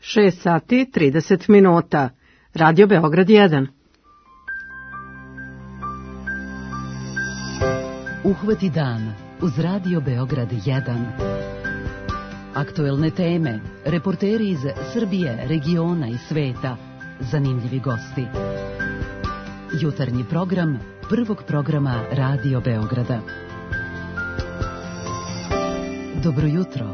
6 sati 30 minuta. Radio Beograd 1. Uhvati dan uz Radio Beograd 1. Aktuelne teme, reporteri iz Srbije, regiona i sveta, zanimljivi gosti. Jutarnji program prvog programa Radio Beograda. Dobro jutro.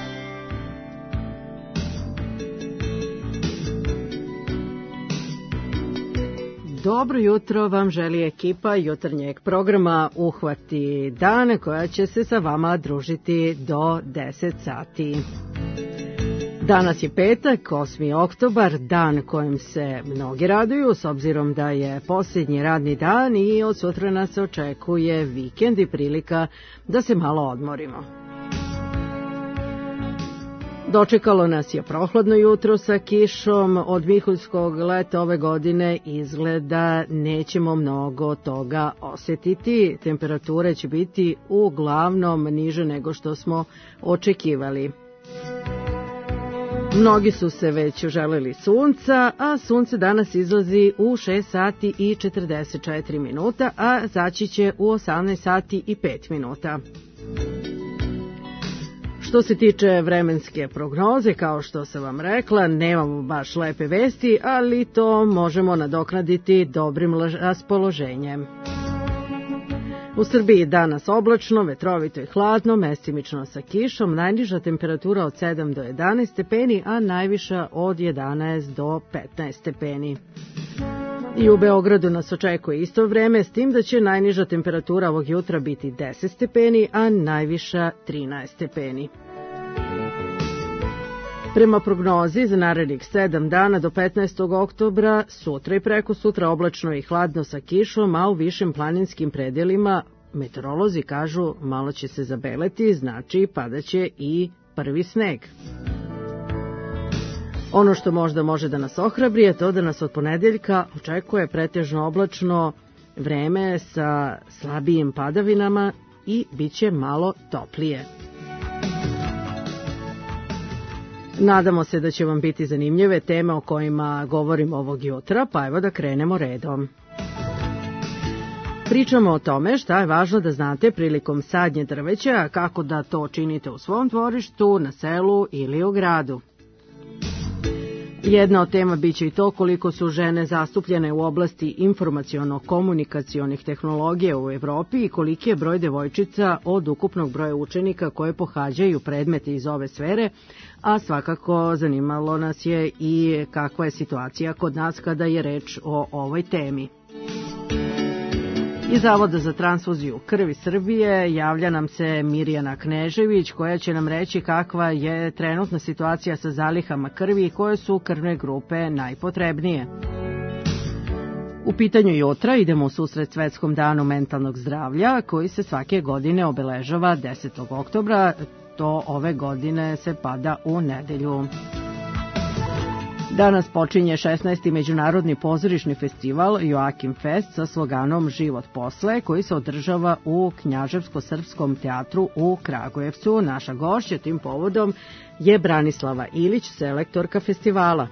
Dobro jutro vam želi ekipa jutarnjeg programa Uhvati dan, koja će se sa vama družiti do 10 sati. Danas je petak, 8. oktobar, dan kojim se mnogi raduju, s obzirom da je posljednji radni dan i od sutra nas očekuje vikend i prilika da se malo odmorimo. Dočekalo nas je prohladno jutro sa kišom. Od miholjskog leta ove godine izgleda nećemo mnogo toga osjetiti. Temperature će biti uglavnom niže nego što smo očekivali. Mnogi su se već želeli sunca, a sunce danas izlazi u 6 sati i 44 minuta, a zaći će u 18 sati i 5 minuta. Što se tiče vremenske prognoze, kao što sam vam rekla, nemamo baš lepe vesti, ali to možemo nadoknaditi dobrim raspoloženjem. U Srbiji danas oblačno, vetrovito i hladno, mestimično sa kišom, najniža temperatura od 7 do 11 stepeni, a najviša od 11 do 15 stepeni. I u Beogradu nas očekuje isto vreme, s tim da će najniža temperatura ovog jutra biti 10 stepeni, a najviša 13 stepeni. Prema prognozi za narednih 7 dana do 15. oktobra, sutra i preko sutra oblačno i hladno sa kišom, a u višim planinskim predelima meteorolozi kažu malo će se zabeleti, znači padaće i prvi sneg. Ono što možda može da nas ohrabri je to da nas od ponedeljka očekuje pretežno oblačno vreme sa slabijim padavinama i bit će malo toplije. Nadamo se da će vam biti zanimljive teme o kojima govorim ovog jutra, pa evo da krenemo redom. Pričamo o tome šta je važno da znate prilikom sadnje drveća, kako da to činite u svom dvorištu, na selu ili u gradu. Jedna od tema biće i to koliko su žene zastupljene u oblasti informaciono-komunikacionih tehnologija u Evropi i koliki je broj devojčica od ukupnog broja učenika koje pohađaju predmete iz ove sfere, a svakako zanimalo nas je i kakva je situacija kod nas kada je reč o ovoj temi. Iz Zavoda za transfuziju krvi Srbije javlja nam se Mirjana Knežević, koja će nam reći kakva je trenutna situacija sa zalihama krvi i koje su krvne grupe najpotrebnije. U pitanju jutra idemo u susret Svetskom danu mentalnog zdravlja, koji se svake godine obeležava 10. oktobra, to ove godine se pada u nedelju. Danas počinje 16. Međunarodni pozorišni festival Joakim Fest sa sloganom Život posle, koji se održava u Knjaževsko-srpskom teatru u Kragujevcu. Naša gošća tim povodom je Branislava Ilić, selektorka festivala.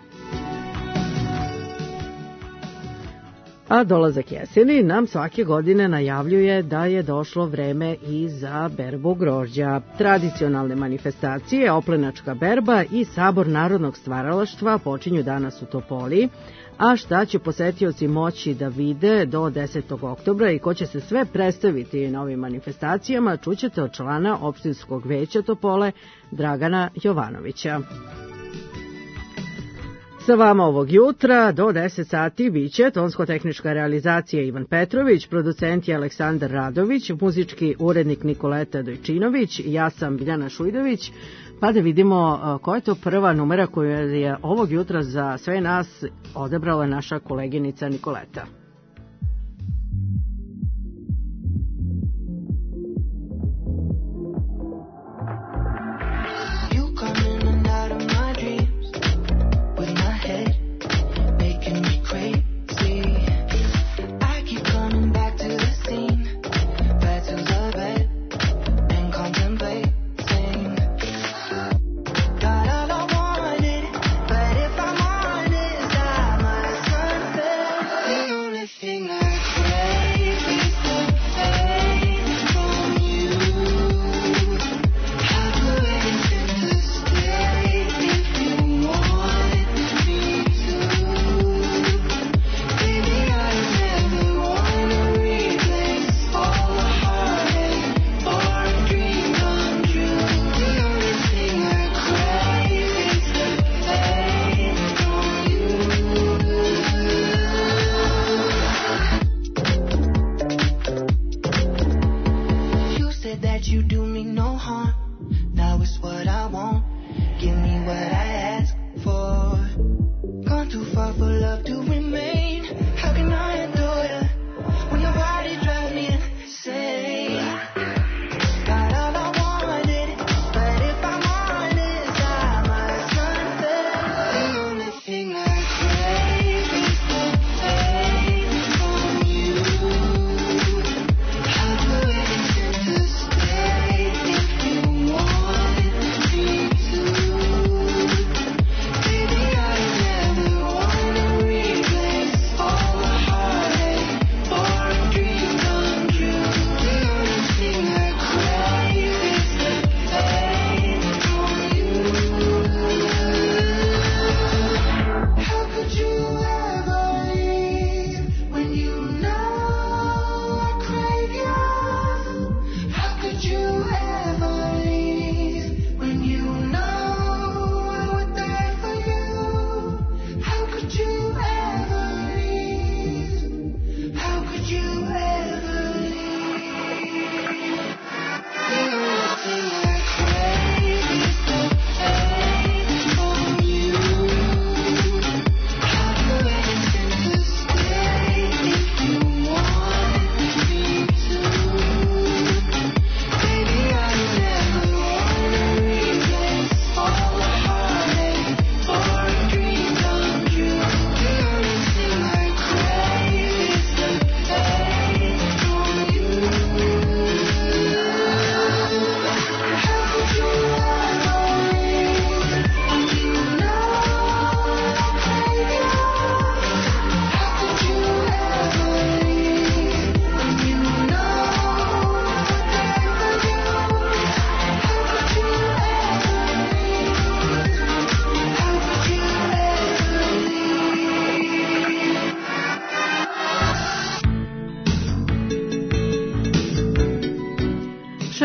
A dolazak jeseni nam svake godine najavljuje da je došlo vreme i za berbu grožđa. Tradicionalne manifestacije, oplenačka berba i sabor narodnog stvaralaštva počinju danas u Topoli, a šta će posetioci moći da vide do 10. oktobra i ko će se sve predstaviti na ovim manifestacijama, čućete od člana opštinskog veća Topole Dragana Jovanovića. Sa vama ovog jutra do 10 sati biće tonsko-tehnička realizacija Ivan Petrović, producent je Aleksandar Radović, muzički urednik Nikoleta Dojčinović, ja sam Biljana Šujdović, pa da vidimo koja je to prva numera koju je ovog jutra za sve nas odabrala naša koleginica Nikoleta. But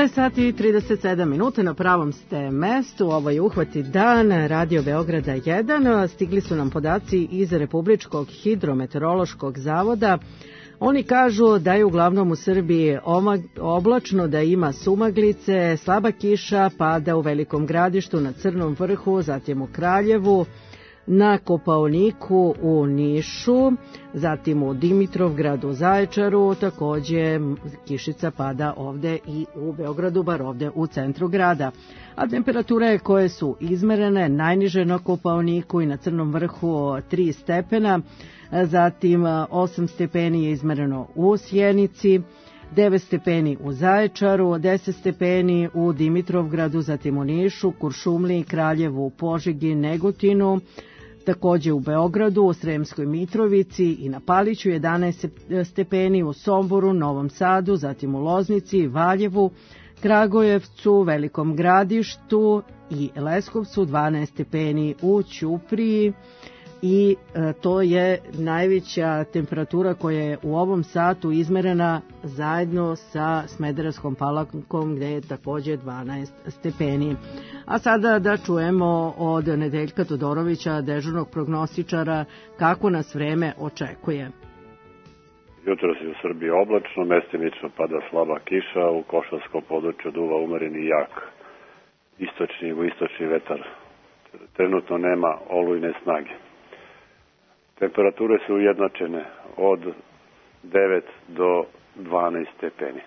6 sati i 37 minuta na pravom ste mestu. Ovo je Uhvati dan Radio Beograda 1. Stigli su nam podaci iz Republičkog hidrometeorološkog zavoda. Oni kažu da je uglavnom u Srbiji oblačno, da ima sumaglice, slaba kiša pada u Velikom Gradištu, na Crnom vrhu, zatim u Kraljevu, na Kopaoniku u Nišu, zatim u Dimitrovgradu u Zaječaru, takođe kišica pada ovde i u Beogradu, bar ovde u centru grada. A temperature koje su izmerene, najniže na Kopaoniku i na Crnom vrhu 3 stepena, zatim 8 stepeni je izmereno u Sjenici, 9 stepeni u Zaječaru, 10 stepeni u Dimitrovgradu, zatim u Nišu, Kuršumliji, Kraljevu, Požegi, Negotinu, takođe u Beogradu, u Sremskoj Mitrovici i na Paliću, 11 stepeni u Somboru, Novom Sadu, zatim u Loznici, Valjevu, Kragujevcu, Velikom Gradištu i Leskovcu, 12 stepeni u Ćupriji. I to je najveća temperatura koja je u ovom satu izmerena zajedno sa Smederevskom Palankom gde je takođe 12 stepeni. A sada da čujemo od Nedeljka Todorovića, dežurnog prognostičara, kako nas vreme očekuje. Jutros je u Srbiji oblačno, mestimično pada slaba kiša, u Košarskom području duva umereni jak istočni i jugoistočni vetar. Trenutno nema olujne snage. Temperature su ujednačene od 9 do 12 stepeni.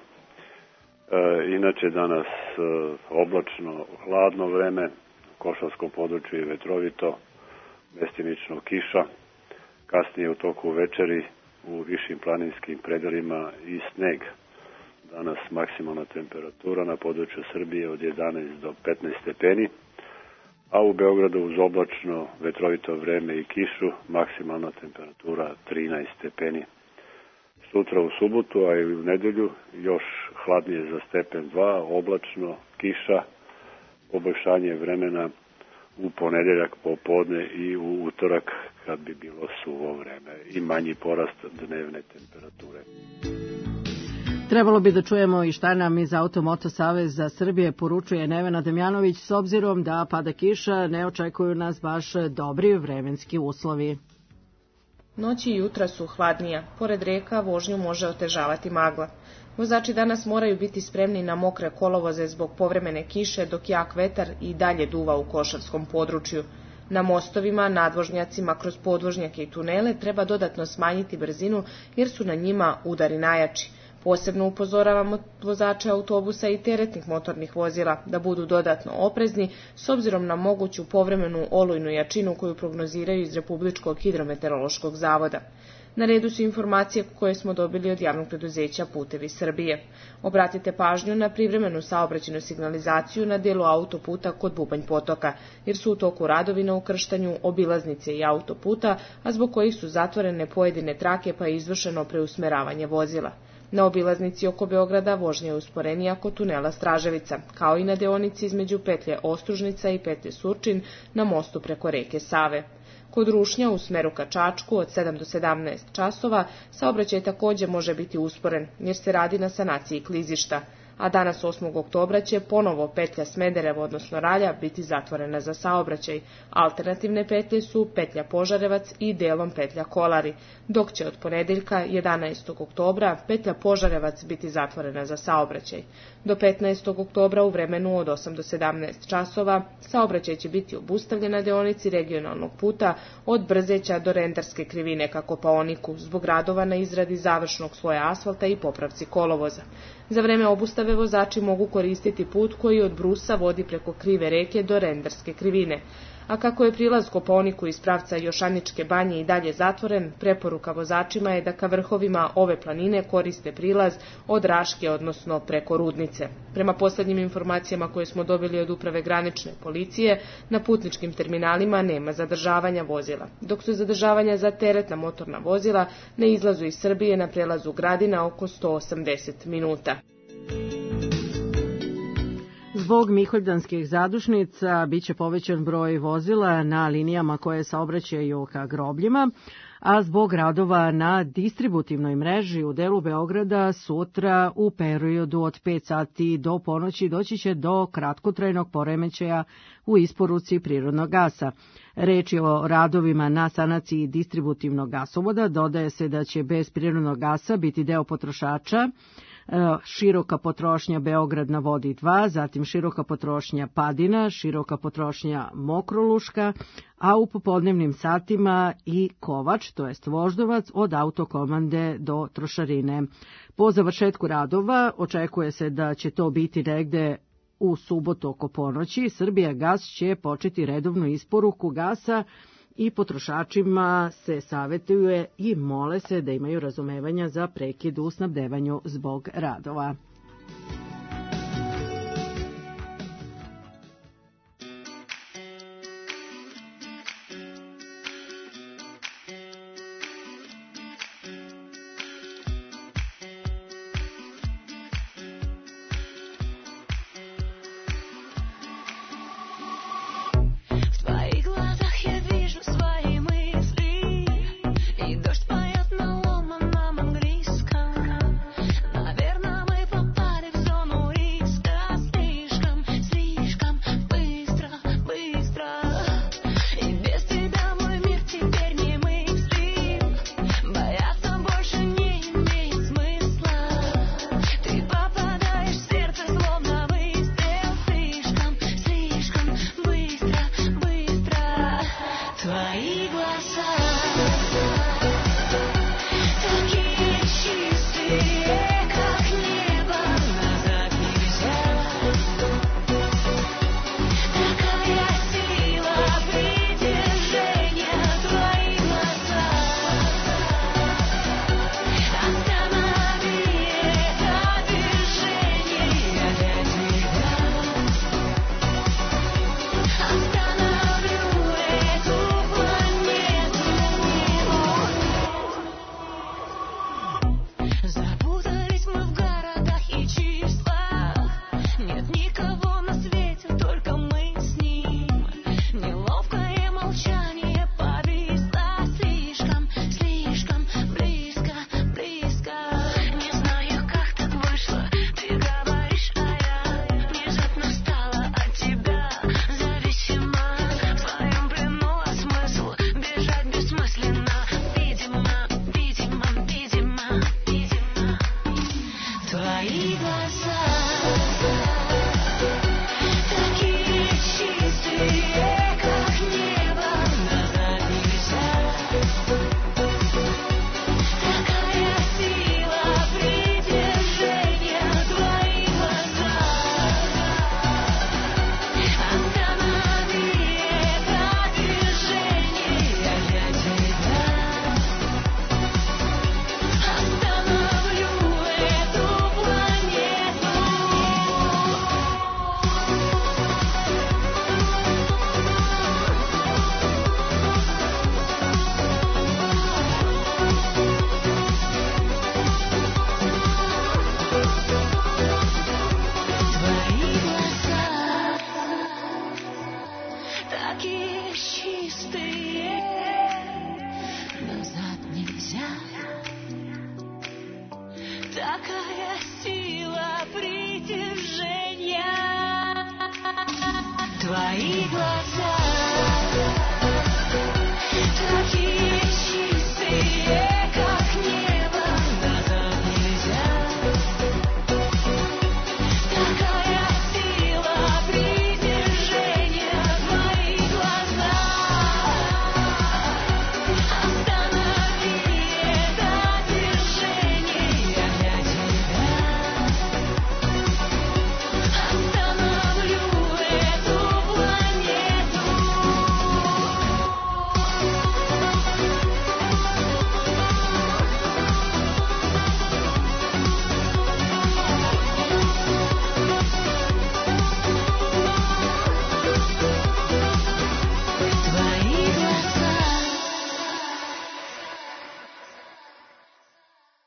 Inače danas oblačno, hladno vreme, u Košarskom području je vetrovito, mestimično kiša, kasnije u toku večeri u višim planinskim predelima i sneg. Danas maksimalna temperatura na području Srbije od 11 do 15 stepeni, a u Beogradu uz oblačno, vetrovito vreme i kišu, maksimalna temperatura 13 stepeni. Sutra u subotu, a i u nedelju, još hladnije za stepen 2, oblačno, kiša, poboljšanje vremena u ponedeljak popodne i u utorak kad bi bilo suvo vreme i manji porast dnevne temperature. Trebalo bi da čujemo i šta nam iz Automoto Saveza Srbije poručuje Nevena Damjanović, s obzirom da pada kiša, ne očekuju nas baš dobri vremenski uslovi. Noći i jutra su hladnija. Pored reka vožnju može otežavati magla. Vozači danas moraju biti spremni na mokre kolovoze zbog povremene kiše, dok jak vetar i dalje duva u Košarskom području. Na mostovima, nadvožnjacima, kroz podvožnjake i tunele treba dodatno smanjiti brzinu jer su na njima udari najjači. Posebno upozoravamo vozače autobusa i teretnih motornih vozila da budu dodatno oprezni s obzirom na moguću povremenu olujnu jačinu koju prognoziraju iz Republičkog hidrometeorološkog zavoda. Na redu su informacije koje smo dobili od javnog preduzeća Putevi Srbije. Obratite pažnju na privremenu saobraćajnu signalizaciju na delu autoputa kod Bubanj potoka, jer su u toku radovi na ukrštanju obilaznice i autoputa, a zbog kojih su zatvorene pojedine trake pa je izvršeno preusmeravanje vozila. Na obilaznici oko Beograda vožnja je usporenija kod tunela Straževica, kao i na deonici između petlje Ostružnica i petlje Surčin na mostu preko reke Save. Kod Rušnja u smeru ka Čačku od 7 do 17 časova saobraćaj takođe može biti usporen jer se radi na sanaciji klizišta, a danas 8. oktobra će ponovo petlja Smederevo, odnosno Ralja, biti zatvorena za saobraćaj. Alternativne petlje su petlja Požarevac i delom petlja Kolari, dok će od ponedeljka 11. oktobra petlja Požarevac biti zatvorena za saobraćaj. Do 15. oktobra u vremenu od 8 do 17 časova saobraćaj će biti obustavljen na deonici regionalnog puta od Brzeća do Rendarske krivine ka Kopaoniku zbog radova na izradi završnog sloja asfalta i popravci kolovoza. Za vreme obustave vozači mogu koristiti put koji od Brusa vodi preko Krive reke do Rendarske krivine. A kako je prilaz Kopaoniku iz pravca Jošaničke banje i dalje zatvoren, preporuka vozačima je da ka vrhovima ove planine koriste prilaz od Raške, odnosno preko Rudnice. Prema poslednjim informacijama koje smo dobili od Uprave granične policije, na putničkim terminalima nema zadržavanja vozila, dok su zadržavanja za teretna motorna vozila na izlazu iz Srbije na prelazu Gradina oko 180 minuta. Zbog Miholjdanskih zadušnica biće povećan broj vozila na linijama koje saobraćaju ka grobljima, a zbog radova na distributivnoj mreži u delu Beograda sutra u periodu od 5 sati do ponoći doći će do kratkotrajnog poremećaja u isporuci prirodnog gasa. Reč je o radovima na sanaciji distributivnog gasovoda. Dodaje se da će bez prirodnog gasa biti deo potrošača široka potrošnja Beograd na vodi 2, zatim široka potrošnja Padina, široka potrošnja Mokroluška, a u popodnevnim satima i Kovač, to jest Voždovac, od Autokomande do Trošarine. Po završetku radova očekuje se da će to biti negde u subotu oko ponoći. Srbijagas će početi redovnu isporuku gasa i potrošačima se savjetuje i mole se da imaju razumevanja za prekid u snabdevanju zbog radova.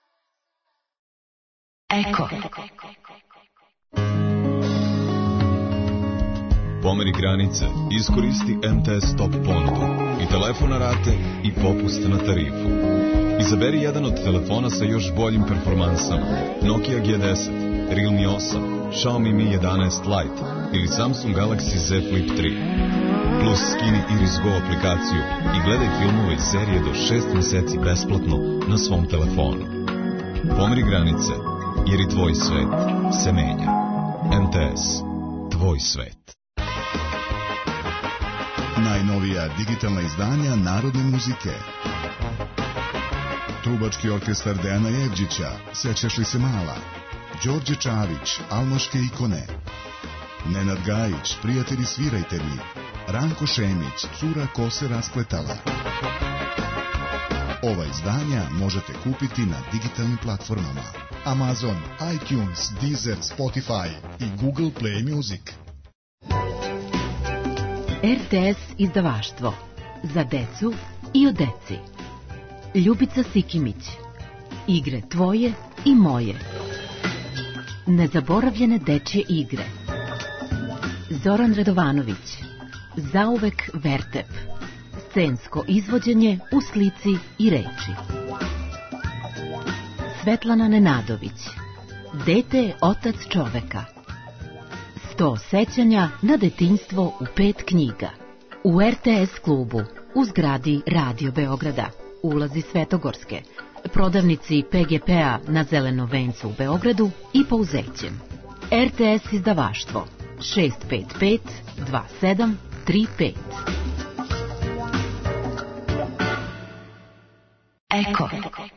Eko. granice, iskoristi MTS Top ponudu i telefon na rate i popust na tarifu. Izaberi jedan od telefona sa još boljim performansama: Nokia G10, Realme 8, Xiaomi Mi 11 Lite ili Samsung Galaxy Z Flip 3. Plus skini Iris Go aplikaciju i gledaj filmove i serije do 6 meseci besplatno na svom telefonu. Pomeri granice, jer i tvoj svet se menja. MTS. Tvoj svet. Najnovija digitalna izdanja narodne muzike. Trubački orkestar Dejana Jevđića, Sećaš li se mala? Đorđe Čavić, Almaške ikone. Nenad Gajić, Prijatelji svirajte mi. Ranko Šemić, Cura ko se raspletala. Ova izdanja možete kupiti na digitalnim platformama Amazon, iTunes, Deezer, Spotify i Google Play Music. RTS izdavaštvo. Za decu i o deci. Ljubica Sikimić. Igre tvoje i moje. Nezaboravljene dečje igre. Zoran Radovanović. Zauvek Vertep. Scensko izvođenje u slici i reči. Svetlana Nenadović. Dete je otac čoveka. 100 sećanja na detinjstvo u 5 knjiga. U RTS klubu, u zgradi Radio Beograda, ulazi Svetogorske, prodavnici PGP-a na Zelenom vencu u Beogradu i Pouzećem. RTS izdavaštvo 655 2735. Eko.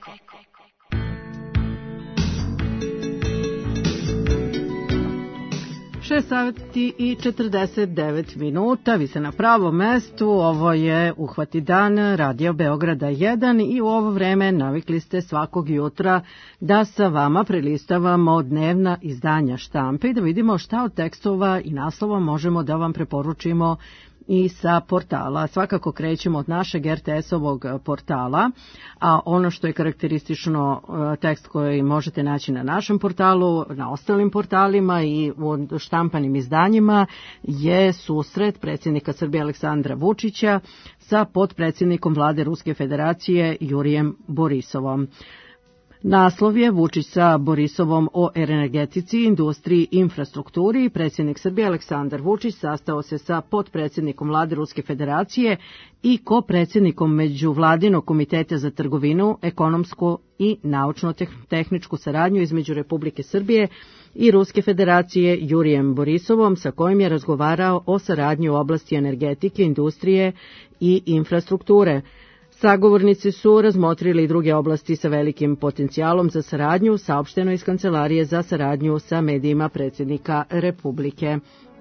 6 sati i 49 minuta, vi ste na pravom mestu, ovo je Uhvati dan Radio Beograda 1 i u ovo vreme navikli ste svakog jutra da sa vama prelistavamo dnevna izdanja štampe i da vidimo šta od tekstova i naslova možemo da vam preporučimo i sa portala. Svakako krećemo od našeg RTS-ovog portala, a ono što je karakteristično tekst koji možete naći na našem portalu, na ostalim portalima i u štampanim izdanjima je susret predsjednika Srbije Aleksandra Vučića sa potpredsjednikom vlade Ruske federacije Jurijem Borisovom. Naslov je Vučić sa Borisovom o energetici, industriji i infrastrukturi. Predsjednik Srbije Aleksandar Vučić sastao se sa potpredsjednikom vlade Ruske federacije i kopredsjednikom Međuvladinog komiteta za trgovinu, ekonomsku i naučno-tehničku saradnju između Republike Srbije i Ruske federacije Jurijem Borisovom, sa kojim je razgovarao o saradnji u oblasti energetike, industrije i infrastrukture. Sagovornici su razmotrili i druge oblasti sa velikim potencijalom za saradnju, saopšteno iz Kancelarije za saradnju sa medijima predsjednika Republike.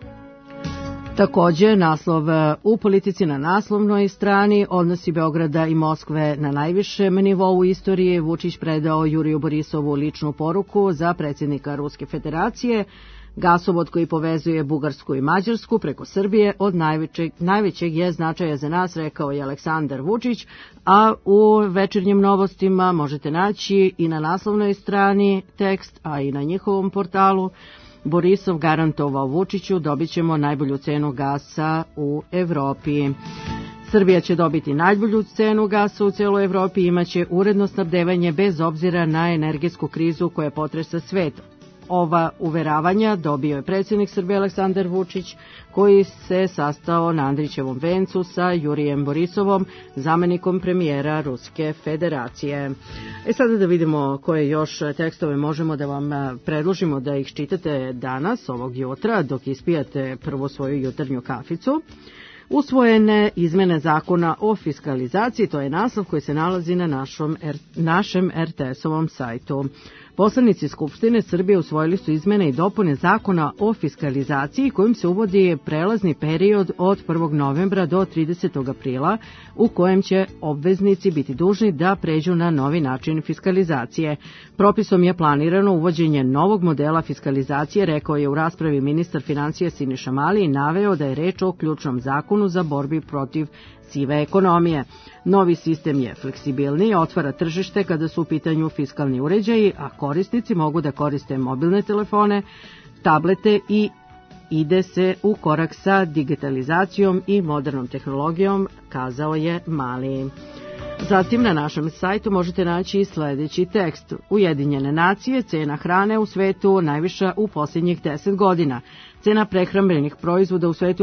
Također, naslov u politici na naslovnoj strani, odnosi Beograda i Moskve na najvišem nivou istorije. Vučić predao Juriju Borisovu ličnu poruku za predsjednika Ruske federacije. Gasovod koji povezuje Bugarsku i Mađarsku preko Srbije od najvećeg je značaja za nas, rekao je Aleksandar Vučić, a u Večernjim novostima možete naći i na naslovnoj strani tekst, a i na njihovom portalu. Borisov garantovao Vučiću, dobit ćemo najbolju cenu gasa u Evropi. Srbija će dobiti najbolju cenu gasa u cijeloj Evropi i imaće uredno snabdevanje bez obzira na energetsku krizu koja potresa svet. Ova uveravanja dobio je predsjednik Srbije Aleksandar Vučić, koji se sastao na Andrićevom vencu sa Jurijem Borisovom, zamenikom premijera Ruske federacije. Sada da vidimo koje još tekstove možemo da vam predložimo da ih čitate danas, ovog jutra, dok ispijate prvo svoju jutarnju kaficu. Usvojene izmene zakona o fiskalizaciji, to je naslov koji se nalazi na našem RTS-ovom sajtu. Poslanici Skupštine Srbije usvojili su izmene i dopune zakona o fiskalizaciji kojim se uvodi prelazni period od 1. novembra do 30. aprila u kojem će obveznici biti dužni da pređu na novi način fiskalizacije. Propisom je planirano uvođenje novog modela fiskalizacije, rekao je u raspravi ministar finansija Siniša Mali i naveo da je reč o ključnom zakonu za borbi protiv sive ekonomije. Novi sistem je fleksibilniji, otvara tržište kada su u pitanju fiskalni uređaji, a korisnici mogu da koriste mobilne telefone, tablete i ide se u korak sa digitalizacijom i modernom tehnologijom, kazao je Mali. Zatim na našem sajtu možete naći sljedeći tekst. Ujedinjene nacije, cena hrane u svetu najviša u posljednjih 10 godina. Cena prehrambenih proizvoda u svetu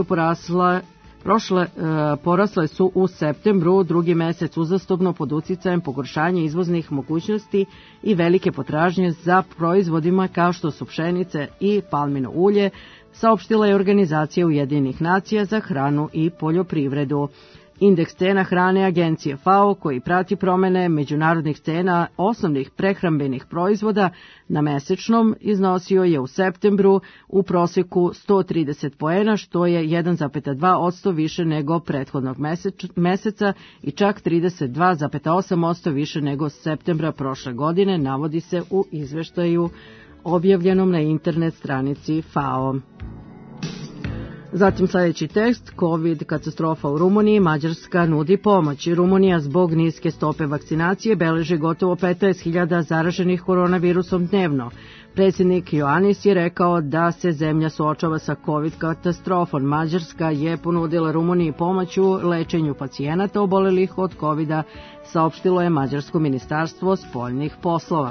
porasle su u septembru, drugi mesec uzastopno pod uticajem pogoršanja izvoznih mogućnosti i velike potražnje za proizvodima kao što su pšenice i palmino ulje, saopštila je Organizacija Ujedinjenih nacija za hranu i poljoprivredu. Indeks cena hrane agencije FAO, koji prati promene međunarodnih cena osnovnih prehrambenih proizvoda na mesečnom, iznosio je u septembru u prosjeku 130 poena, što je 1,2% više nego prethodnog meseca i čak 32,8% više nego septembra prošle godine, navodi se u izveštaju objavljenom na internet stranici FAO. Zatim sljedeći tekst, COVID katastrofa u Rumuniji, Mađarska nudi pomoć. Rumunija zbog niske stope vakcinacije beleži gotovo 15.000 zaraženih koronavirusom dnevno. Predsjednik Ioannis je rekao da se zemlja suočava sa COVID katastrofom. Mađarska je ponudila Rumuniji pomoć u lečenju pacijenata obolelih od COVID-a, saopštilo je Mađarsko ministarstvo spoljnih poslova.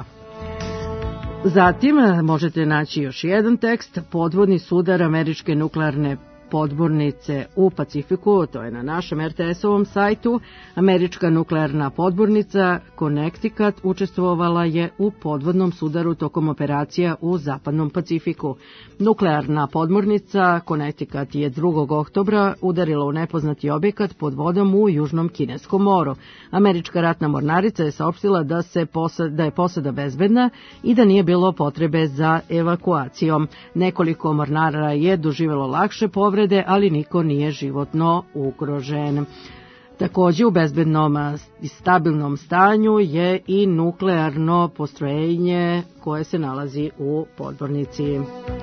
Zatim možete naći još jedan tekst, podvodni sudar američke nuklearne podmornice u Pacifiku, to je na našem RTS-ovom sajtu. Američka nuklearna podmornica Connecticut učestvovala je u podvodnom sudaru tokom operacija u zapadnom Pacifiku. Nuklearna podmornica Connecticut je 2. oktobra udarila u nepoznati objekat pod vodom u Južnom Kineskom moru. Američka ratna mornarica je saopštila da je posada bezbedna i da nije bilo potrebe za evakuacijom. Nekoliko mornara je doživjelo lakše povrede, ali niko nije životno ugrožen. Također u bezbednom i stabilnom stanju je i nuklearno postrojenje koje se nalazi u podmornici.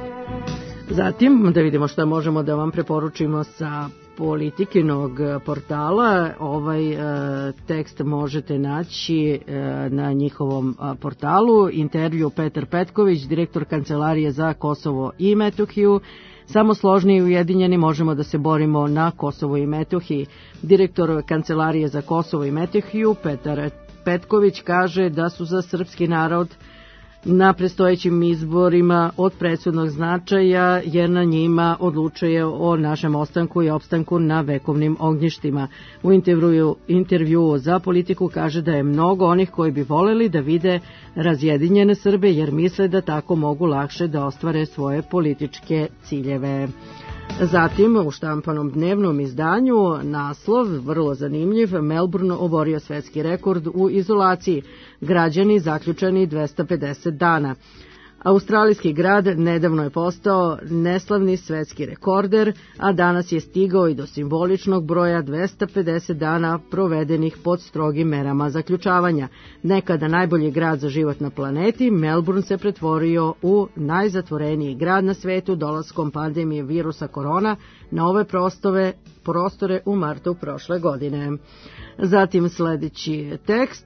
Zatim da vidimo šta možemo da vam preporučimo sa Politikinog portala. Ovaj tekst možete naći na njihovom portalu. Intervju Petar Petković, direktor Kancelarije za Kosovo i Metohiju. Samo složni i ujedinjeni možemo da se borimo na Kosovu i Metohiji. Direktor Kancelarije za Kosovo i Metohiju Petar Petković kaže da su za srpski narod na predstojećim izborima od presudnog značaja, jer na njima odlučuje o našem ostanku i opstanku na vekovnim ognjištima. U intervjuu za Politiku kaže da je mnogo onih koji bi voleli da vide razjedinjene Srbe, jer misle da tako mogu lakše da ostvare svoje političke ciljeve. Zatim, u štampanom dnevnom izdanju, naslov, vrlo zanimljiv, Melbourne oborio svetski rekord u izolaciji, građani zaključani 250 dana. Australijski grad nedavno je postao neslavni svetski rekorder, a danas je stigao i do simboličnog broja 250 dana provedenih pod strogim merama zaključavanja. Nekada najbolji grad za život na planeti, Melbourne se pretvorio u najzatvoreniji grad na svetu dolaskom pandemije virusa korona na ove prostore u martu prošle godine. Zatim sljedeći tekst,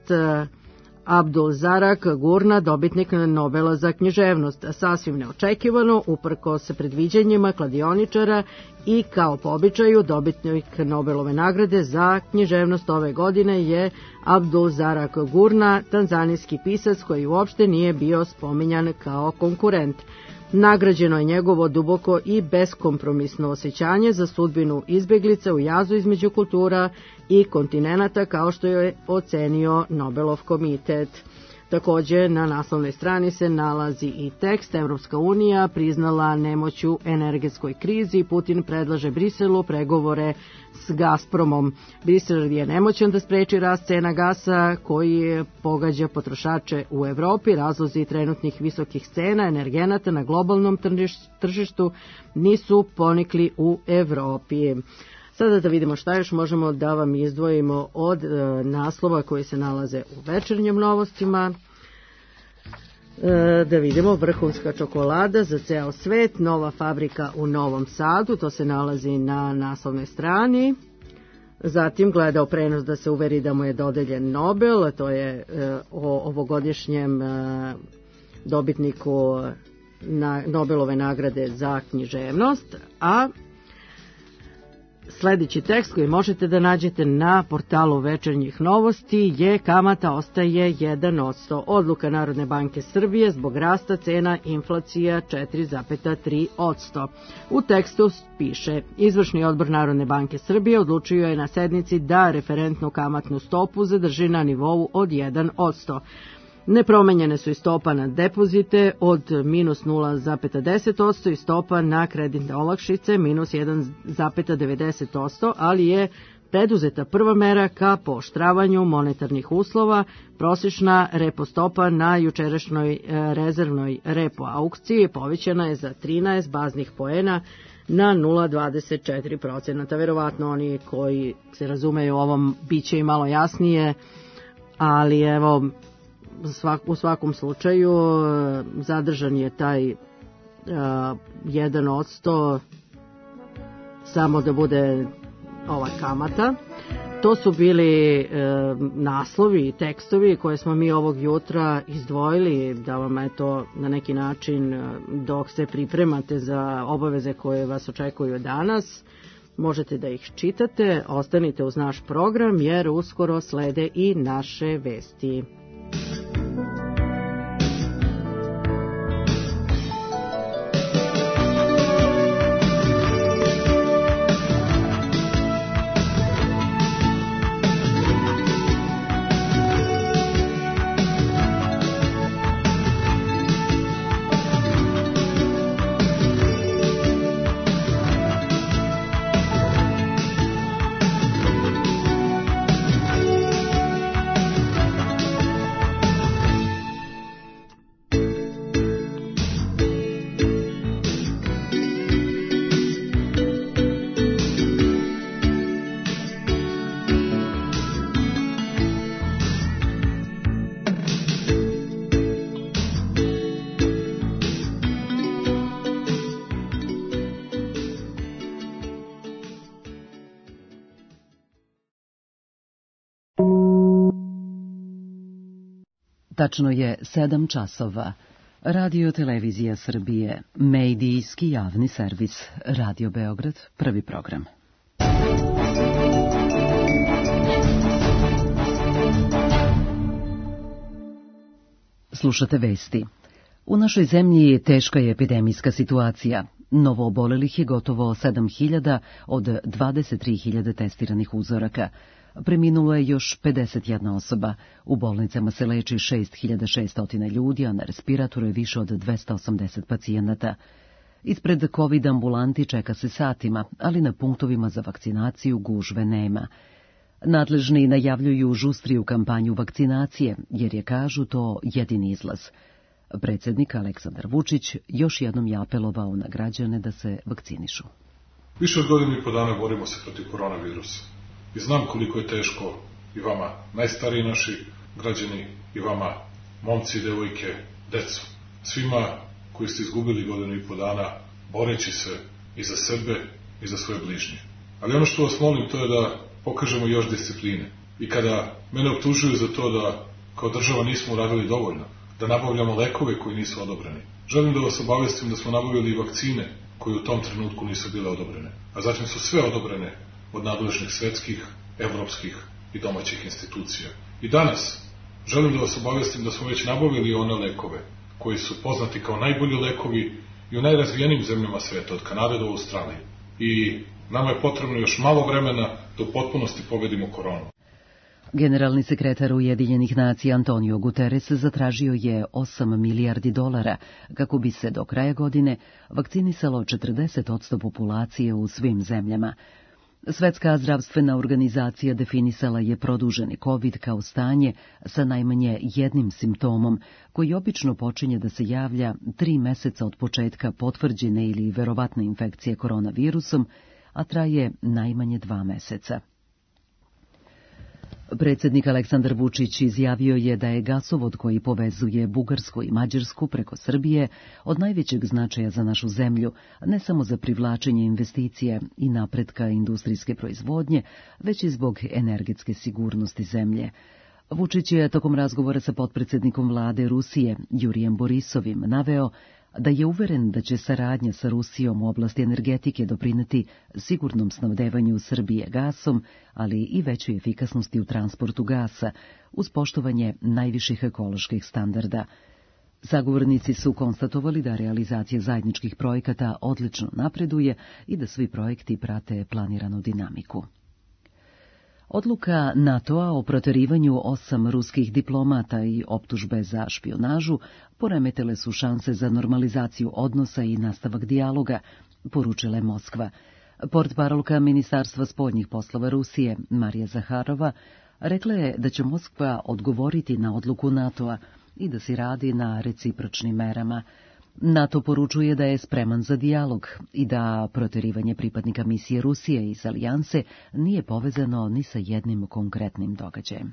Abdul Zarak Gurna, dobitnik Nobela za književnost, sasvim neočekivano, uprkos predviđanjima kladioničara i kao po običaju dobitnik Nobelove nagrade za književnost ove godine je Abdul Zarak Gurna, tanzanijski pisac koji uopšte nije bio spominjan kao konkurent. Nagrađeno je njegovo duboko i beskompromisno osjećanje za sudbinu izbjeglica u jazu između kultura i kontinenata, kao što je ocenio Nobelov komitet. Također na naslovnoj strani se nalazi i tekst Evropska unija priznala nemoć u energetskoj krizi, Putin predlaže Briselu pregovore s Gazpromom. Brisel je nemoćan da spreči rast cena gasa koji pogađa potrošače u Evropi. Razlozi trenutnih visokih cena energenata na globalnom tržištu nisu ponikli u Evropi. Sada da vidimo šta još možemo da vam izdvojimo od naslova koji se nalaze u Večernjim novostima. Da vidimo, vrhunska čokolada za ceo svet, nova fabrika u Novom Sadu, to se nalazi na naslovnoj strani. Zatim gledao prenos da se uveri da mu je dodeljen Nobel, to je o ovogodišnjem dobitniku Nobelove nagrade za književnost, a sljedeći tekst koji možete da nađete na portalu Večernjih novosti je: kamata ostaje 1%. Odluka Narodne banke Srbije zbog rasta cena, inflacija 4,3%. U tekstu piše: Izvršni odbor Narodne banke Srbije odlučio je na sednici da referentnu kamatnu stopu zadrži na nivou od 1%. Nepromenjene su i stopa na depozite od minus 0,10% i stopa na kreditne olakšice minus 1,90%, ali je preduzeta prva mera ka pooštravanju monetarnih uslova. Prosječna repo stopa na jučerašnjoj rezervnoj repo aukciji povećana je za 13 baznih poena na 0,24%. Verovatno oni koji se razumeju u ovom biće i malo jasnije, ali evo, u svakom slučaju zadržan je taj 1%, samo da bude ova kamata. To su bili naslovi i tekstovi koje smo mi ovog jutra izdvojili da vam eto na neki način, dok se pripremate za obaveze koje vas očekuju danas, možete da ih čitate. Ostanite uz naš program jer uskoro slede i naše vesti. Tačno je 7 časova. Radio Televizija Srbije, medijski javni servis, Radio Beograd, prvi program. Slušate vesti. U našoj zemlji teška je epidemijska situacija. Novo obolelih je gotovo 7.000 od 23.000 testiranih uzoraka. Preminulo je još 51 osoba. U bolnicama se leči 6.600 ljudi, a na respiratoru je više od 280 pacijenata. Ispred COVID ambulanti čeka se satima, ali na punktovima za vakcinaciju gužve nema. Nadležni najavljuju žustriju kampanju vakcinacije, jer je, kažu, to jedini izlaz. Predsjednik Aleksandar Vučić još jednom je apelovao na građane da se vakcinišu. Više od godinu i po dana borimo se protiv koronavirusa. I znam koliko je teško i vama, najstariji naši građani, i vama, momci, devojke, decu. Svima koji ste izgubili godinu i po dana boreći se i za sebe i za svoje bližnje. Ali ono što vas molim, to je da pokažemo još discipline. I kada mene optužuju za to da kao država nismo uradili dovoljno, da nabavljamo lekove koji nisu odobreni, želim da vas obavestim da smo nabavili i vakcine koje u tom trenutku nisu bile odobrene. A zatim su sve odobrene od nadležnih svetskih, evropskih i domaćih institucija. I danas želim da vas obavestim da smo već nabavili one lekove koji su poznati kao najbolji lekovi i u najrazvijenijim zemljama sveta, od Kanade do Australije. I nama je potrebno još malo vremena da u potpunosti pobedimo koronu. Generalni sekretar Ujedinjenih nacija Antonio Guterres zatražio je $8 milijardi kako bi se do kraja godine vakcinisalo 40% populacije u svim zemljama. Svetska zdravstvena organizacija definisala je produženi COVID kao stanje sa najmanje jednim simptomom, koji obično počinje da se javlja 3 meseca od početka potvrđene ili verovatne infekcije koronavirusom, a traje najmanje 2 meseca. Predsjednik Aleksandar Vučić izjavio je da je gasovod koji povezuje Bugarsku i Mađarsku preko Srbije od najvećeg značaja za našu zemlju, ne samo za privlačenje investicije i napretka industrijske proizvodnje, već i zbog energetske sigurnosti zemlje. Vučić je tokom razgovora sa potpredsjednikom vlade Rusije, Jurijem Borisovim, naveo da je uveren da će saradnja sa Rusijom u oblasti energetike doprineti sigurnom snabdevanju Srbije gasom, ali i većoj efikasnosti u transportu gasa, uz poštovanje najviših ekoloških standarda. Sagovornici su konstatovali da realizacija zajedničkih projekata odlično napreduje i da svi projekti prate planiranu dinamiku. Odluka NATO-a o proterivanju 8 ruskih diplomata i optužbe za špijunažu poremetile su šanse za normalizaciju odnosa i nastavak dijaloga, poručila je Moskva. Portparolka Ministarstva spoljnih poslova Rusije, Marija Zaharova, rekla je da će Moskva odgovoriti na odluku NATO-a i da se radi na recipročnim merama. NATO poručuje da je spreman za dijalog i da proterivanje pripadnika misije Rusije iz alijanse nije povezano ni sa jednim konkretnim događajem.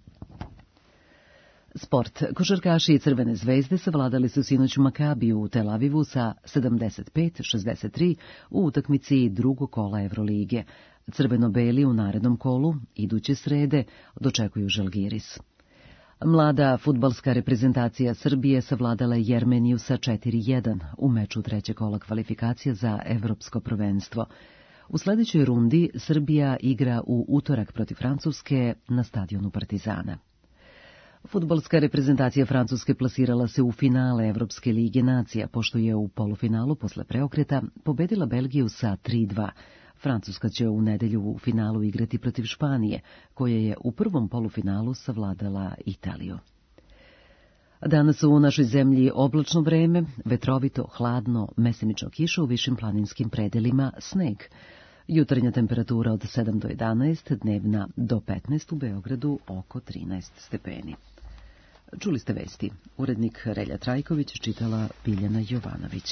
Sport. Košarkaši Crvene zvezde savladali su sinoć Makabiju u Tel Avivu sa 75-63 u utakmici drugog kola Evrolige. Crveno-beli u narednom kolu, iduće srede, dočekuju Žalgiris. Mlada fudbalska reprezentacija Srbije savladala je Jermeniju sa 4-1 u meču trećeg kola kvalifikacija za evropsko prvenstvo. U sledećoj rundi Srbija igra u utorak protiv Francuske na stadionu Partizana. Fudbalska reprezentacija Francuske plasirala se u finale Evropske lige nacija, pošto je u polufinalu posle preokreta pobedila Belgiju sa 3-2. Francuska će u nedelju u finalu igrati protiv Španije, koja je u prvom polufinalu savladala Italiju. Danas u našoj zemlji oblačno vreme, vetrovito, hladno, mesemično kiša u višim planinskim predelima, sneg. Jutarnja temperatura od 7 do 11, dnevna do 15, u Beogradu oko 13 stepeni. Čuli ste vesti. Urednik Relja Trajković, čitala Biljana Jovanović.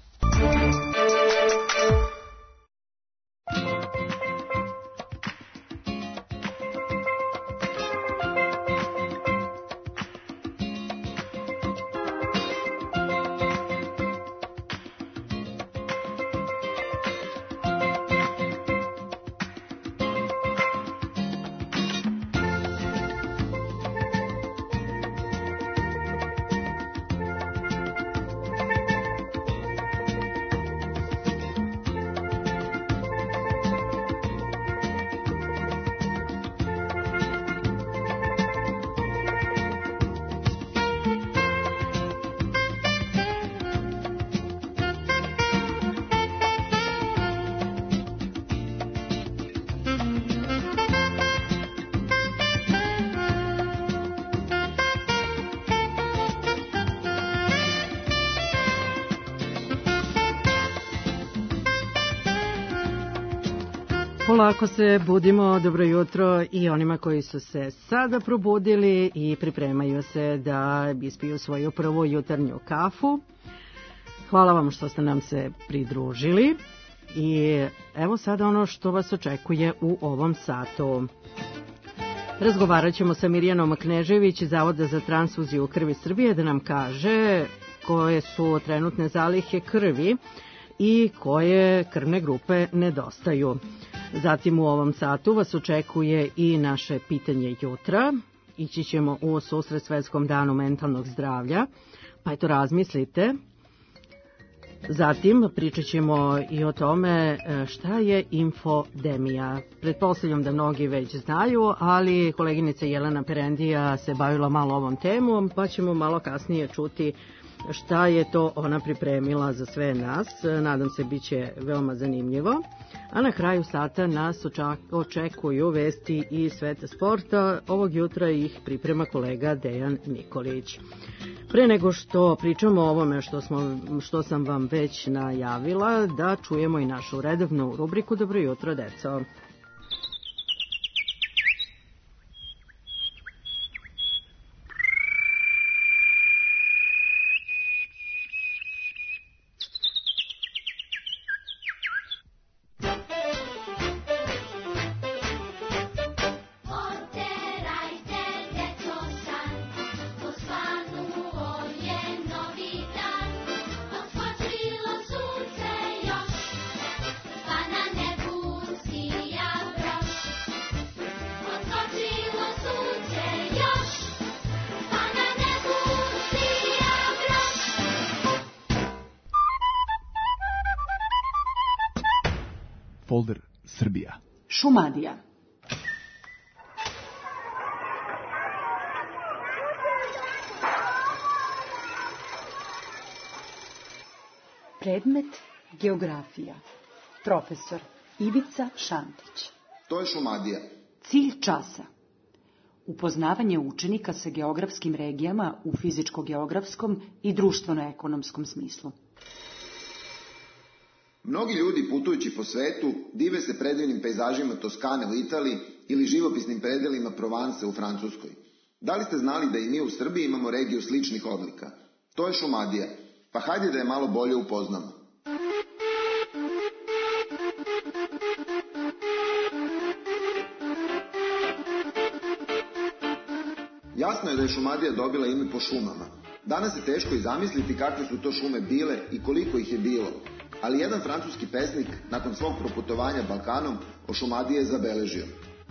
Polako se budimo, dobro jutro i onima koji su se sada probudili i pripremaju se da ispiju svoju prvu jutarnju kafu. Hvala vam što ste nam se pridružili i evo sada ono što vas očekuje u ovom satu. Razgovarat ćemo sa Mirjanom Knežević iz Zavoda za transfuziju krvi Srbije da nam kaže koje su trenutne zalihe krvi i koje krvne grupe nedostaju. Zatim u ovom satu vas očekuje i naše pitanje jutra. Ići ćemo u susret Svetskom danu mentalnog zdravlja, pa eto razmislite. Zatim pričat ćemo i o tome šta je infodemija. Pretpostavljam da mnogi već znaju, ali koleginica Jelena Perendija se bavila malo ovom temom, pa ćemo malo kasnije čuti šta je to ona pripremila za sve nas. Nadam se bit će veoma zanimljivo. A na kraju sata nas očekuju vesti iz sveta sporta. Ovog jutra ih priprema kolega Dejan Nikolić. Pre nego što pričamo o ovome što sam vam već najavila, da čujemo i našu redovnu rubriku Dobro jutro, deco. Ja folder Srbija. Šumadija. Predmet geografija. Profesor Ivica Šantić. To je Šumadija. Cilj časa. Upoznavanje učenika sa geografskim regijama u fizičko-geografskom i društveno-ekonomskom smislu. Mnogi ljudi putujući po svetu dive se predivnim pejzažima Toskane u Italiji ili živopisnim predelima Provance u Francuskoj. Da li ste znali da i mi u Srbiji imamo regiju sličnih odlika? To je Šumadija. Pa hajde da je malo bolje upoznamo. Jasno je da je Šumadija dobila ime po šumama. Danas je teško i zamisliti kakve su to šume bile i koliko ih je bilo. Ali jedan francuski pesnik, nakon svog proputovanja Balkanom, o Šumadiji je zabeležio.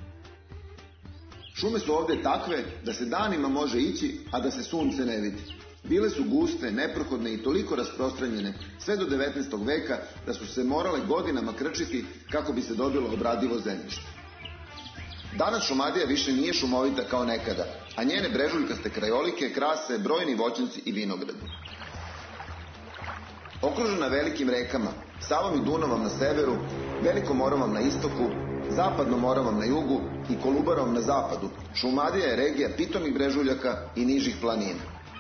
Šume su ovdje takve da se danima može ići, a da se sunce ne vidi. Bile su guste, neprohodne i toliko rasprostranjene sve do 19. veka da su se morale godinama krčiti kako bi se dobilo obradivo zemljište. Danas Šumadija više nije šumovita kao nekada, a njene brežuljkaste krajolike krase brojni voćnjaci i vinogradi. Okružena velikim rekama, Savom i Dunavom na severu, Velikom Moravom na istoku, Zapadnom Moravom na jugu i Kolubarom na zapadu, Šumadija je regija pitomih brežuljaka i nižih planina.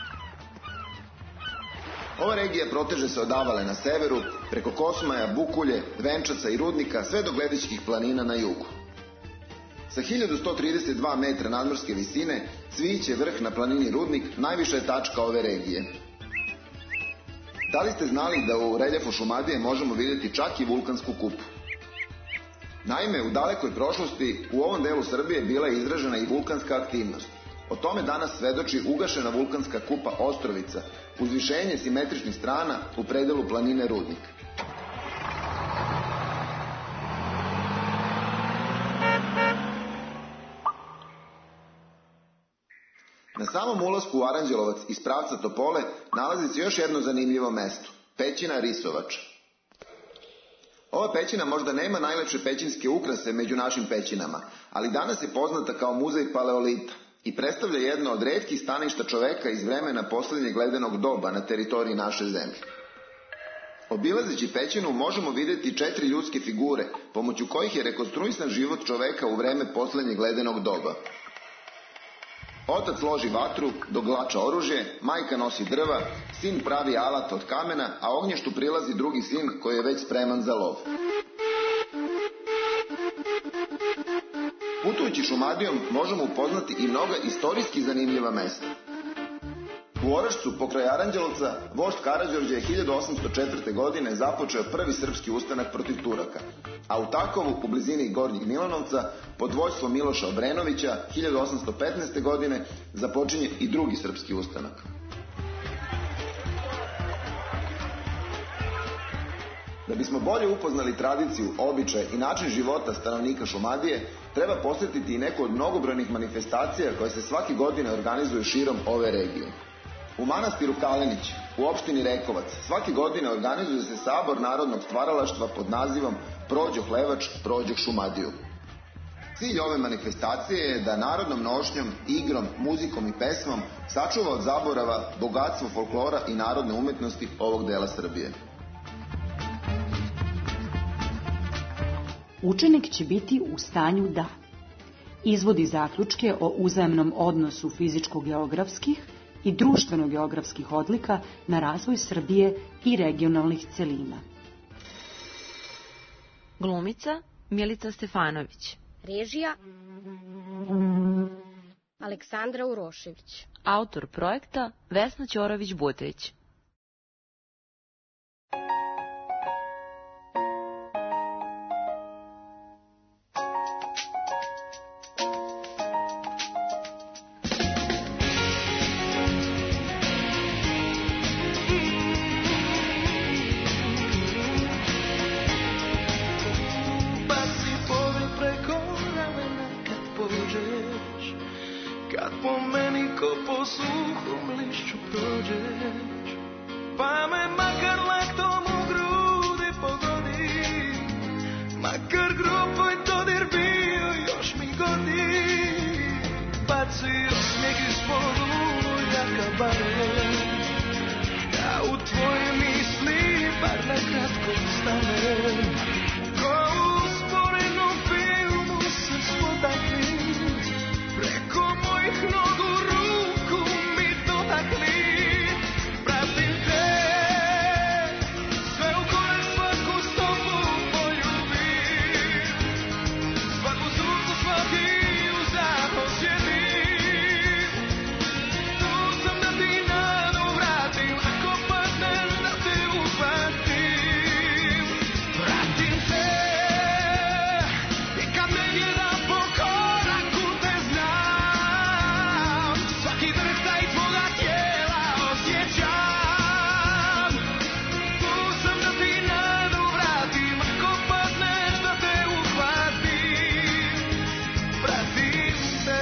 Ova regija proteže se od Avale na severu, preko Kosmaja, Bukulje, Venčaca i Rudnika, sve do Gledičkih planina na jugu. Sa 1132 metra nadmorske visine, Cviće vrh na planini Rudnik najviša je tačka ove regije. Da li ste znali da u reljefu Šumadije možemo vidjeti čak i vulkansku kupu? Naime, u dalekoj prošlosti u ovom delu Srbije bila je izražena i vulkanska aktivnost. O tome danas svedoči ugašena vulkanska kupa Ostrovica, uzvišenje simetričnih strana u predelu planine Rudnik. Na samom ulasku u Aranđelovac iz pravca Topole nalazi se još jedno zanimljivo mesto, pećina Risovača. Ova pećina možda nema najlepše pećinske ukrase među našim pećinama, ali danas je poznata kao muzej paleolita i predstavlja jedno od retkih staništa čoveka iz vremena posljednjeg ledenog doba na teritoriji naše zemlje. Obilazeći pećinu možemo vidjeti 4 ljudske figure, pomoću kojih je rekonstruisan život čoveka u vreme posljednjeg ledenog doba. Otac loži vatru, dok glača oružje, majka nosi drva, sin pravi alat od kamena, a ognještu prilazi drugi sin koji je već spreman za lov. Putujući Šumadijom možemo upoznati i mnoga istorijski zanimljiva mesta. U Orašcu, pokraj Aranđelovca, vožd Karađorđe je 1804. godine započeo prvi srpski ustanak protiv Turaka, a u Takovu, u blizini Gornjeg Milanovca, pod vođstvom Miloša Obrenovića, 1815. godine započinje i drugi srpski ustanak. Da bismo bolje upoznali tradiciju, običaje i način života stanovnika Šumadije, treba posjetiti i neku od mnogobrojnih manifestacija koje se svake godine organizuju širom ove regije. U manastiru Kalenić, u opštini Rekovac, svake godine organizuje se sabor narodnog stvaralaštva pod nazivom Prođo Hlevač, prođo Šumadiju. Cilj ove manifestacije je da narodnom nošnjom, igrom, muzikom i pesmom sačuva od zaborava bogatstvo folklora i narodne umetnosti ovog dela Srbije. Učenik će biti u stanju da izvodi zaključke o uzajamnom odnosu fizičko-geografskih i društveno-geografskih odlika na razvoj Srbije i regionalnih celina. Glumica Milica Stefanović. Režija Aleksandra Urošević. Autor projekta Vesna Ćorović-Butević. Pa me makar laktom u grudi pogodi, ma makar grupoj dodir bio, još mi godi. Bacio snijeg ispod uljaka barem, ja u tvoje misli bar na kratko stanem. Ko u sporednom filmu se spodakni, preko mojih nogu ruku mi dotakni. Pratim te, sve u gore svaku stopu poljubim, svaku suzu, svaki uzah osjetim. Tu sam da ti nadu vratim, ako padneš da te uhvatim. Pratim te, i kad me gledam po koraku te znam, svaki drhtaj tvoga tijela osjećam. Tu sam da ti nadu vratim, ako padneš da te uhvatim. Pratim te,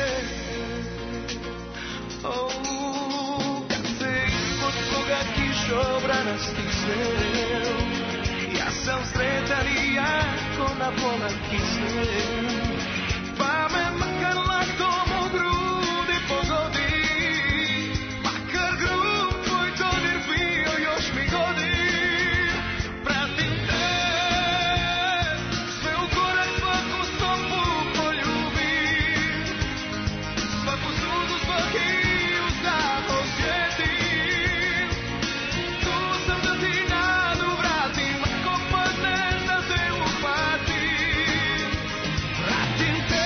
kad se ispod tvoga kišobrana stisnem, ja sam sretan i jako na pola kisnem. Pa me makar laktom u grudi pogodi, makar grub tvoj dodir bio, još mi godi. Pratim te, sve u korak, svaku stopu poljubim, svaku suzu, svaki uzdah osjetim. Tu sam da ti nadu vratim, ako padneš da te uhvatim. Pratim te,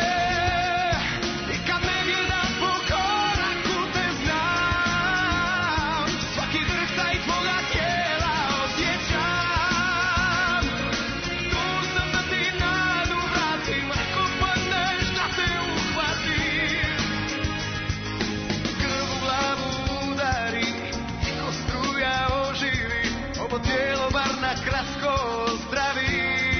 i kad me gledam po koraku te znam, svaki drhtaj tvoga tijela osjećam. Tu sam da ti nadu vratim, ako padneš da te uhvatim. Krv u glavu udari, ko struja oživi, ovo tijelo bar na kratko zdravi.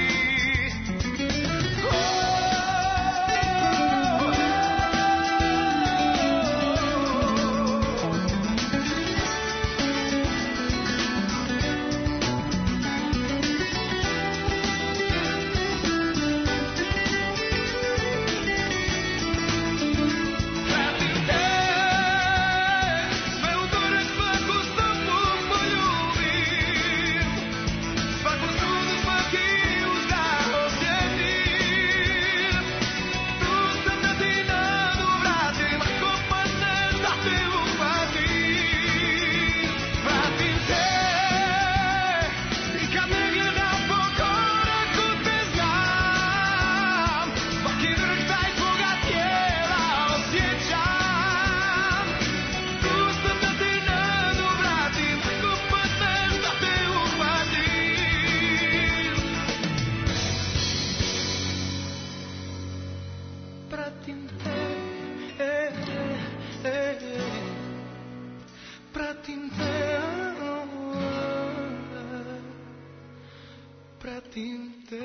Pratim te, sve u korak, svaku stopu poljubim, svaku suzu, svaki uzdah osjetim. Tu sam da ti nadu vratim, ako padneš da te uhvatim. Pratim te, i kad me gledam po koraku te znam, svaki drhtaj tvoga tijela osjećam. Tu sam da ti nadu vratim, ako padneš da te uhvatim. Pratim te, pratim te, pratim te.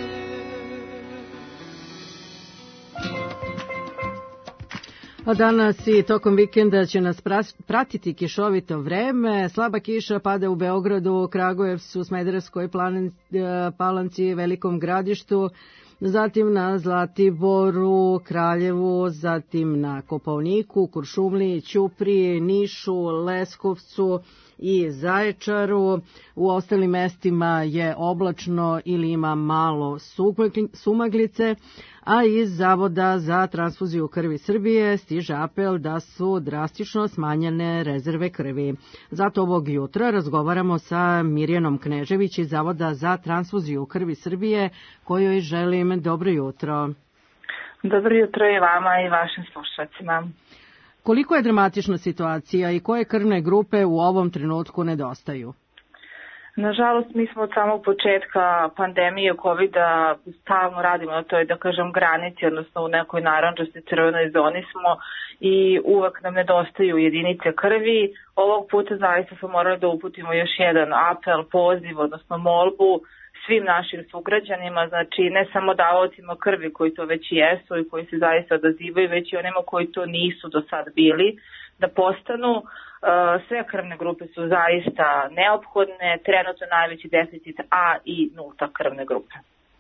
A danas i tokom vikenda će nas pratiti kišovito vreme. Slaba kiša pada u Beogradu, Kragujevcu, Smederevskoj Palanci, Velikom Gradištu, zatim na Zlatiboru, Kraljevu, zatim na Kopaoniku, Kuršumliji, Ćupriji, Nišu, Leskovcu i Zaječaru. U ostalim mestima je oblačno ili ima malo sumaglice, a iz Zavoda za transfuziju krvi Srbije stiže apel da su drastično smanjene rezerve krvi. Zato ovog jutra razgovaramo sa Mirjanom Knežević iz Zavoda za transfuziju krvi Srbije, kojoj želim dobro jutro. Dobro jutro i vama i vašim slušacima. Koliko je dramatična situacija i koje krvne grupe u ovom trenutku nedostaju? Nažalost, mi smo od samog početka pandemije COVID-a stalno radimo na toj, da kažem, granici, odnosno u nekoj narandžastoj crvenoj zoni smo i uvek nam nedostaju jedinice krvi. Ovog puta zaista smo morali da uputimo još jedan apel, poziv, odnosno molbu svim našim sugrađanima, znači ne samo davaocima krvi koji to već jesu i koji se zaista odazivaju, već i onima koji to nisu do sad bili, da postanu. Sve krvne grupe su zaista neophodne, trenutno najveći deficit A i nulta krvne grupe.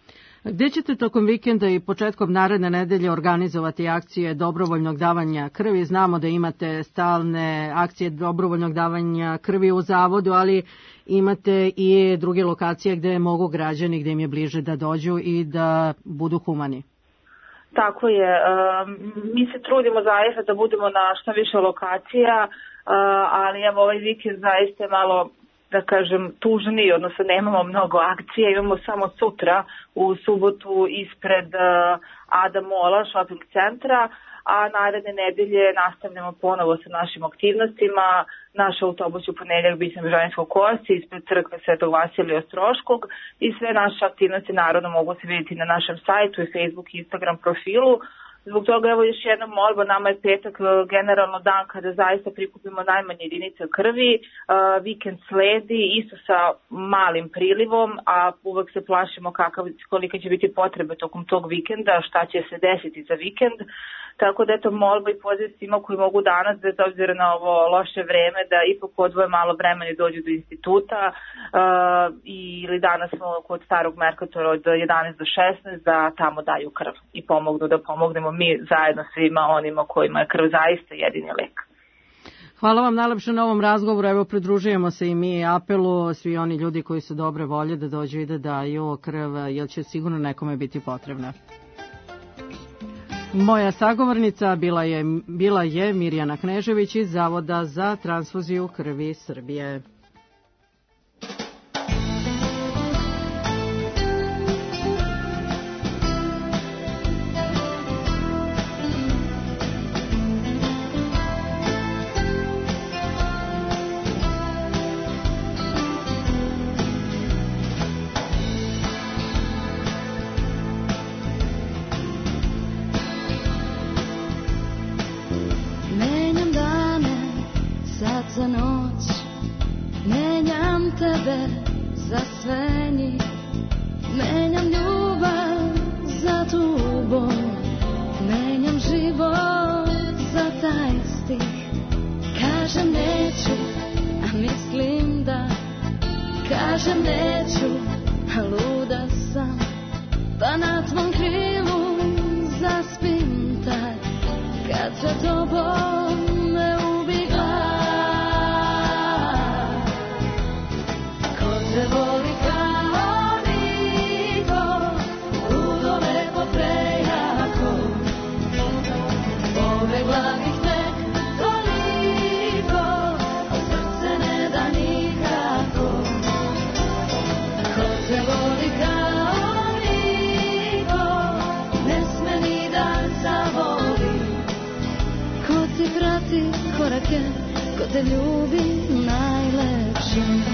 Gde ćete tokom vikenda i početkom naredne nedelje organizovati akcije dobrovoljnog davanja krvi? Znamo da imate stalne akcije dobrovoljnog davanja krvi u zavodu, ali imate i druge lokacije gde mogu građani, gde im je bliže da dođu i da budu humani. Tako je. Mi se trudimo zaista da budemo na što više lokacija, ali evo ovaj vikend zaista je malo, da kažem, tužniji, odnosno nemamo mnogo akcija, imamo samo sutra u subotu ispred Ada Mola shopping centra, a naredne nedelje nastavljamo ponovo sa našim aktivnostima. Naš autobus u ponedeljak biće na Bežanijskoj kosi ispred crkve Svetog Vasilija Ostroškog i sve naše aktivnosti naravno mogu se vidjeti na našem sajtu i Facebook i Instagram profilu. Zbog toga evo još jedna molba, nama je petak generalno dan kada zaista prikupimo najmanje jedinice krvi, vikend sledi isto sa malim prilivom, a uvek se plašimo kolika će biti potrebe tokom tog vikenda, šta će se desiti za vikend. Tako da eto molba i poziv svima koji mogu danas, bez obzira na ovo loše vreme, da ipak odvoje malo vremena i dođu do instituta ili danas smo kod Starog Merkatora od 11 do 16 da tamo daju krv i pomognu, da pomognemo mi zajedno svima onima kojima je krv zaista jedini lek. Hvala vam najlepše na ovom razgovoru. Evo, pridružujemo se i mi apelu, svi oni ljudi koji su dobre volje da dođu i da daju krv, jer će sigurno nekome biti potrebna. Moja sagovornica bila je Mirjana Knežević iz Zavoda za transfuziju krvi Srbije. Za noć menjam tebe za sve njih, menjam ljubav za tubu, menjam život za taj stih. Kažem neću, a mislim da, kažem neću, a luda sam, pa na tvom krilu zaspim tad, kad za tobom me ubi glas. Te voli kao niko, ludo lepo prejako, pobegla bih tek toliko, a srce ne da nikako. Ko te voli kao niko, ne sme ni da zavoli. Ko ti prati korake, ko te ljubi najlepše.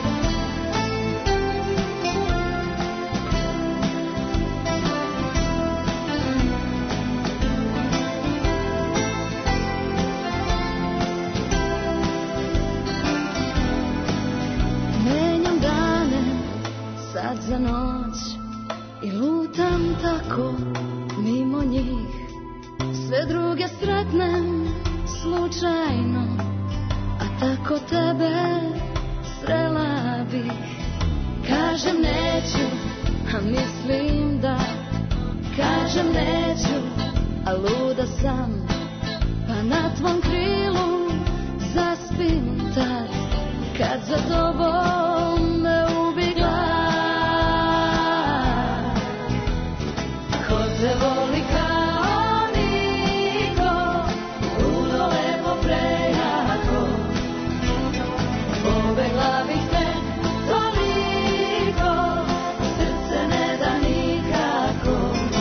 Sad za noć i lutam tako mimo njih, sve druge sretnem slučajno, a tako tebe srela bih. Kažem neću, a mislim da, kažem neću, a luda sam, pa na tvom krilu zaspim tad, kad za tobom me ubi glas. Te voli kao niko, ludo lepo prejako, pobegla bih tek toliko, srce ne da nikako.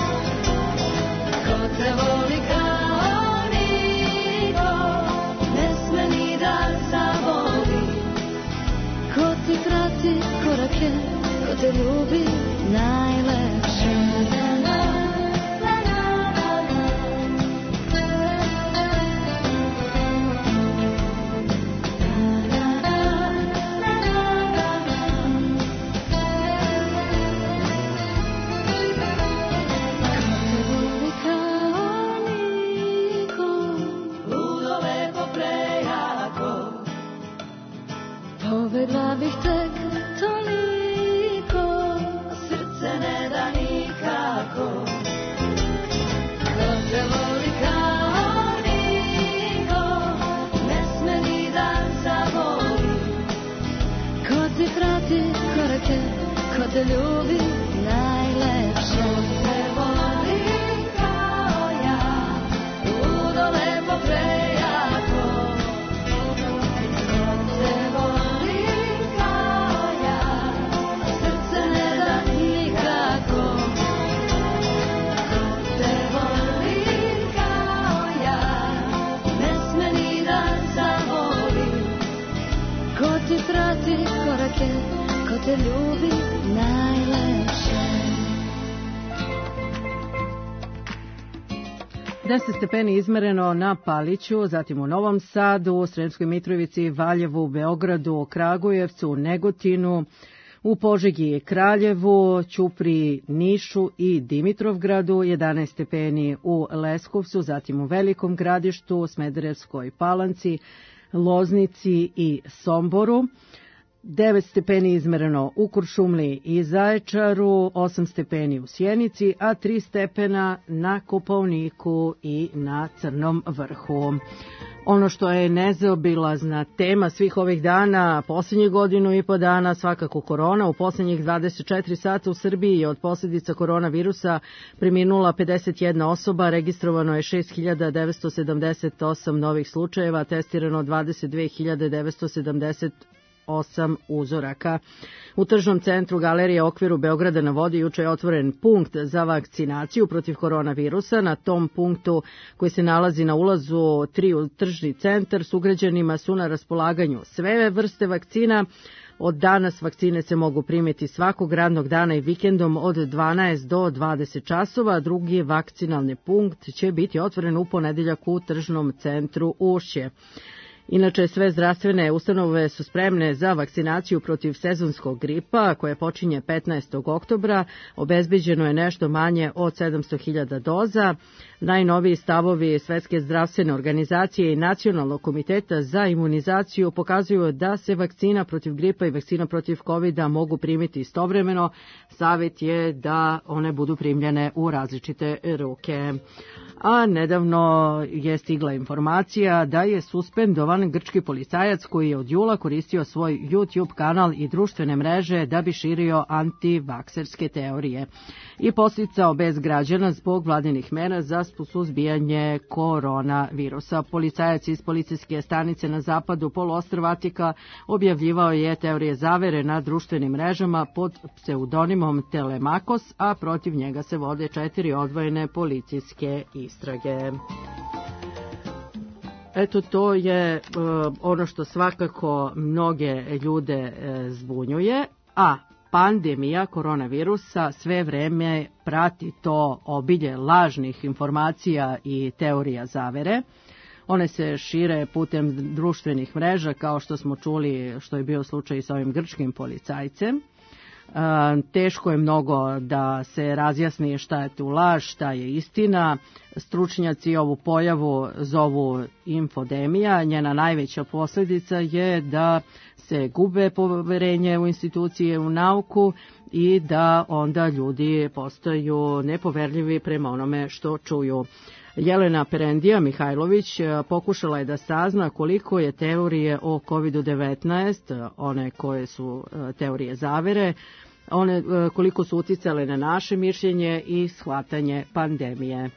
Ko te voli kao niko, ne sme ni da zavoli. Ko ti prati korake, ko te ljubi najlepše. Pobegla bih tek toliko, srce te ljubi najlepše. Te voli kao ja, ludo lepo prejako. Ko te voli kao ja, srce ne da nikako. Ko te voli kao ja, ne sme ni da zavoli. Ko ti prati korake, ko te ljubi najlepše. 10 stepeni izmereno na Paliću, zatim u Novom Sadu, Sremskoj Mitrovici, Valjevu, Beogradu, Kragujevcu, Negotinu, u Požegi, Kraljevu, Ćupriji, Nišu i Dimitrovgradu, 11 stepeni u Leskovcu, zatim u Velikom Gradištu, Smederevskoj Palanci, Loznici i Somboru. 9 stepeni izmereno u Kuršumliji i Zaječaru, 8 stepeni u Sjenici, a 3 stepena na Kopaoniku i na Crnom Vrhu. Ono što je nezaobilazna tema svih ovih dana, posljednjih godinu i po dana, svakako korona. U posljednjih 24 sata u Srbiji je od posljedica koronavirusa preminula 51 osoba, registrovano je 6.978 novih slučajeva, testirano 22.978 uzoraka. U tržnom centru Galerije Okvir u Beograda na vodi juče je otvoren punkt za vakcinaciju protiv koronavirusa. Na tom punktu, koji se nalazi na ulazu 3 u tržni centar, sugrađanima su na raspolaganju sve vrste vakcina. Od danas vakcine se mogu primiti svakog radnog dana i vikendom od 12 do 20 časova. Drugi vakcinalni punkt će biti otvoren u ponedeljak u tržnom centru Ušće. Inače, sve zdravstvene ustanove su spremne za vakcinaciju protiv sezonskog gripa, koje počinje 15. oktobra. Obezbeđeno je nešto manje od 700.000 doza. Najnoviji stavovi Svetske zdravstvene organizacije i Nacionalnog komiteta za imunizaciju pokazuju da se vakcina protiv gripa i vakcina protiv COVID-a mogu primiti istovremeno. Savjet je da one budu primljene u različite ruke. A nedavno je stigla informacija da je suspendovan grčki policajac koji je od jula koristio svoj YouTube kanal i društvene mreže da bi širio antivakserske teorije i podsticao bez građana zbog vladinih mera za suzbijanje koronavirusa. Policajac iz policijske stanice na zapadu poluostrva Atika objavljivao je teorije zavere na društvenim mrežama pod pseudonimom Telemakos, a protiv njega se vode 4 odvojene policijske istrage. Eto, to je ono što svakako mnoge ljude zbunjuje, a pandemija koronavirusa sve vreme prati to obilje lažnih informacija i teorija zavere. One se šire putem društvenih mreža, kao što smo čuli, što je bio slučaj sa ovim grčkim policajcem. Teško je mnogo da se razjasni šta je tu laž, šta je istina. Stručnjaci ovu pojavu zovu infodemija. Njena najveća posljedica je da se gube poverenje u institucije, u nauku i da onda ljudi postaju nepoverljivi prema onome što čuju. Jelena Perendija Mihajlović pokušala je da sazna koliko je teorije o COVID-19, one koje su teorije zavere, one koliko su uticale na naše mišljenje i shvatanje pandemije.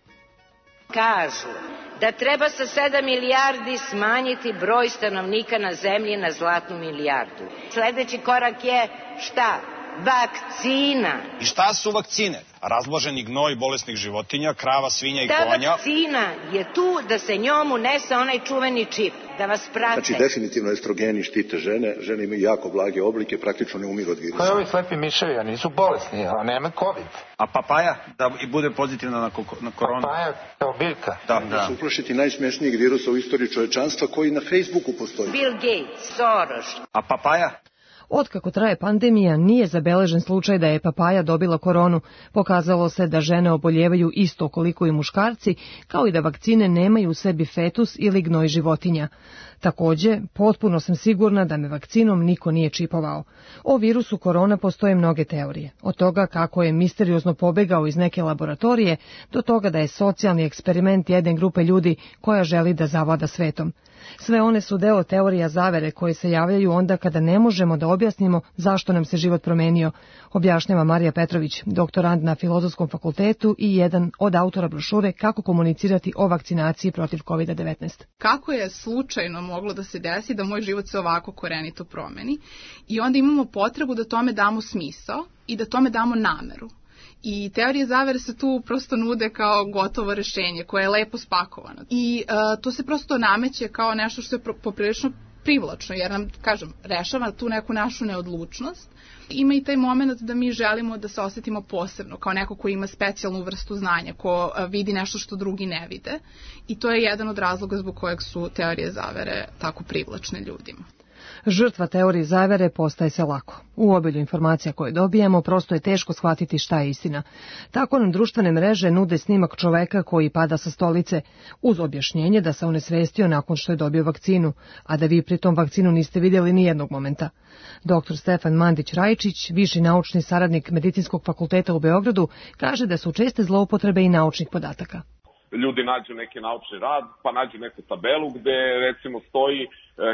Kažu da treba sa 7 milijardi smanjiti broj stanovnika na zemlji na zlatnu milijardu. Sledeći korak je šta? Vakcina. I šta su vakcine? Razloženi gnoj bolesnih životinja, krava, svinja i konja. Ta vakcina je tu da se njom unese onaj čuveni čip, da vas prate. Znači, definitivno estrogeni štite žene, žene imaju jako blage oblike, praktično ne umiru od virusa. Kao ovi slepi miševi, a nisu bolesni, a nema COVID. A papaja da i bude pozitivna na koronu? Papaja kao biljka. Da su uplašiti najsmešnijeg virusa u istoriji čovečanstva koji na Facebooku postoji. Bill Gates, Soros. A papaja? Otkako traje pandemija, nije zabeležen slučaj da je papaja dobila koronu. Pokazalo se da žene oboljevaju isto koliko i muškarci, kao i da vakcine nemaju u sebi fetus ili gnoj životinja. Takođe, potpuno sam sigurna da me vakcinom niko nije čipovao. O virusu korona postoje mnoge teorije. Od toga kako je misteriozno pobegao iz neke laboratorije, do toga da je socijalni eksperiment jedne grupe ljudi koja želi da zavlada svetom. Sve one su deo teorija zavere koje se javljaju onda kada ne možemo da objasnimo objasnimo zašto nam se život promenio, objašnjava Marija Petrović, doktorant na Filozofskom fakultetu i jedan od autora brošure Kako komunicirati o vakcinaciji protiv COVID-19. Kako je slučajno moglo da se desi da moj život se ovako korenito promeni i onda imamo potrebu da tome damo smisao i da tome damo nameru. I teorije zavere se tu prosto nude kao gotovo rešenje koje je lepo spakovano. I to se prosto nameće kao nešto što je poprilično privlačno, jer nam, kažem, rešava tu neku našu neodlučnost. Ima i taj moment da mi želimo da se osetimo posebno, kao neko ko ima specijalnu vrstu znanja, ko vidi nešto što drugi ne vide. I to je jedan od razloga zbog kojeg su teorije zavere tako privlačne ljudima. Žrtva teorije zavere postaje se lako. U obilju informacija koje dobijamo prosto je teško shvatiti šta je istina. Tako nam društvene mreže nude snimak čoveka koji pada sa stolice, uz objašnjenje da se onesvestio nakon što je dobio vakcinu, a da vi pritom vakcinu niste vidjeli ni jednog momenta. Dr. Stefan Mandić-Rajčić, viši naučni saradnik Medicinskog fakulteta u Beogradu, kaže da su česte zloupotrebe i naučnih podataka. Ljudi nađu neki naučni rad, pa nađu neku tabelu gde recimo stoji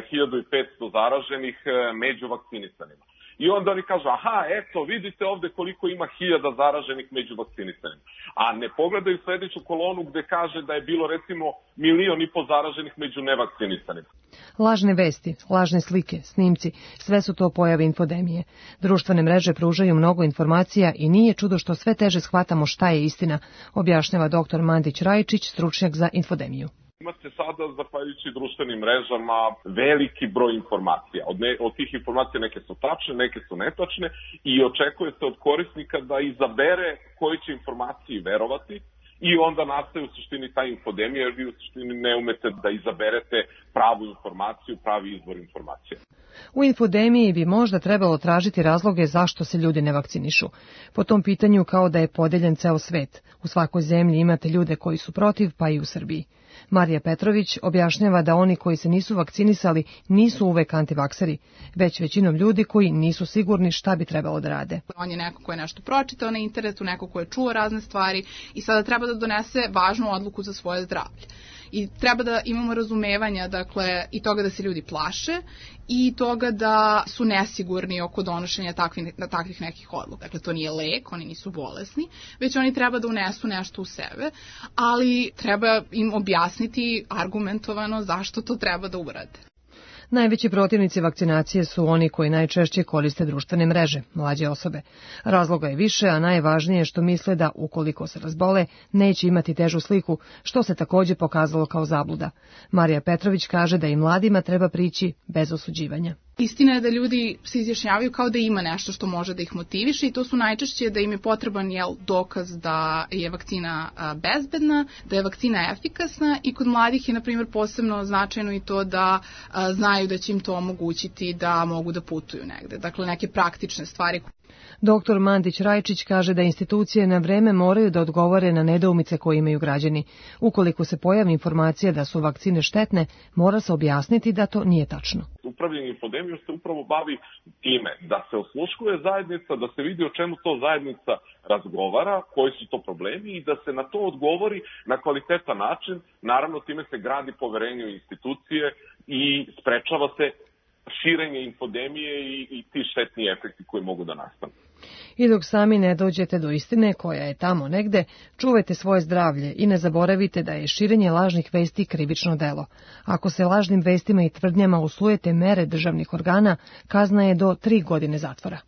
1500 zaraženih među vakcinisanima. I onda oni kažu, aha, eto, vidite ovde koliko ima 1000 zaraženih među vakcinisanima. A ne pogledaju sledeću kolonu gde kaže da je bilo recimo 1,5 miliona zaraženih među nevakcinisanima. Lažne vesti, lažne slike, snimci, sve su to pojave infodemije. Društvene mreže pružaju mnogo informacija i nije čudo što sve teže shvatamo šta je istina, objašnjava dr. Mandić-Rajčić, stručnjak za infodemiju. Imate sada, zahvaljujući društvenim mrežama, veliki broj informacija. Od tih informacija neke su tačne, neke su netačne i očekuje se od korisnika da izabere koji će informaciji verovati i onda nastaje u suštini ta infodemija, jer vi u suštini ne umete da izaberete pravu informaciju, pravi izvor informacije. U infodemiji bi možda trebalo tražiti razloge zašto se ljudi ne vakcinišu. Po tom pitanju kao da je podeljen ceo svet. U svakoj zemlji imate ljude koji su protiv, pa i u Srbiji. Marija Petrović objašnjava da oni koji se nisu vakcinisali nisu uvek antivakseri, već većinom ljudi koji nisu sigurni šta bi trebalo da rade. On je neko ko je nešto pročitao na internetu, neko ko je čuo razne stvari i sada treba da donese važnu odluku za svoje zdravlje. I treba da imamo razumevanja, dakle, i toga da se ljudi plaše i toga da su nesigurni oko donošenja takvih nekih odluka. Dakle, to nije lek, oni nisu bolesni, već oni treba da unesu nešto u sebe, ali treba im objasniti argumentovano zašto to treba da urade. Najveći protivnici vakcinacije su oni koji najčešće koriste društvene mreže, mlađe osobe. Razloga je više, a najvažnije je što misle da, ukoliko se razbole, neće imati težu sliku, što se takođe pokazalo kao zabluda. Marija Petrović kaže da i mladima treba prići bez osuđivanja. Istina je da ljudi se izjašnjavaju kao da ima nešto što može da ih motiviše i to su najčešće da im je potreban dokaz da je vakcina bezbedna, da je vakcina efikasna i kod mladih je, na primjer, posebno značajno i to da znaju da će im to omogućiti da mogu da putuju negde. Dakle, neke praktične stvari. Dr. Mandić-Rajčić kaže da institucije na vreme moraju da odgovore na nedoumice koje imaju građani. Ukoliko se pojavi informacija da su vakcine štetne, mora se objasniti da to nije tačno. Upravljanje infodemijom se upravo bavi time da se osluškuje zajednica, da se vidi o čemu to zajednica razgovara, koji su to problemi i da se na to odgovori na kvalitetan način. Naravno, time se gradi poverenje u institucije i sprečava se širenje infodemije i ti štetni efekti koji mogu da nastanu. I dok sami ne dođete do istine koja je tamo negde, čuvajte svoje zdravlje i ne zaboravite da je širenje lažnih vesti krivično delo. Ako se lažnim vestima i tvrdnjama uslujete mere državnih organa, kazna je do 3 godine zatvora.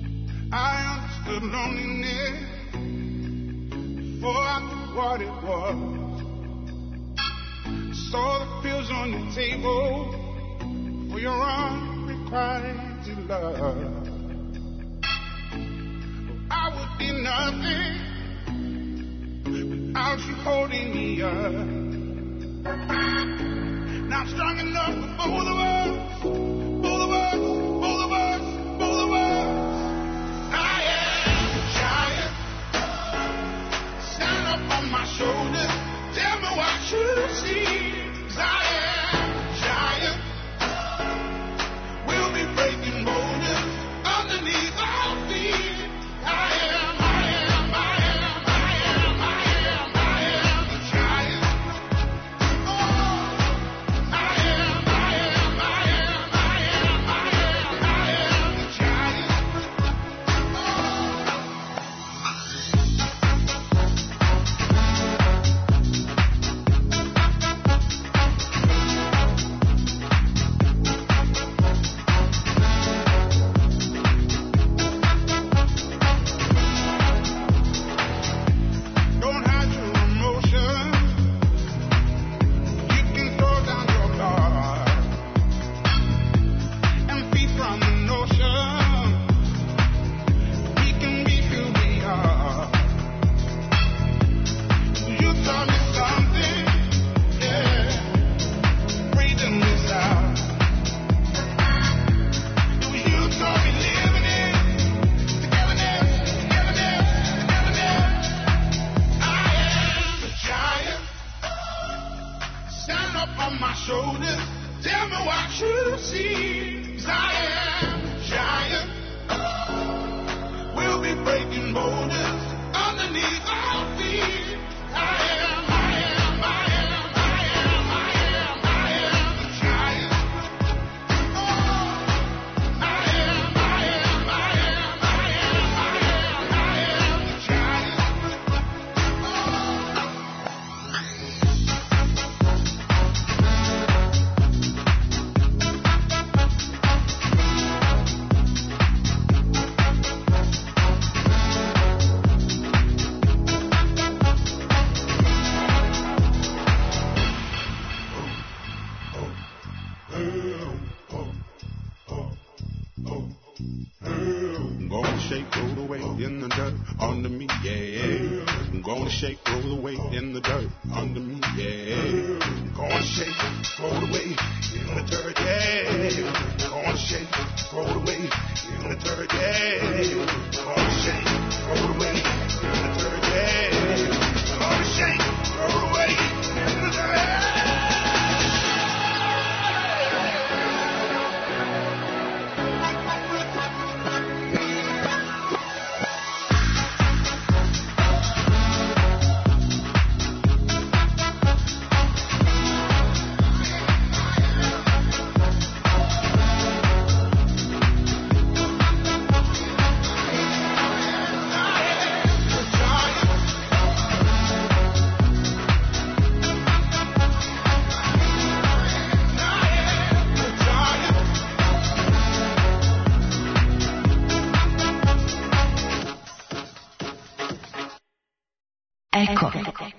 For your unrequited love, I would be nothing without you holding me up. Not strong enough for both of us, both of us, both of us, both of us. I am a giant. Stand up on my shoulders, tell me what you see. 'Cause I am a giant. Breaking boulders underneath our feet. I am the giant. Oh, I am on my shoulders. Tell me what you see. 'Cause I am a giant. We'll be breaking borders underneath our feet. I am a giant. shake, roll the weight in the dirt under me, yeah. I'm gonna shake, roll the weight in the dirt under me, yeah. Gonna shake, roll the weight in the dirt, yeah. Gonna shake, roll the weight in the dirt, yeah. Gonna shake, roll the weight in the dirt, yeah. Gonna shake, roll the weight in the dirt. Eko.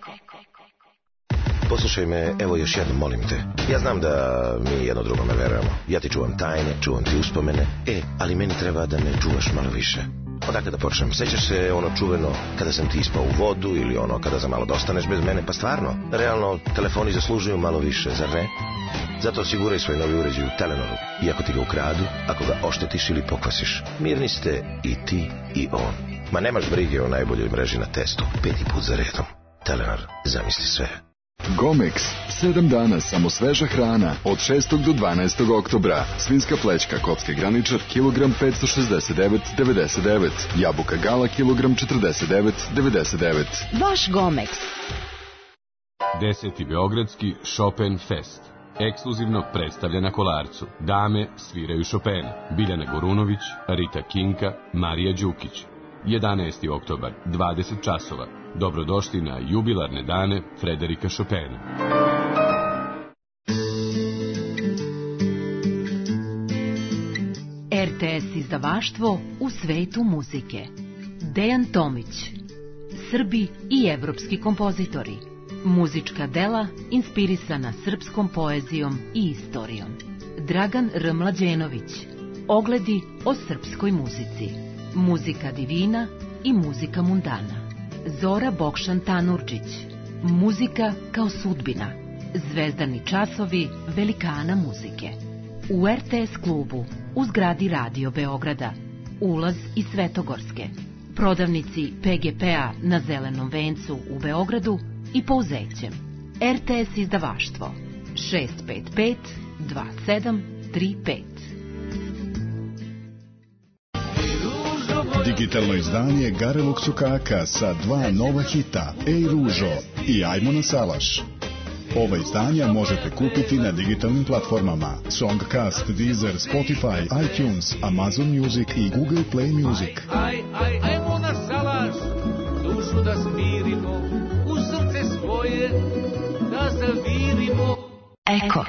Poslušaj me, evo još jednom, molim te. Ja znam da mi jedno drugome verujemo. Ja ti čuvam tajne, čuvam ti uspomene. Ali meni treba da me čuvaš malo više. Odakle da počnem? Sećaš se ono čuveno kada sam ti ispao u vodu ili ono kada za malo dostaneš bez mene? Pa stvarno, realno, telefoni zaslužuju malo više, zar ne? Zato osiguraj svoj novi uređaj u Telenoru. I ako ti ga ukradu, ako ga oštetiš ili pokvasiš, mirni ste i ti i on. Ma nemaš brige o najboljoj mreži na testu. 5. put za redom. Telenor, zamisli sve. Gomex, 7 dana samo sveža hrana, od 6. do 12. oktobra. Svinjska plećka, kocke graničar, kilogram 569,99. Jabuka gala, kilogram 49,99. Vaš Gomex. 10. Beogradski Chopin Fest. Ekskluzivno predstavlja na Kolarcu. Dame sviraju Chopina. Biljana Gorunović, Rita Kinka, Marija Đukić. 11. oktobar, 20 časova. Dobrodošli na jubilarne dane Frederika Chopina. RTS izdavaštvo u svetu muzike. Dejan Tomić. Srbi i evropski kompozitori. Muzička dela inspirisana srpskom poezijom i istorijom. Dragan R. Mlađenović. Ogledi o srpskoj muzici. Muzika divina i muzika mundana. Zora Bokšan Tanurđić. Muzika kao sudbina. Zvezdani časovi velikana muzike. U RTS klubu u zgradi Radio Beograda. Ulaz iz Svetogorske. Prodavnici PGP-a na Zelenom vencu u Beogradu i Pouzećem. RTS izdavaštvo 655 2735. Digitalno izdanje Garelog Sukaka sa 2 nova hita, Ej Ružo i Ajmo na salaš. Ova izdanja možete kupiti na digitalnim platformama Songcast, Deezer, Spotify, iTunes, Amazon Music i Google Play Music. Ajmo na salaš, dušu da smirimo, u srce svoje da zavirimo. Eko.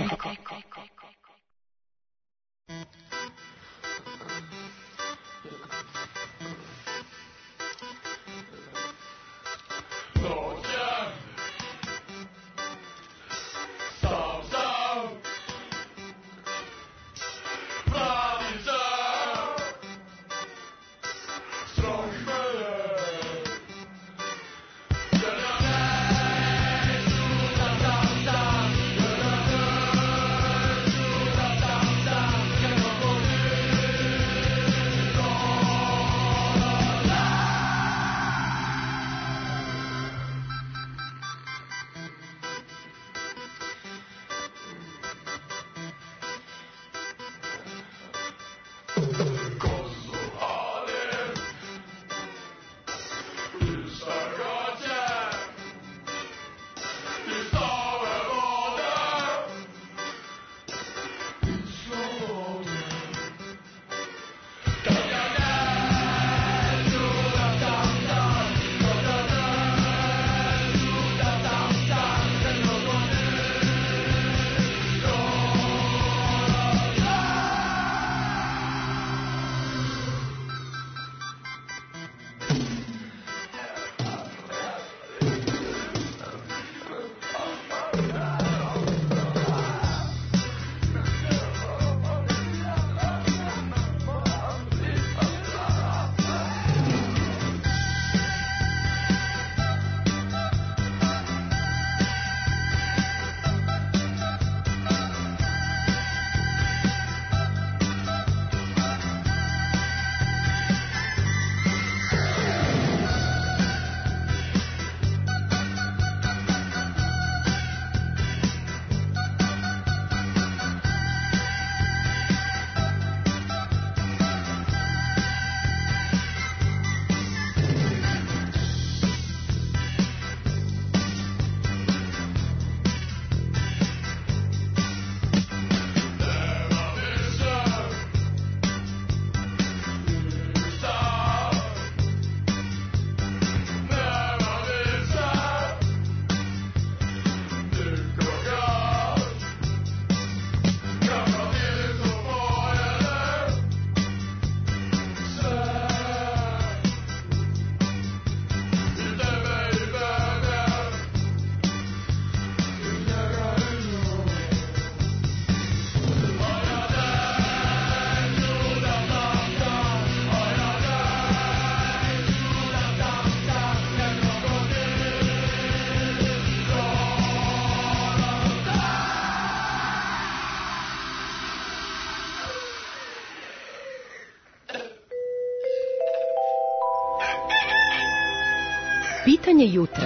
Pitanje jutra.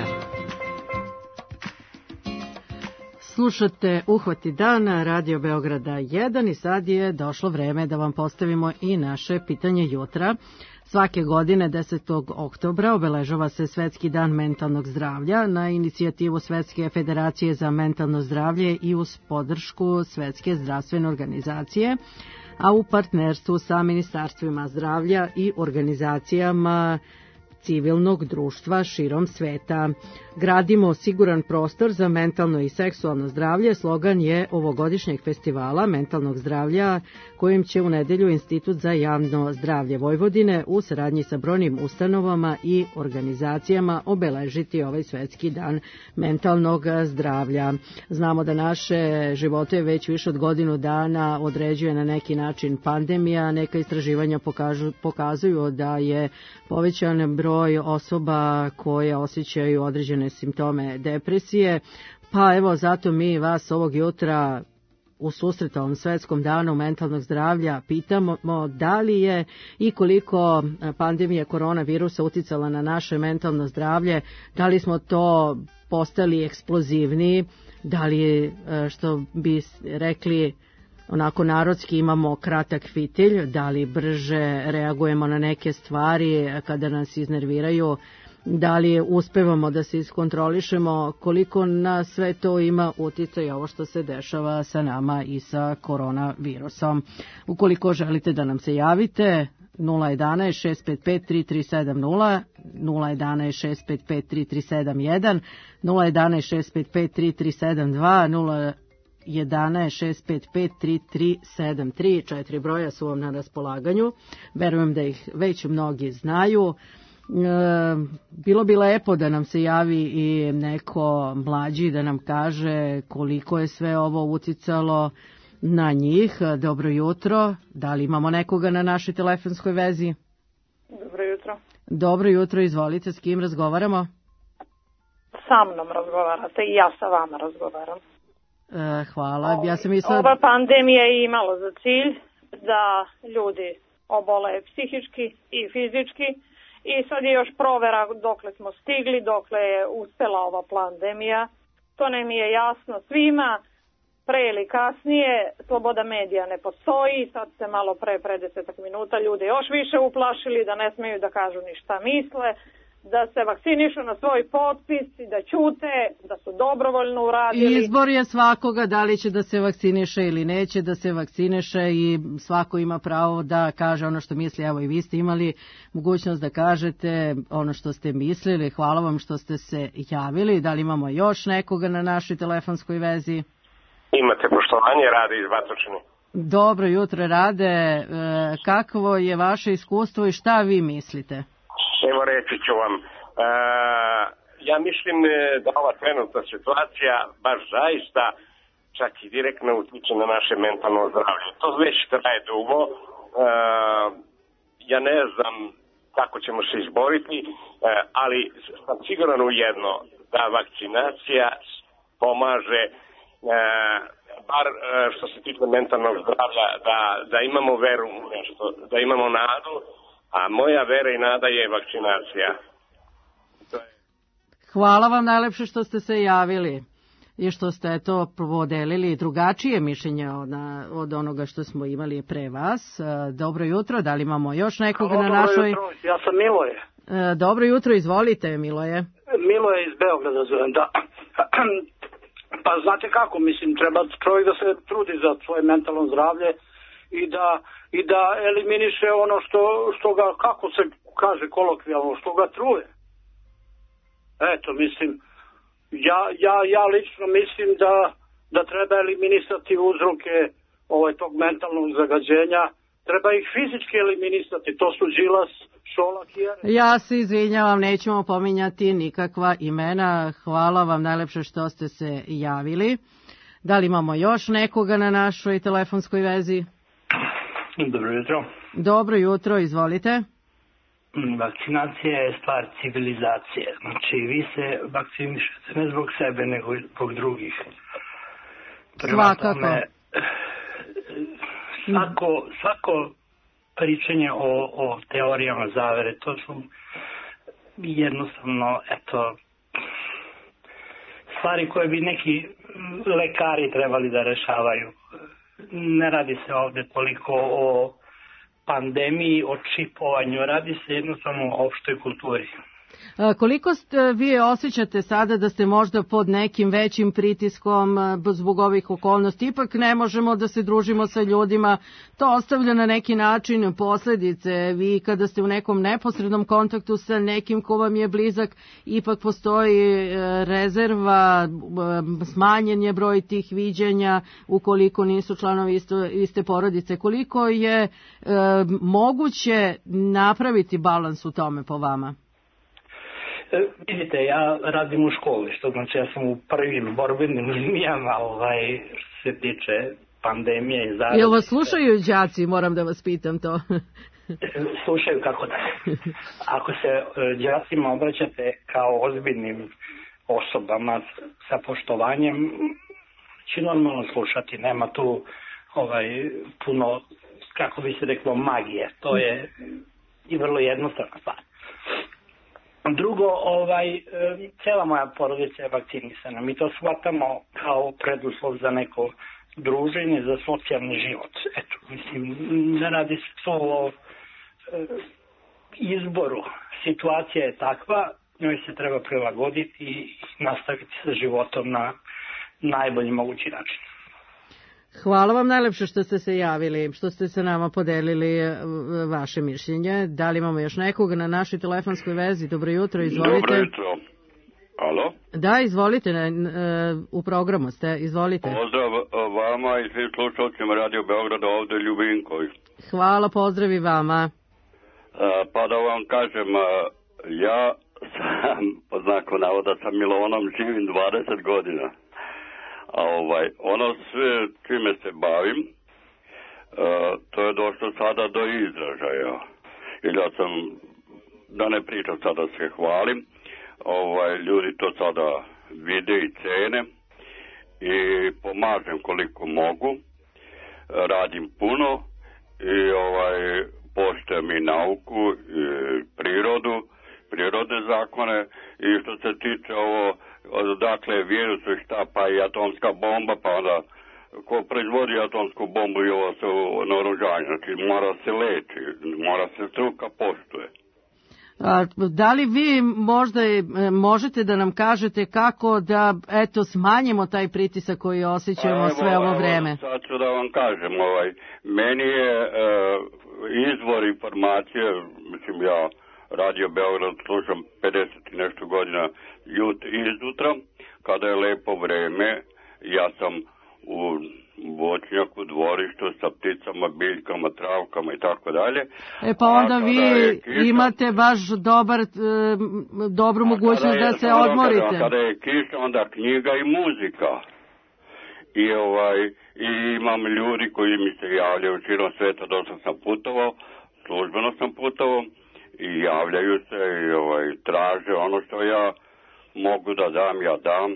Slušate Uhvati dana, Radio Beograda 1 i sad je došlo vreme da vam postavimo i naše pitanje jutra. Svake godine 10. oktobra obeležava se Svetski dan mentalnog zdravlja na inicijativu Svetske federacije za mentalno zdravlje i uz podršku Svetske zdravstvene organizacije, a u partnerstvu sa ministarstvima zdravlja i organizacijama civilnog društva širom sveta. Gradimo siguran prostor za mentalno i seksualno zdravlje, slogan je ovogodišnjeg festivala mentalnog zdravlja, kojim će u nedelju Institut za javno zdravlje Vojvodine u saradnji sa brojnim ustanovama i organizacijama obeležiti ovaj Svetski dan mentalnog zdravlja. Znamo da naše živote već više od godinu dana određuje na neki način pandemija. Neka istraživanja pokazuju da je povećan broj osoba koje osjećaju određene simptome depresije, pa evo zato mi vas ovog jutra u susret ovom Svetskom danu mentalnog zdravlja pitamo da li je i koliko pandemija koronavirusa uticala na naše mentalno zdravlje, da li smo to postali eksplozivniji, da li, što bi rekli onako narodski, imamo kratak fitilj, da li brže reagujemo na neke stvari kada nas iznerviraju, da li uspevamo da se iskontrolišemo, koliko na sve to ima uticaj ovo što se dešava sa nama i sa koronavirusom. Ukoliko želite da nam se javite, 011 655 3370, 011 655 3371, 011 655 3372, 11 655 3373, 4 broja su vam na raspolaganju. Verujem da ih već mnogi znaju. Bilo bi lepo da nam se javi i neko mlađi da nam kaže koliko je sve ovo uticalo na njih. Dobro jutro. Da li imamo nekoga na našoj telefonskoj vezi? Dobro jutro. Dobro jutro, izvolite, s kim razgovaramo? Sa mnom razgovarate i ja sa vama razgovaram. Hvala. Ja sam mislila... Ova pandemija je imala za cilj da ljudi obole psihički i fizički i sad je još provera dokle smo stigli, dokle je uspela ova pandemija. To nam je jasno svima. pre ili kasnije, sloboda medija ne postoji, sad se malo pre 10 minuta ljude još više uplašili da ne smeju da kažu ni šta misle, da se vakcinišu na svoj potpis i da ćute, da su dobrovoljno uradili. Izbor je svakoga da li će da se vakciniše ili neće da se vakciniše i svako ima pravo da kaže ono što misli. Evo i vi ste imali mogućnost da kažete ono što ste mislili. Hvala vam što ste se javili. Da li imamo još nekoga na našoj telefonskoj vezi? Imate poštovanje, Rade iz Batočine. Dobro jutro, Rade. Kakvo je vaše iskustvo i šta vi mislite? Evo reći ću vam, ja mislim da ova trenutna situacija baš zaista čak i direktno utiče na naše mentalno zdravlje. To već traje dugo, ja ne znam kako ćemo se izboriti, ali sam siguran u jedno, da vakcinacija pomaže, bar što se tiče mentalnog zdravlja, da imamo veru u nešto, da imamo nadu, a moja vera i nada je vakcinacija. Hvala vam najlepše što ste se javili i što ste to podelili drugačije mišljenje od onoga što smo imali pre vas. Dobro jutro, da li imamo još nekoga na našoj... Dobro jutro, ja sam Miloje. Dobro jutro, izvolite Miloje. Miloje iz Beograda zovem, da. Pa znate kako, mislim, treba čovjek da se trudi za svoje mentalno zdravlje i da eliminiše ono što ga, kako se kaže kolokvijalno, što ga truje. Eto, mislim, ja lično mislim da treba eliminisati uzroke tog mentalnog zagađenja, treba ih fizički eliminisati, to su Đilas, Šolak i Jeremić. Ja se izvinjavam, nećemo pominjati nikakva imena, hvala vam najlepše što ste se javili. Da li imamo još nekoga na našoj telefonskoj vezi? Dobro jutro. Dobro jutro, izvolite. Vakcinacija je stvar civilizacije. Znači, vi se vakcinišete ne zbog sebe, nego zbog drugih. Svakako. Svako pričanje o teorijama zavere, to su jednostavno, stvari koje bi neki lekari trebali da rešavaju. Ne radi se ovde toliko o pandemiji, o čipovanju, radi se jednostavno o opštoj kulturi. Koliko vi osjećate sada da ste možda pod nekim većim pritiskom zbog ovih okolnosti? Ipak ne možemo da se družimo sa ljudima. To ostavlja na neki način posledice. Vi kada ste u nekom neposrednom kontaktu sa nekim ko vam je blizak, ipak postoji rezerva, smanjen je broj tih viđenja ukoliko nisu članovi iste porodice. Koliko je moguće napraviti balans u tome po vama? Vidite, ja radim u školi, što znači ja sam u prvim borbenim linijama što se tiče pandemije i zarazne. Jel vas slušaju đaci, moram da vas pitam to? Slušaju, kako da. Ako se đacima obraćate kao ozbiljnim osobama sa poštovanjem, će normalno slušati, nema tu puno, kako bi se reklo, magije. To je i vrlo jednostavna stvar. Drugo, cela moja porodica je vakcinisana. Mi to shvatamo kao preduslov za neko druženje, za socijalni život. Eto, mislim, ne radi se to o izboru. Situacija je takva, njoj se treba prilagoditi i nastaviti sa životom na najbolji mogući način. Hvala vam najlepše što ste se javili, što ste se nama podelili vaše mišljenje. Da li imamo još nekoga na našoj telefonskoj vezi? Dobro jutro, izvolite. Dobro jutro. Alo? Da, izvolite, u programu ste, izvolite. Pozdrav vama i svim slušalcima Radio Beograda, ovde Ljubinković. Hvala, pozdrav i vama. Pa da vam kažem, ja sam, po znaku navoda, sa Milonom živim 20 godina. A ono sve čime se bavim, to je došlo sada do izražaja. Ili ja sam, da ne pričam sada se hvalim, ljudi to sada vide i cene i pomažem koliko mogu, radim puno i poštujem i nauku i prirodne zakone i što se tiče dakle virus i šta, pa i atomska bomba, pa onda ko proizvodi atomsku bombu i ovo se naoružanje. Znači mora se leči, mora se struka poštuje. Da li vi možda možete da nam kažete kako da smanjimo taj pritisak koji osjećamo sve ovo vreme? Sad ću da vam kažem, meni je izvor informacije, mislim ja Radio Beograd slušam 50 i nešto godina izjutra, kada je lepo vreme, ja sam u voćnjaku, dvorištu sa pticama, biljkama, travkama i tako dalje. Pa onda vi imate baš dobru mogućnost da se odmorite. Kada je kiša, onda knjiga i muzika. I imam ljudi koji mi se javljaju širom sveta, dosta sam putovao, službeno sam putovao i javljaju se i traže ono što ja mogu da dam, ja dam.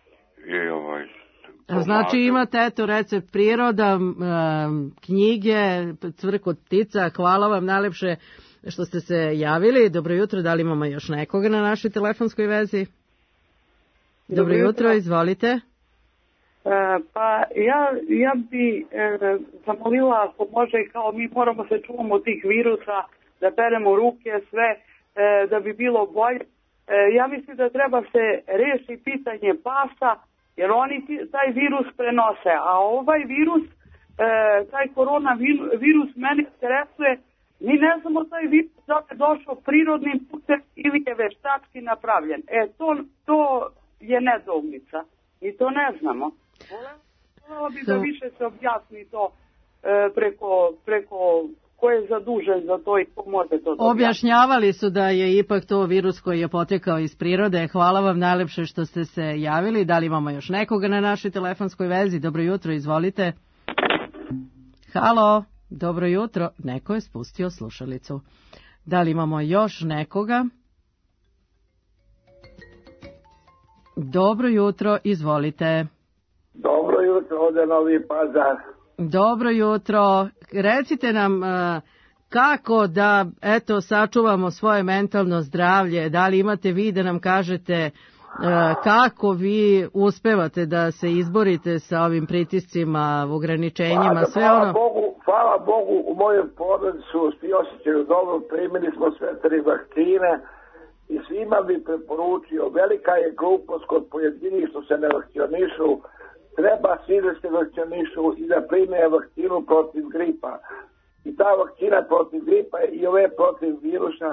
Znači imate recept priroda, knjige, cvrkot ptica. Hvala vam najlepše što ste se javili. Dobro jutro, da li imamo još nekoga na našoj telefonskoj vezi? Dobro jutro, izvolite. Pa ja bi zamolila, ako može, kao mi moramo se čuvamo od tih virusa, da peremo ruke, sve, da bi bilo bolje. Ja mislim da treba se reši pitanje pasa, jer oni taj virus prenose, a ovaj virus, taj koronavirus mene interesuje, mi ne znamo taj virus da je došao prirodnim putem ili je veštački napravljen. To je nedoumica i to ne znamo. Voleo bi da više se objasni to preko ko je zadužen za to i ko može to da objašnjavali su da je ipak to virus koji je potekao iz prirode. Hvala vam najlepše što ste se javili. Da li imamo još nekoga na našoj telefonskoj vezi? Dobro jutro, izvolite. Halo, dobro jutro. Neko je spustio slušalicu. Da li imamo još nekoga? Dobro jutro, izvolite. Dobro jutro, ovdje Novi Pazar. Dobro jutro. Recite nam kako da sačuvamo svoje mentalno zdravlje. Da li imate vi da nam kažete kako vi uspevate da se izborite sa ovim pritiscima, ograničenjima, sve ono? Hvala Bogu, u mojoj porodici su svi osjećaju dobro, primili smo sve 3 vakcine i svima bi preporučio, velika je glupost kod pojedinih što se ne vakcionišu. Treba svi da se vakcionišu i da prime vakcinu protiv gripa. I ta vakcina protiv gripa i ove protiv virusa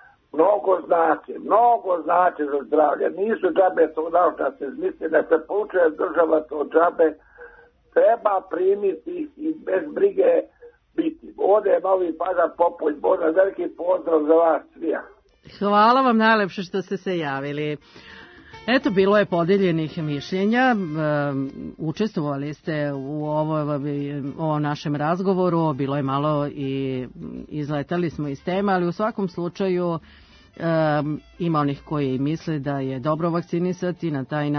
mnogo znače za zdravlje. Nisu džabe to naučna se izmisli, ne se poučuje država to džabe. Treba primiti i bez brige biti. Ovdje je Novi Pazar, Popović, Boža, veliki pozdrav za vas svija. Hvala vam najlepše što ste se javili. Eto, bilo je podeljenih mišljenja, učestvovali ste u ovom našem razgovoru, bilo je malo i izletali smo iz teme, ali u svakom slučaju ima onih koji misle da je dobro vakcinisati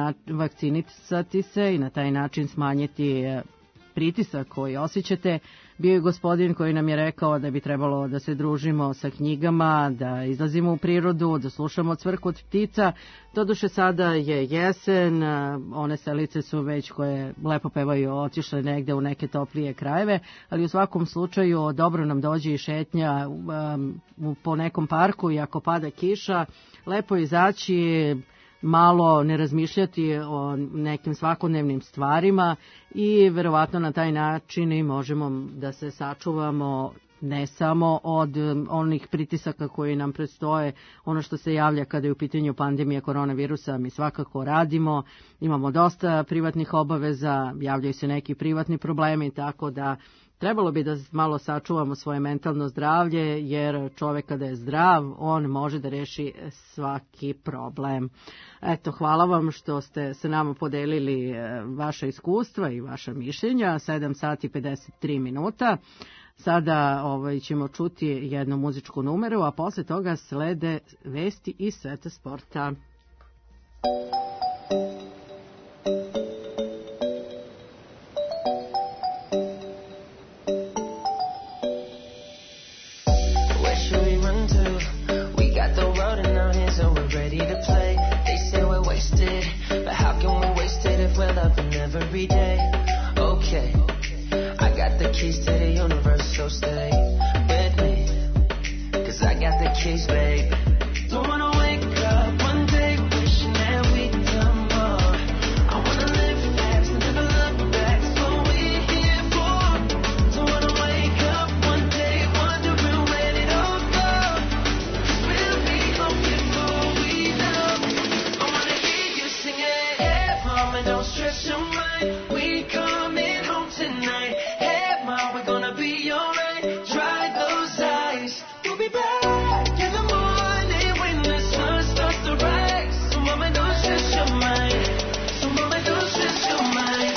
se i na taj način smanjiti pritisak koji osjećate. Bio je gospodin koji nam je rekao da bi trebalo da se družimo sa knjigama, da izlazimo u prirodu, da slušamo cvrkot ptica. Doduše sada je jesen, one selice su već koje lepo pevaju otišle negde u neke toplije krajeve, ali u svakom slučaju dobro nam dođe i šetnja po nekom parku i ako pada kiša, lepo izaći, malo ne razmišljati o nekim svakodnevnim stvarima i verovatno na taj način i možemo da se sačuvamo ne samo od onih pritisaka koji nam predstoje, ono što se javlja kada je u pitanju pandemija koronavirusa, mi svakako radimo, imamo dosta privatnih obaveza, javljaju se neki privatni problemi, tako da trebalo bi da malo sačuvamo svoje mentalno zdravlje, jer čovek kada je zdrav, on može da reši svaki problem. Eto, hvala vam što ste se nama podelili vaša iskustva i vaša mišljenja. 7 sati 53 minuta. Sada ćemo čuti jednu muzičku numeru, a posle toga slede vesti iz sveta sporta. Every day, okay. got the keys to the universe, so stay with me. 'Cause I got the keys, babe. Don't wanna wake up one day wishing that we'd done more. I wanna live fast and never look back. That's what we're here for. Don't wanna wake up one day wondering where it all goes. We'll be home before we know. I wanna hear you sing it. Hey, mama, don't stress your mind. We coming home tonight. Hey, mom, we're gonna be alright. Dry those eyes. We'll be back in the morning when the sun starts to rise. So mama, don't stress your mind. So mama, don't stress your mind.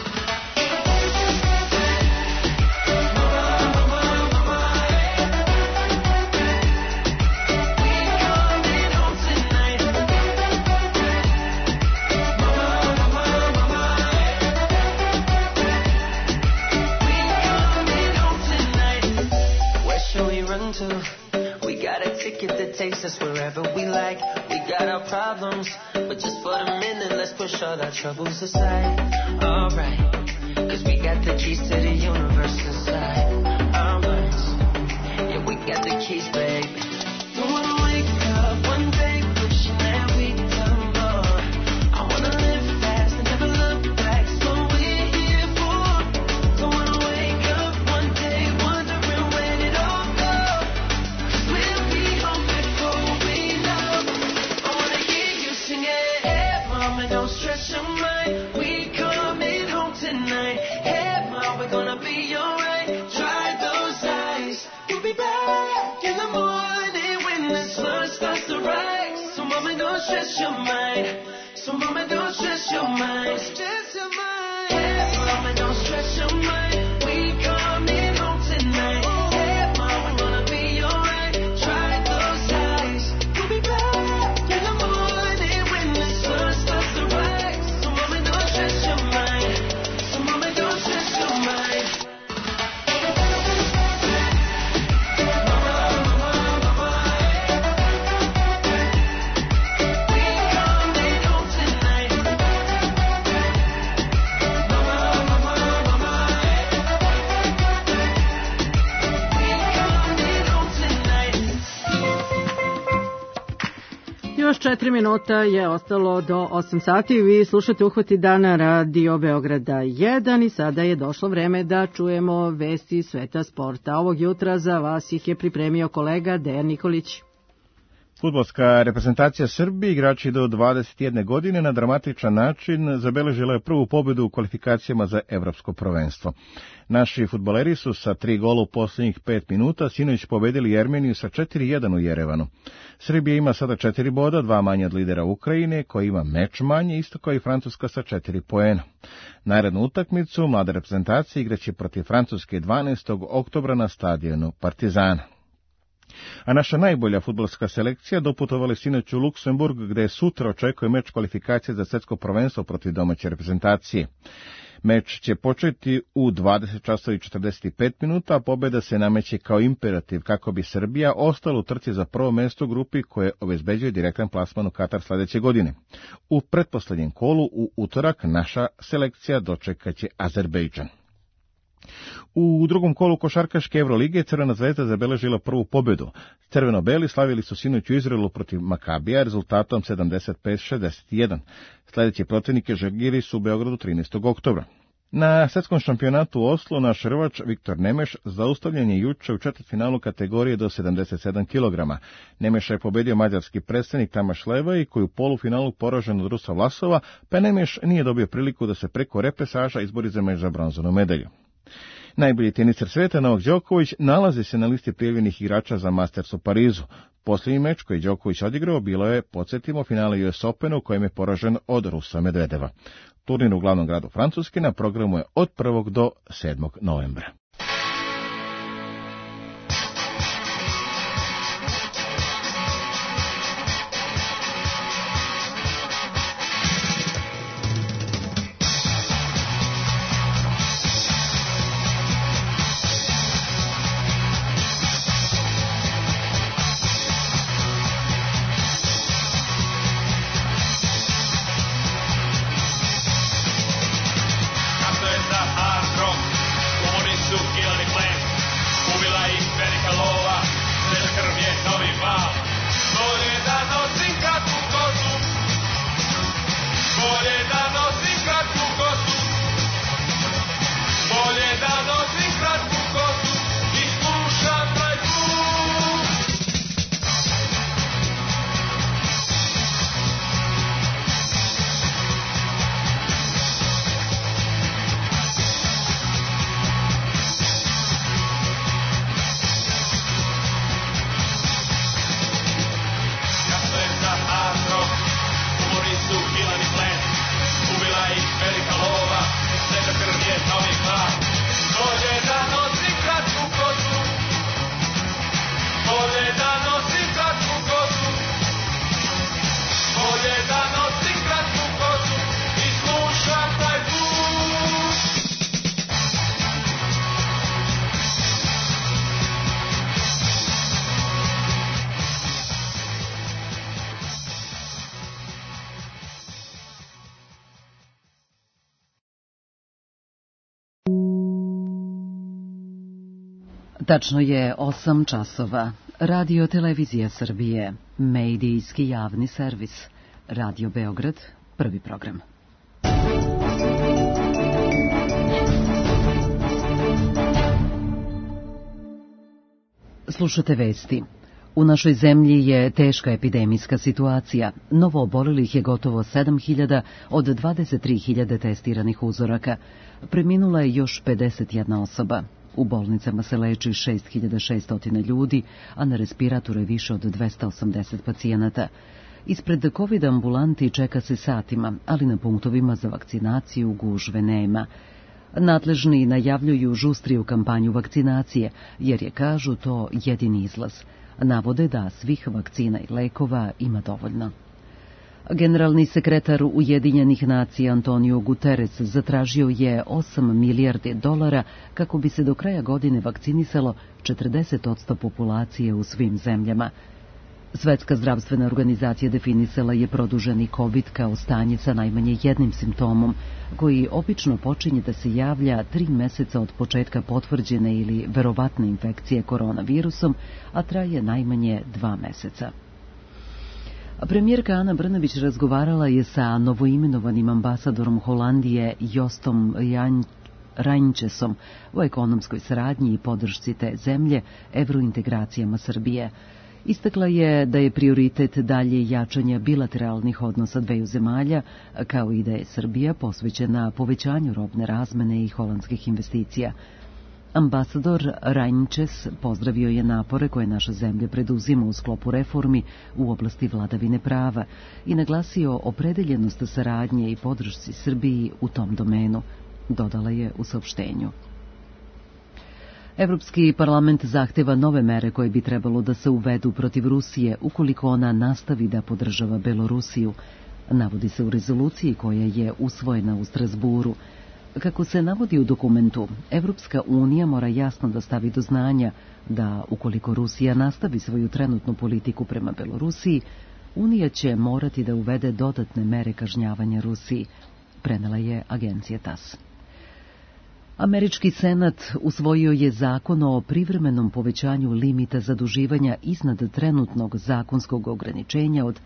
To. We got a ticket that takes us wherever we like. We got our problems, but just for the minute, let's push all our troubles aside. Alright, 'cause we got the keys to the universe inside our minds. Yeah, we got the keys, babe. Don't wanna wake up one day wishing that we'd done more. I wanna live fast and never look back. That's what we're here for. Don't wanna wake up one day wondering when it all goes. We'll be home before we know. I wanna hear you sing it. Hey, mama, don't stress your mind. We coming home tonight. Hey, mom, we're gonna be alright. Dry those eyes. We'll be back in the morning when the sun starts to rise. So mama, don't stress your mind. So mama, don't stress your mind. Stress your mind. Hey, mama, don't stress your mind. We coming home tonight. Hey, mom, we're gonna be alright. Dry those eyes. We'll be back in the morning when the sun starts to rise. So mama, don't stress your mind. So mama, don't stress your mind. Još 4 minuta je ostalo do 8 sati. Vi slušate Uhvati dana Radio Beograda 1 i sada je došlo vreme da čujemo vesti sveta sporta. Ovog jutra za vas ih je pripremio kolega Dejan Nikolić. Fudbalska reprezentacija Srbije, igrači do 21 godine, na dramatičan način zabeležila je prvu pobedu u kvalifikacijama za evropsko prvenstvo. Naši fudbaleri su sa 3 gola u posljednjih 5 minuta sinoć pobedili Jermeniju sa 4-1 u Jerevanu. Srbija ima sada 4 boda, 2 manje od lidera Ukrajine, koji ima meč manje, isto kao i Francuska sa 4 poena. Narednu utakmicu mlada reprezentacija igraće protiv Francuske 12. oktobra na stadionu Partizana. A naša najbolja fudbalska selekcija doputovali sinoć u Luksemburg, gde sutra očekuje meč kvalifikacije za svetsko prvenstvo protiv domaće reprezentacije. Meč će početi u 20:45 minuta, a pobjeda se nameće kao imperativ kako bi Srbija ostala u trci za prvo mesto u grupi koje obezbeđuje direktan plasman u Katar sledeće godine. U pretposlednjem kolu u utorak naša selekcija dočekaće Azerbejdžan. U drugom kolu košarkaške Evrolige Crvena zvezda zabeležila prvu pobedu. Crveno-beli slavili su sinoć u Izraelu protiv Makabija rezultatom 75-61. Sljedeći protivnik je Žalgiris su u Beogradu 13. oktobra. Na svetskom šampionatu u Oslu naš rvač Viktor Nemeš zaustavljen je juče u četvrtfinalu kategorije do 77 kg. Nemeša je pobedio mađarski predstavnik Tamaš Levaj, koji u polufinalu poražen od Rusa Vlasova, pa Nemeš nije dobio priliku da se preko repesaža izbori za meč za bronzanu medalju. Najbolji teniser sveta Novak Đoković nalazi se na listi prijavljenih igrača za Masters u Parizu. Posljednji meč koji Đoković odigrao bilo je, podsjetimo, finale US Opena u kojem je poražen od Rusa Medvedeva. Turnir u glavnom gradu Francuske na programu je od 1. do 7. novembra. Oni su Tačno je 8 časova. Radio Televizija Srbije, medijski javni servis. Radio Beograd, prvi program. Slušate vesti. U našoj zemlji je teška epidemijska situacija. Novo obolelih je gotovo 7.000 od 23.000 testiranih uzoraka. Preminula je još 51 osoba. U bolnicama se leči 6.600 ljudi, a na respiratoru je više od 280 pacijenata. Ispred COVID ambulanti čeka se satima, ali na punktovima za vakcinaciju gužve nema. Nadležni najavljuju žustriju kampanju vakcinacije, jer je, kažu, to jedini izlaz. Navode da svih vakcina i lekova ima dovoljno. Generalni sekretar Ujedinjenih nacija Antonio Guterres zatražio je $8 milijardi kako bi se do kraja godine vakcinisalo 40% populacije u svim zemljama. Svetska zdravstvena organizacija definisala je produženi COVID kao stanje sa najmanje jednim simptomom, koji obično počinje da se javlja 3 meseca od početka potvrđene ili verovatne infekcije koronavirusom, a traje najmanje 2 meseca. Premijerka Ana Brnabić razgovarala je sa novoimenovanim ambasadorom Holandije Jostom Reinčesom o ekonomskoj saradnji i podršci te zemlje evrointegracijama Srbije. Istakla je da je prioritet dalje jačanja bilateralnih odnosa dveju zemalja, kao i da je Srbija posvećena povećanju robne razmene i holandskih investicija. Ambasador Reinčes pozdravio je napore koje naša zemlja preduzima u sklopu reformi u oblasti vladavine prava i naglasio opredeljenost saradnje i podršci Srbiji u tom domenu, dodala je u saopštenju. Evropski parlament zahteva nove mere koje bi trebalo da se uvedu protiv Rusije ukoliko ona nastavi da podržava Belorusiju, navodi se u rezoluciji koja je usvojena u Strasburu. Kako se navodi u dokumentu, Evropska unija mora jasno da stavi do znanja da ukoliko Rusija nastavi svoju trenutnu politiku prema Belorusiji, Unija će morati da uvede dodatne mere kažnjavanja Rusiji, prenela je agencija TASS. Američki senat usvojio je zakon o privremenom povećanju limita zaduživanja iznad trenutnog zakonskog ograničenja od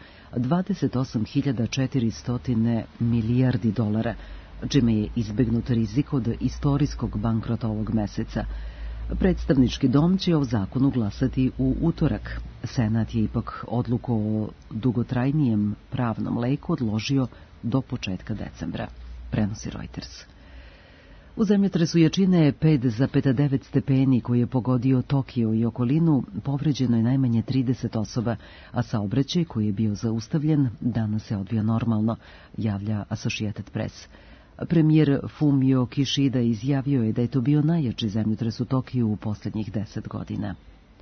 28.400 milijardi dolara, čime je izbegnut rizik od istorijskog bankrota ovog meseca. Predstavnički dom će o zakonu glasati u utorak. Senat je ipak odluku o dugotrajnijem pravnom leku odložio do početka decembra, prenosi Reuters. U zemljotresu jačine 5,9 stepeni koji je pogodio Tokio i okolinu povređeno je najmanje 30 osoba, a saobraćaj koji je bio zaustavljen danas se odvija normalno, javlja Associated Press. Premijer Fumio Kishida izjavio je da je to bio najjači zemljotres u Tokiju u posljednjih 10 godina.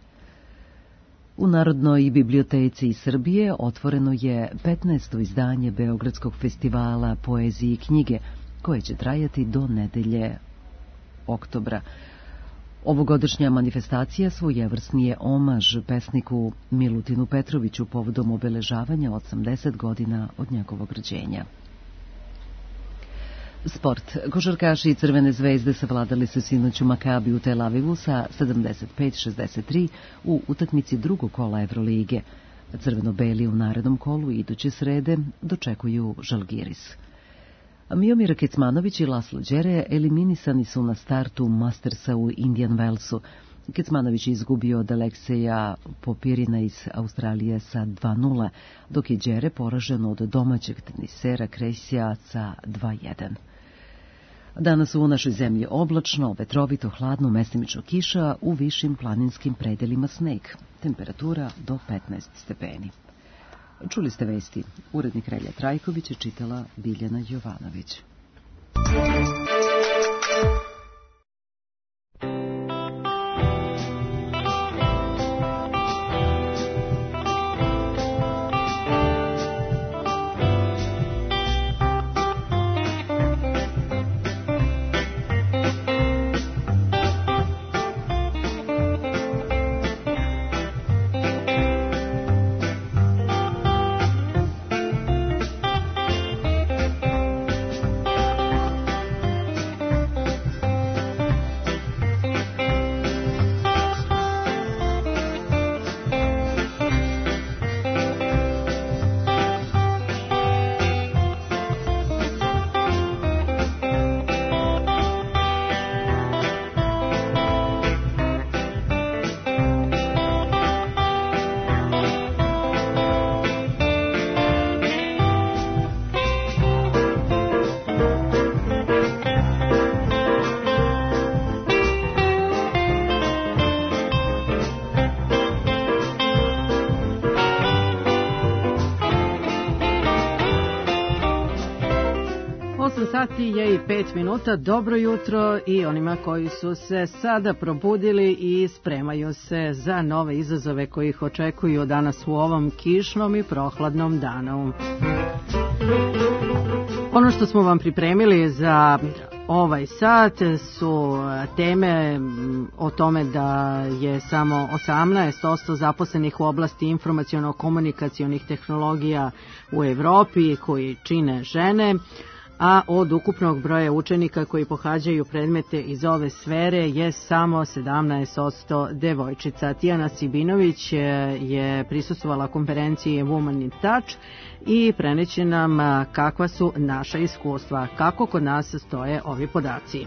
U Narodnoj biblioteci Srbije otvoreno je 15. izdanje Beogradskog festivala poezije i knjige, koje će trajati do nedelje oktobra. Ovogodišnja manifestacija svojevrsni je omaž pesniku Milutinu Petroviću povodom obeležavanja 80 godina od njegovog rođenja. Sport. Košarkaši Crvene zvezde savladali se sinoć u Makabi u Tel Avivu sa 75-63 u utakmici drugog kola Evrolige. Crveno-beli u narednom kolu iduće srede dočekuju Žalgiris. Miomir Kecmanović i Laslo Đere eliminisani su na startu Mastersa u Indian Wellsu. Kecmanović je izgubio od Alekseja Popirina iz Australije sa 2:0, dok je Đere poraženo od domaćeg tenisera Kresija sa 2:1. Danas u našoj zemlji oblačno, vetrovito, hladno, mestimično kiša, u višim planinskim predelima sneg. Temperatura do 15 stepeni. Čuli ste vesti. Urednik Relja Trajković je čitala Biljana Jovanović. je i 5 minuta. Dobro jutro i onima koji su se sada probudili i spremaju se za nove izazove koji ih očekuju danas u ovom kišnom i prohladnom danu. Ono što smo vam pripremili za ovaj sat su teme o tome da je samo 18% zaposlenih u oblasti informaciono-komunikacionih tehnologija u Evropi koji čine žene, a od ukupnog broja učenika koji pohađaju predmete iz ove sfere je samo 17% devojčica. Tijana Sibinović je prisustvovala konferenciji Women in Touch i preneće nam kakva su naša iskustva, kako kod nas stoje ovi podaci.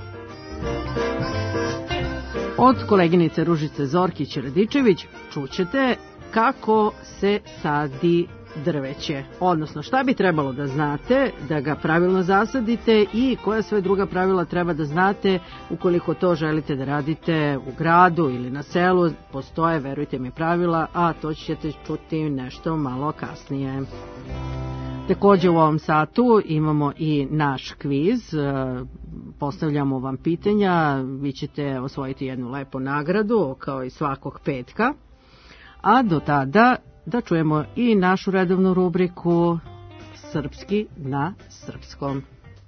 Od koleginice Ružice Zorkić-Radičević čućete kako se sadi drveće, odnosno šta bi trebalo da znate da ga pravilno zasadite i koja sve druga pravila treba da znate ukoliko to želite da radite u gradu ili na selu. Postoje, verujte mi, pravila, a to ćete čuti nešto malo kasnije. Također u ovom satu imamo i naš kviz, postavljamo vam pitanja, vi ćete osvojiti jednu lepu nagradu kao i svakog petka, a do tada da čujemo i našu redovnu rubriku Srpski na srpskom.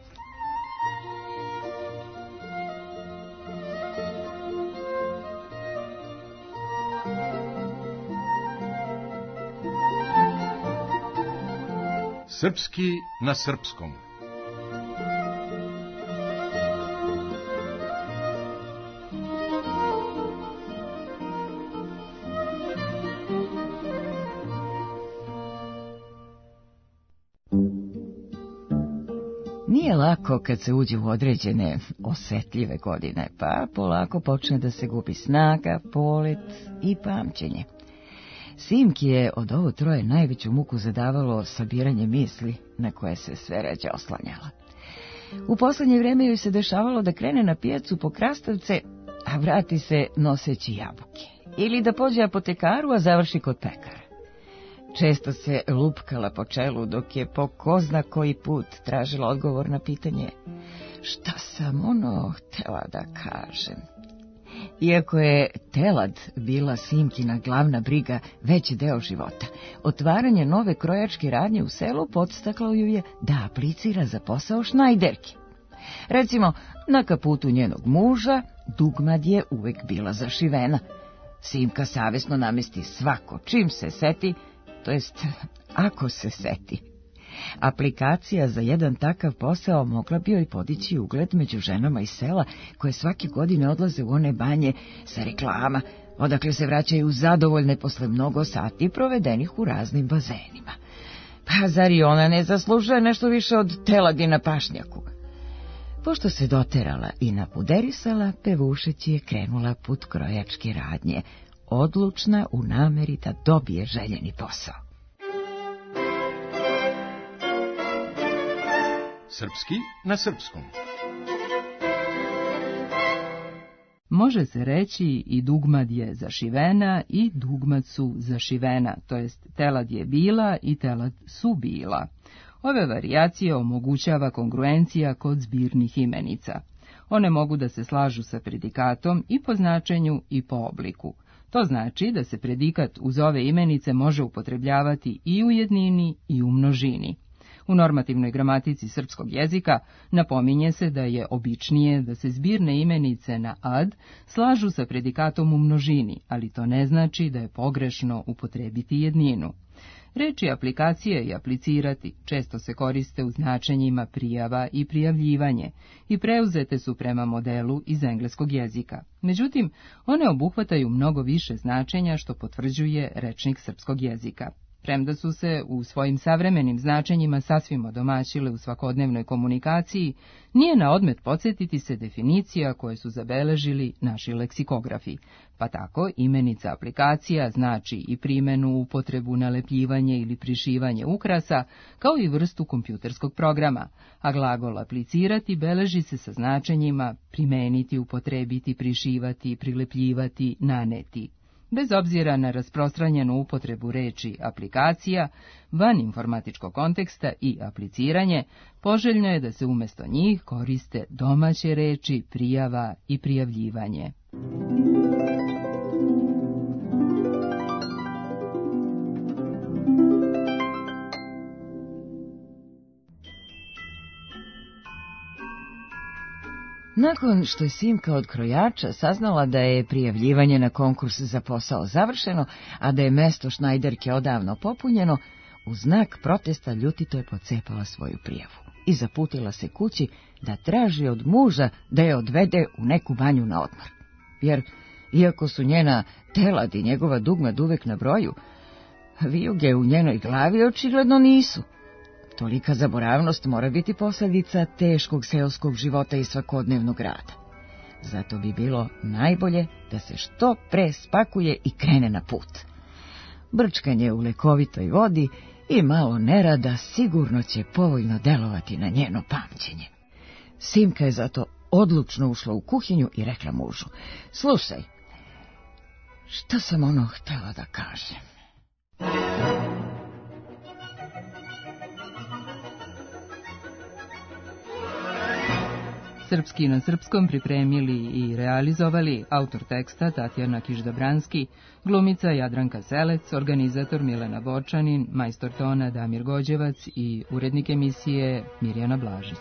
Srpski na srpskom. Nije lako kad se uđe u određene osetljive godine, pa polako počne da se gubi snaga, polet i pamćenje. Simki je od ovo troje najveću muku zadavalo sabiranje misli na koje se sve ređe oslanjala. U poslednje vreme joj se dešavalo da krene na pijacu po krastavce, a vrati se noseći jabuke. Ili da pođe apotekaru, a završi kod pekara. Često se lupkala po čelu dok je po ko zna koji put tražila odgovor na pitanje šta sam htela da kažem. Iako je telad bila Simkina glavna briga veći deo života, otvaranje nove krojačke radnje u selu podstaklo ju je da aplicira za posao šnajderke. Recimo, na kaputu njenog muža dugmad je uvek bila zašivena. Simka savesno namesti svako čim se seti, to jest ako se seti. Aplikacija za jedan takav posao mogla bi joj podići ugled među ženama iz sela koje svake godine odlaze u one banje sa reklama, odakle se vraćaju zadovoljne posle mnogo sati provedenih u raznim bazenima. Pa zar i ona ne zaslužuje nešto više od teladi na pašnjaku? Pošto se doterala i napuderisala, pevušeć je krenula put krojačke radnje, odlučna u nameri da dobije željeni posao. Srpski na srpskom. Može se reći i dugmad je zašivena i dugmad su zašivena, to jest telad je bila i telad su bila. Ove varijacije omogućava kongruencija kod zbirnih imenica. One mogu da se slažu sa predikatom i po značenju i po obliku. To znači da se predikat uz ove imenice može upotrebljavati i u jednini i u množini. U normativnoj gramatici srpskog jezika napominje se da je običnije da se zbirne imenice na ad slažu sa predikatom u množini, ali to ne znači da je pogrešno upotrebiti jedninu. Reči aplikacije i aplicirati često se koriste u značenjima prijava i prijavljivanje i preuzete su prema modelu iz engleskog jezika. Međutim, one obuhvataju mnogo više značenja što potvrđuje rečnik srpskog jezika. Premda su se u svojim savremenim značenjima sasvim odomaćile u svakodnevnoj komunikaciji, nije na odmet podsjetiti se definicija koje su zabeležili naši leksikografi. Pa tako, imenica aplikacija znači i primjenu, upotrebu, nalepljivanje ili prišivanje ukrasa, kao i vrstu kompjuterskog programa, a glagol aplicirati beleži se sa značenjima primeniti, upotrebiti, prišivati, prilepljivati, naneti. Bez obzira na rasprostranjenu upotrebu reči aplikacija, van informatičkog konteksta i apliciranje, poželjno je da se umjesto njih koriste domaće reči prijava i prijavljivanje. Nakon što je Simka od krojača saznala da je prijavljivanje na konkurs za posao završeno, a da je mesto šnajderke odavno popunjeno, u znak protesta ljutito je pocepala svoju prijavu i zaputila se kući da traži od muža da je odvede u neku banju na odmor. Jer, iako su njena telad i njegova dugmad uvek na broju, vijuge u njenoj glavi očigledno nisu. Tolika zaboravnost mora biti posljedica teškog seoskog života i svakodnevnog rada. Zato bi bilo najbolje da se što pre spakuje i krene na put. Brčkanje u lekovitoj vodi i malo nerada sigurno će povoljno delovati na njeno pamćenje. Simka je zato odlučno ušla u kuhinju i rekla mužu: slušaj, šta sam ono htjela da kažem? Srpski na srpskom pripremili i realizovali autor teksta Tatjana Kiš-Dobranski, glumica Jadranka Selec, organizator Milena Bočanin, majstor tona Damir Gođevac i urednik emisije Mirjana Blažić.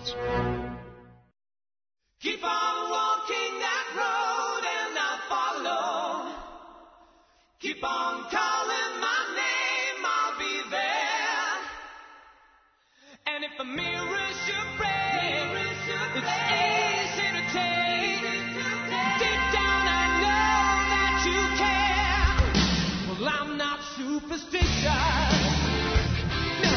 Keep on walking that road and I'll follow. Keep on calling my name, I'll be there. And if the mirror should break, it's easy to take. Deep down I know that you care. Well, I'm not superstitious. No.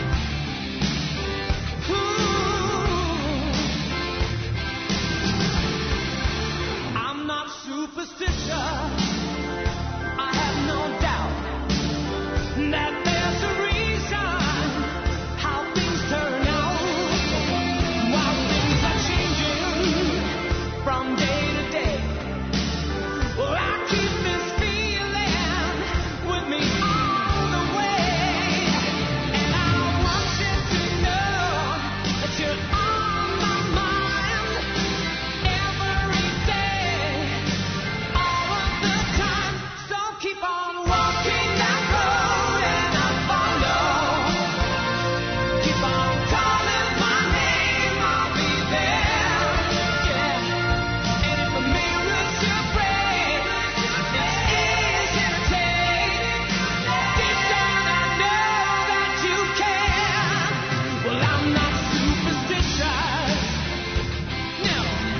I'm not superstitious. I have no doubt that there's a reason how things turn out. While things are changing from day to day, well, I keep this feeling with me all the way. And I want you to know that you're on my mind every day, all of the time. So keep on walking that road and I'll follow. Keep on calling my name, I'll be there. Yeah. And if the mirror should break, it's easy to take. Deep down I know that you care. Well, I'm not superstitious. No.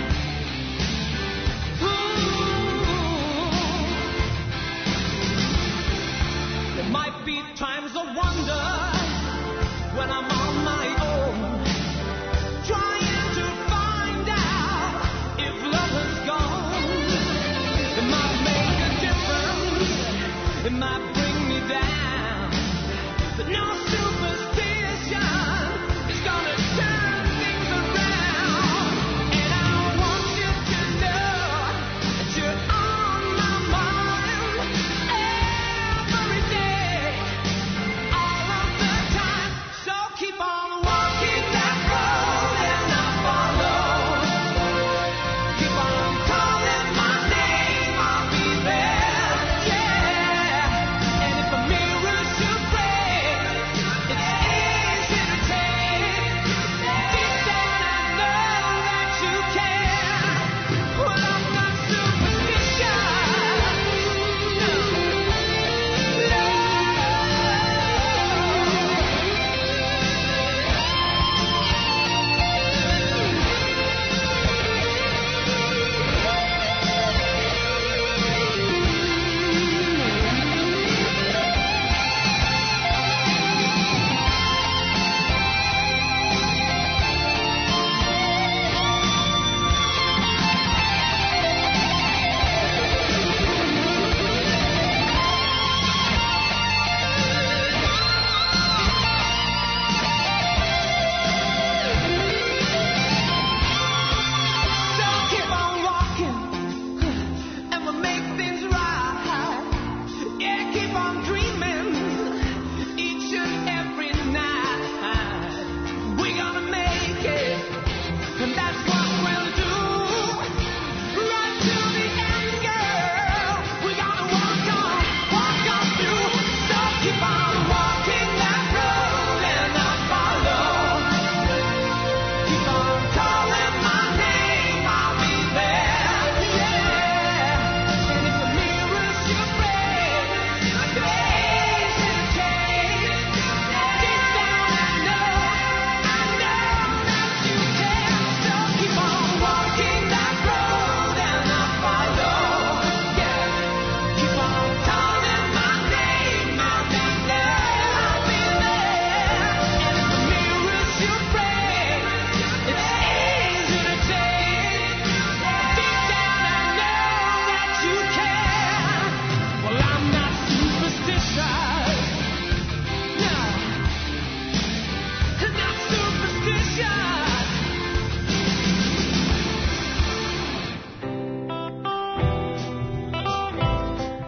There might be times of wonder when I'm on my own, trying to find out if love has gone. It might make a difference, it might bring me down, but no superstition is gonna turn things around. And I want you to know that you're on my mind every day, all of the time. So keep on walking that road and I'll follow. Keep on calling my name, I'll be there. Yeah.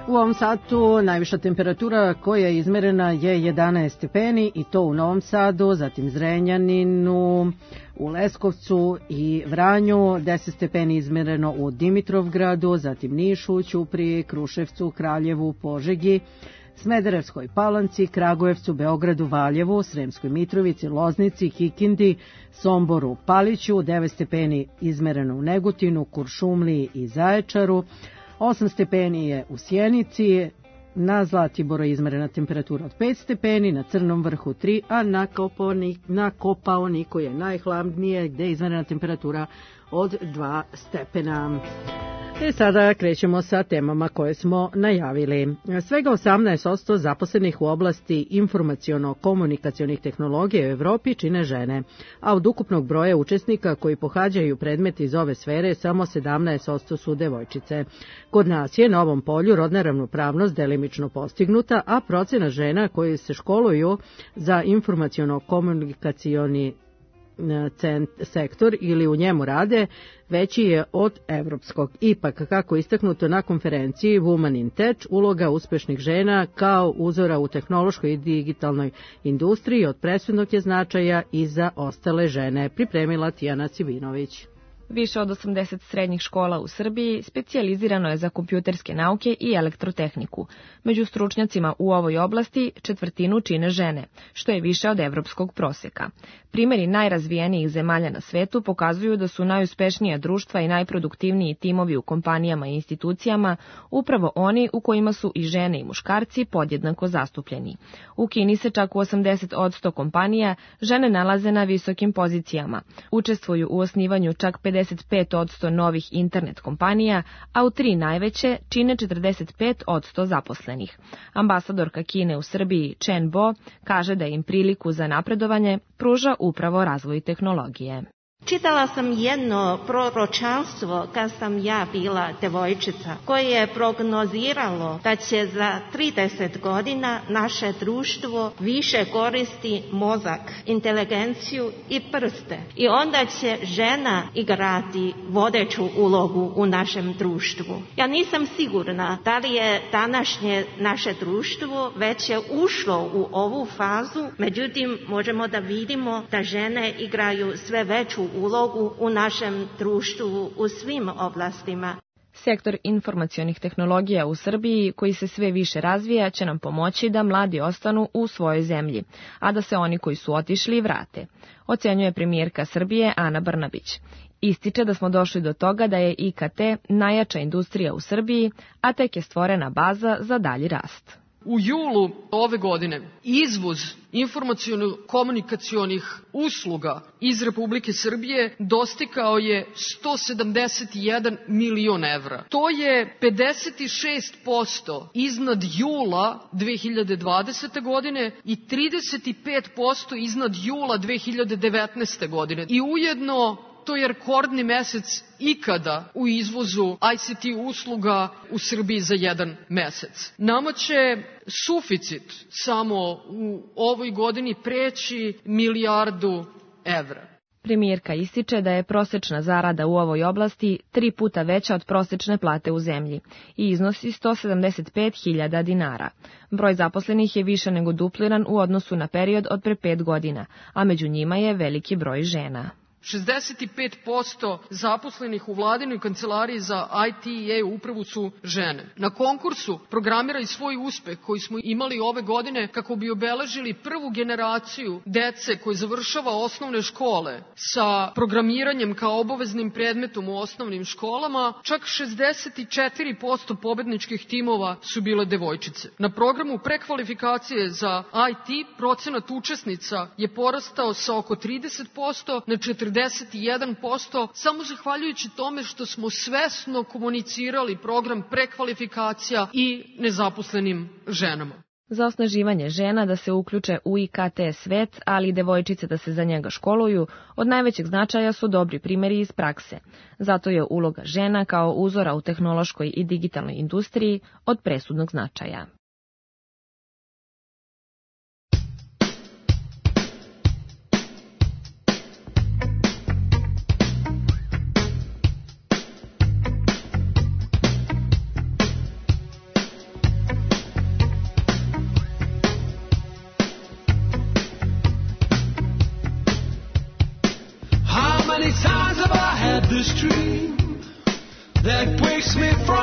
U ovom satu najviša temperatura koja je izmerena je 11 stepeni i to u Novom Sadu, zatim Zrenjaninu, u Leskovcu i Vranju, 10 stepeni izmereno u Dimitrovgradu, zatim Nišu, Ćupriji, Kruševcu, Kraljevu, Požegi, Smederevskoj Palanci, Kragujevcu, Beogradu, Valjevu, Sremskoj Mitrovici, Loznici, Kikindi, Somboru, Paliću, 9 stepeni izmereno u Negotinu, Kuršumliji i Zaječaru, 8 stepeni je u Sjenici, na Zlatiboru je izmerena temperatura od 5 stepeni, na Crnom vrhu 3, a na Kopaoniku je najhladnije gde je izmerena temperatura od 2 stepena. I sada krećemo sa temama koje smo najavili. Svega 18% zaposlenih u oblasti informaciono-komunikacionih tehnologija u Evropi čine žene, a od ukupnog broja učesnika koji pohađaju predmete iz ove sfere samo 17% su devojčice. Kod nas je na ovom polju rodna ravnopravnost delimično postignuta, a procena žena koje se školuju za informaciono-komunikacioni sektor ili u njemu rade veći je od evropskog. Ipak, kako istaknuto na konferenciji Women in Tech, uloga uspešnih žena kao uzora u tehnološkoj i digitalnoj industriji od presudnog je značaja i za ostale žene, pripremila Tijana Civinović. Više od 80 srednjih škola u Srbiji specijalizirano je za kompjuterske nauke i elektrotehniku. Među stručnjacima u ovoj oblasti četvrtinu čine žene, što je više od evropskog proseka. Primeri najrazvijenijih zemalja na svetu pokazuju da su najuspešnija društva i najproduktivniji timovi u kompanijama i institucijama upravo oni u kojima su i žene i muškarci podjednako zastupljeni. U Kini se čak u 80% kompanija žene nalaze na visokim pozicijama. Učestvuju u osnivanju čak 55% novih internet kompanija, a u 3 najveće čine 45% zaposlenih. Ambasadorka Kine u Srbiji Chen Bo kaže da im priliku za napredovanje pruža upravo razvoj tehnologije. Čitala sam jedno proročanstvo kad sam ja bila devojčica koje je prognoziralo da će za 30 godina naše društvo više koristi mozak, inteligenciju i prste. I onda će žena igrati vodeću ulogu u našem društvu. Ja nisam sigurna da li je današnje naše društvo već je ušlo u ovu fazu, međutim možemo da vidimo da žene igraju sve veću ulogu u našem društvu u svim oblastima. Sektor informacionih tehnologija u Srbiji, koji se sve više razvija, će nam pomoći da mladi ostanu u svojoj zemlji, a da se oni koji su otišli vrate, ocenjuje premijerka Srbije Ana Brnabić. Ističe da smo došli do toga da je IKT najjača industrija u Srbiji, a tek je stvorena baza za dalji rast. U julu ove godine izvoz informaciono-komunikacionih usluga iz Republike Srbije dostigao je 171 milion evra. To je 56% iznad jula 2020. godine i 35% iznad jula 2019. godine. I ujedno to je rekordni mesec ikada u izvozu ICT usluga u Srbiji za jedan mesec. Nama će suficit samo u ovoj godini preći milijardu evra. Premijerka ističe da je prosečna zarada u ovoj oblasti 3 puta veća od prosečne plate u zemlji i iznosi 175.000 dinara. Broj zaposlenih je više nego dupliran u odnosu na period od pre 5 godina, a među njima je veliki broj žena. 65% zaposlenih u vladinoj kancelariji za IT i e-upravu su žene. Na konkursu Programiraj svoj uspeh koji smo imali ove godine kako bi obeležili prvu generaciju dece koje završava osnovne škole sa programiranjem kao obaveznim predmetom u osnovnim školama, čak 64% pobedničkih timova su bile devojčice. Na programu prekvalifikacije za IT procenat učesnica je porastao sa oko 30% na 41%, samo zahvaljujući tome što smo svesno komunicirali program prekvalifikacija i nezaposlenim ženama. Za osnaživanje žena da se uključe u IKT svet, ali i devojčice da se za njega školuju, od najvećeg značaja su dobri primjeri iz prakse. Zato je uloga žena kao uzora u tehnološkoj i digitalnoj industriji od presudnog značaja.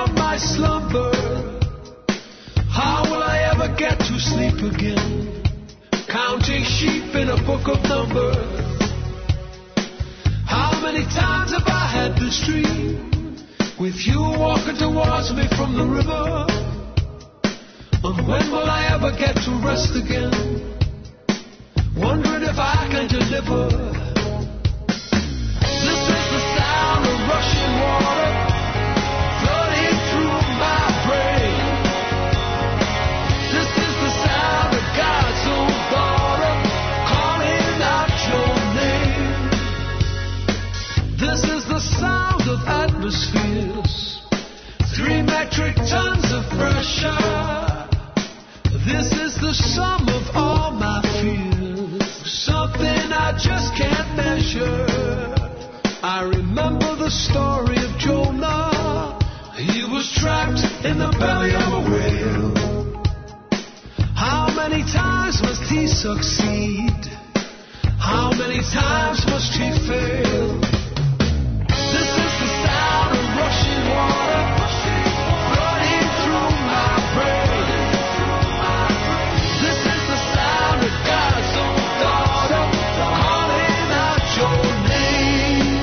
down my slumber. How will I ever get to sleep again? Counting sheep in a book of numbers. How many times have I had this dream, with you walking towards me from the river? And when will I ever get to rest again? Wondering if I can deliver. This is the sound of rushing water flooding through my brain. This is the sound of God's own daughter calling out your name. This is the sound of atmospheres, 3 metric tons of pressure. This is the sum of all my fears, something I just can't measure. I remember the story of Jonah. He was trapped in the belly of a whale. How many times must he succeed? How many times must he fail? This is the sound of rushing water running through my brain. This is the sound of God's own daughter calling out your name.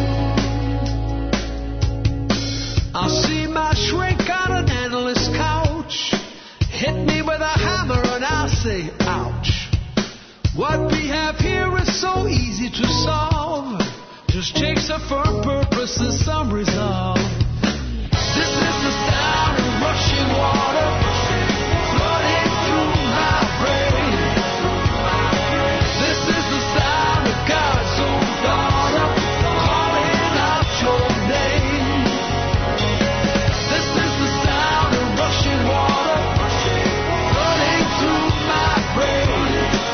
I'll see my shrink on an endless couch, hit me with a hammer and I'll say ouch. What we have here is so easy to solve, just takes a firm purpose and some resolve. This is the sound of rushing water flooding through my brain. This is the sound of God's own daughter calling out your name. This is the sound of rushing water flooding through my brain.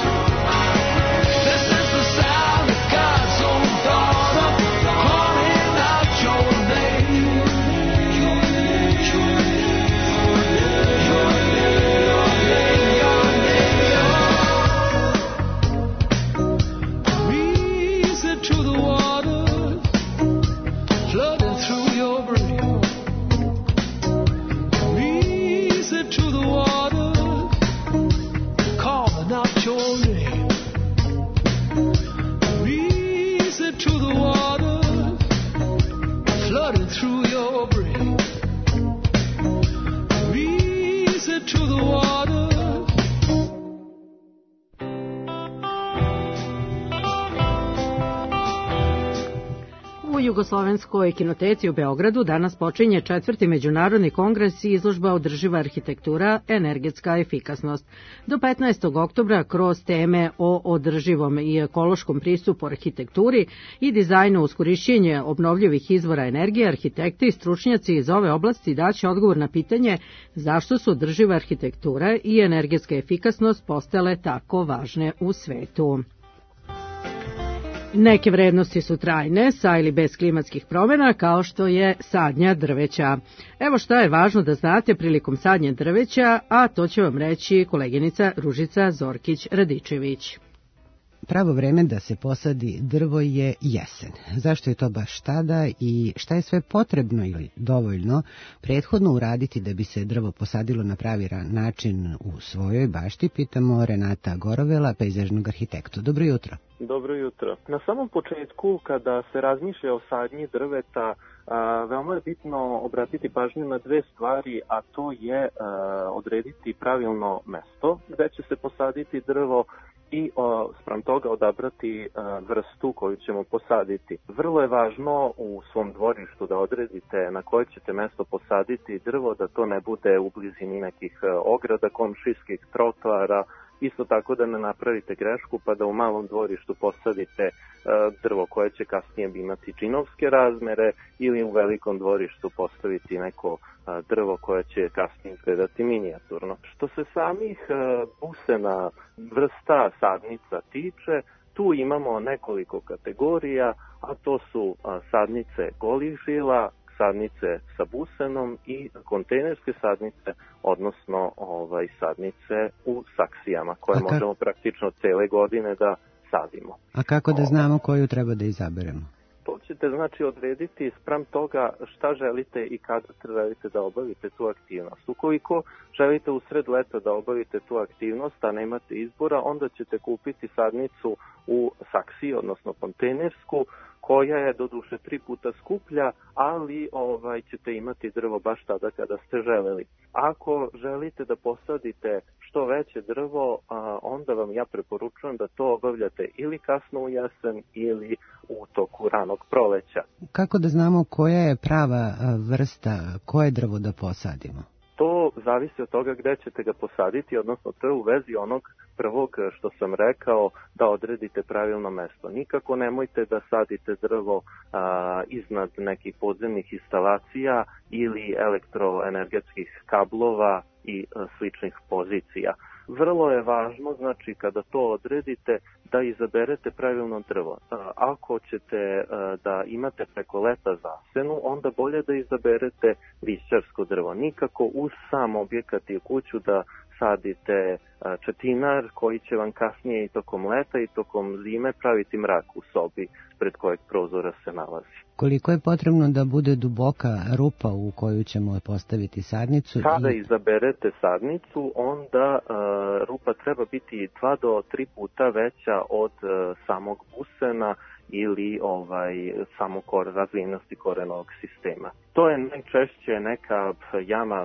This is the sound of God's own daughter calling out your name. Your name, your name, your name, your name. Breeze into the water, flooding through your brain. Breeze into the water, calling out your name. Breeze into the water, flooding through your brain. Breeze into the water. U Jugoslovenskoj kinoteci u Beogradu danas počinje 4. međunarodni kongres i izložba Održiva arhitektura, energetska efikasnost. Do 15. oktobra kroz teme o održivom i ekološkom pristupu arhitekturi i dizajnu uz korišćenje obnovljivih izvora energije, arhitekti i stručnjaci iz ove oblasti daće odgovor na pitanje zašto su održiva arhitektura i energetska efikasnost postale tako važne u svetu. Neke vrednosti su trajne, sa ili bez klimatskih promjena, kao što je sadnja drveća. Evo šta je važno da znate prilikom sadnje drveća, a to će vam reći koleginica Ružica Zorkić-Radičević. Pravo vreme da se posadi drvo je jesen. Zašto je to baš tada i šta je sve potrebno ili dovoljno prethodno uraditi da bi se drvo posadilo na pravi način u svojoj bašti, pitamo Renata Gorovela, pejzažnog arhitektu. Dobro jutro. Dobro jutro. Na samom početku, kada se razmišlja o sadnji drveta, veoma je bitno obratiti pažnju na 2 stvari, a to je odrediti pravilno mesto gde će se posaditi drvo i spram toga odabrati vrstu koju ćemo posaditi. Vrlo je važno u svom dvorištu da odredite na koje ćete mesto posaditi drvo, da to ne bude u blizini nekih ograda, komšijskih trotoara, isto tako da ne napravite grešku pa da u malom dvorištu posadite drvo koje će kasnije imati džinovske razmere ili u velikom dvorištu postaviti neko drvo koje će kasnije izgledati minijaturno. Što se samih busena vrsta sadnica tiče, tu imamo nekoliko kategorija, a to su sadnice golih žila, sadnice sa busenom i kontejnerske sadnice, odnosno sadnice u saksijama koje možemo praktično cele godine da sadimo. A kako da znamo koju treba da izaberemo? To ćete znači odrediti spram toga šta želite i kada želite da obavite tu aktivnost. Ukoliko želite usred leta da obavite tu aktivnost, a nemate izbora, onda ćete kupiti sadnicu u saksiji, odnosno kontejnersku, koja je doduše 3 puta skuplja, ali ćete imati drvo baš tada kada ste želeli. Ako želite da posadite što veće drvo, onda vam ja preporučujem da to obavljate ili kasno u jesen ili u toku ranog proleća. Kako da znamo koja je prava vrsta, koje drvo da posadimo? To zavisi od toga gde ćete ga posaditi, odnosno to je u vezi onog prvog što sam rekao, da odredite pravilno mesto. Nikako nemojte da sadite drvo iznad nekih podzemnih instalacija ili elektroenergetskih kablova i sličnih pozicija. Vrlo je važno, znači, kada to odredite, da izaberete pravilno drvo. Ako ćete da imate preko leta zasenu, onda bolje da izaberete lišćarsko drvo. Nikako uz sam objekat i kuću da sadite četinar koji će vam kasnije i tokom leta i tokom zime praviti mrak u sobi pred kojeg prozora se nalazi. Koliko je potrebno da bude duboka rupa u koju ćemo postaviti sadnicu? Kada izaberete sadnicu, onda rupa treba biti 2 do 3 puta veća od samog busena ili samo razvijenosti korenovog sistema. To je najčešće neka jama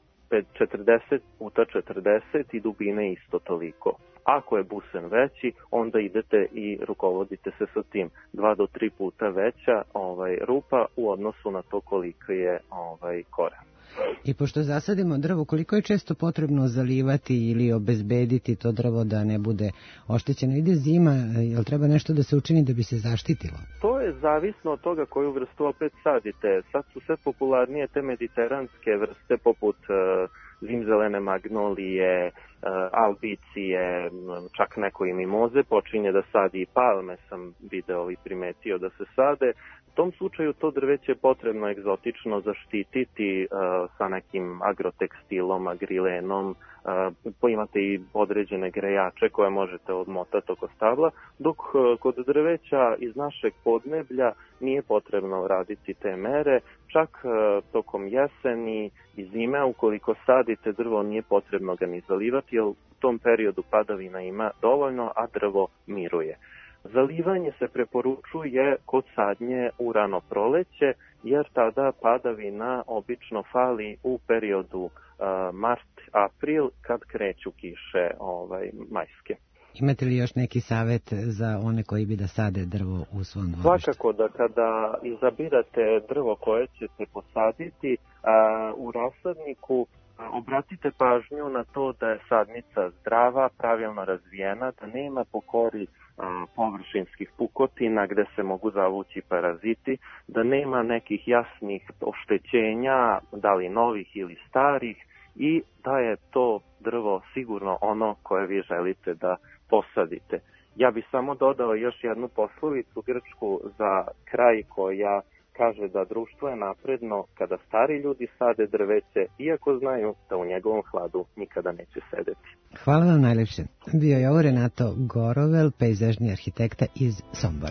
40 puta 40 i dubine isto toliko. Ako je busen veći, onda idete i rukovodite se sa tim 2 do 3 puta veća rupa u odnosu na to koliko je koren. I pošto zasadimo drvo, koliko je često potrebno zalivati ili obezbediti to drvo da ne bude oštećeno? Ide zima, jel treba nešto da se učini da bi se zaštitilo? To je zavisno od toga koju vrstu opet sadite. Sad su sve popularnije te mediteranske vrste poput zimzelene magnolije, albicije, čak neko i mimoze, počinje da sadi i palme, sam video i primetio da se sade. U tom slučaju to drveće je potrebno egzotično zaštititi sa nekim agrotekstilom, agrilenom, imate i određene grejače koje možete odmotati oko stabla, dok kod drveća iz našeg podneblja nije potrebno raditi te mere, čak tokom jeseni i zime, ukoliko sadite drvo, nije potrebno ga ni zalivati, jer u tom periodu padavina ima dovoljno, a drvo miruje. Zalivanje se preporučuje kod sadnje u rano proleće, jer tada padavina obično fali u periodu mart-april kad kreću kiše majske. Imate li još neki savjet za one koji bi da sade drvo u svom dvorištu? Svakako da kada izabirate drvo koje ćete posaditi u rasadniku, obratite pažnju na to da je sadnica zdrava, pravilno razvijena, da nema po kori površinskih pukotina gde se mogu zavući paraziti, da nema nekih jasnih oštećenja, da li novih ili starih, i da je to drvo sigurno ono koje vi želite da posadite. Ja bih samo dodao još jednu poslovicu grčku za kraj koja kaže da društvo je napredno kada stari ljudi sade drveće, iako znaju da u njegovom hladu nikada neće sedeti. Hvala vam najlepše. Bio je ovo Renato Gorovel, pejzažni arhitekta iz Sombora.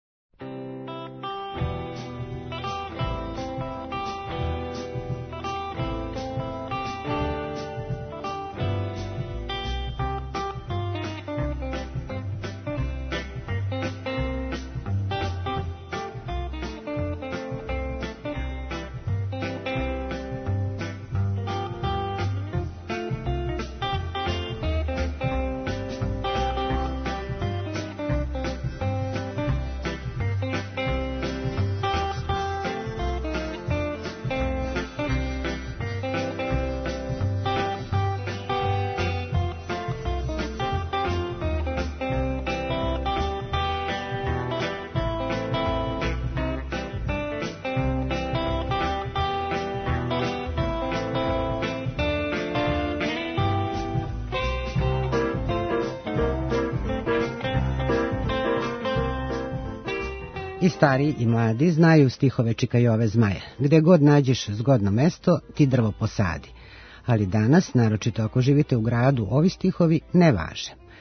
I stari i mladi znaju stihove Čika Jove Zmaja. Gde god nađeš zgodno mesto, ti drvo posadi. Ali danas, naročito ako živite u gradu, ovi stihovi ne važe.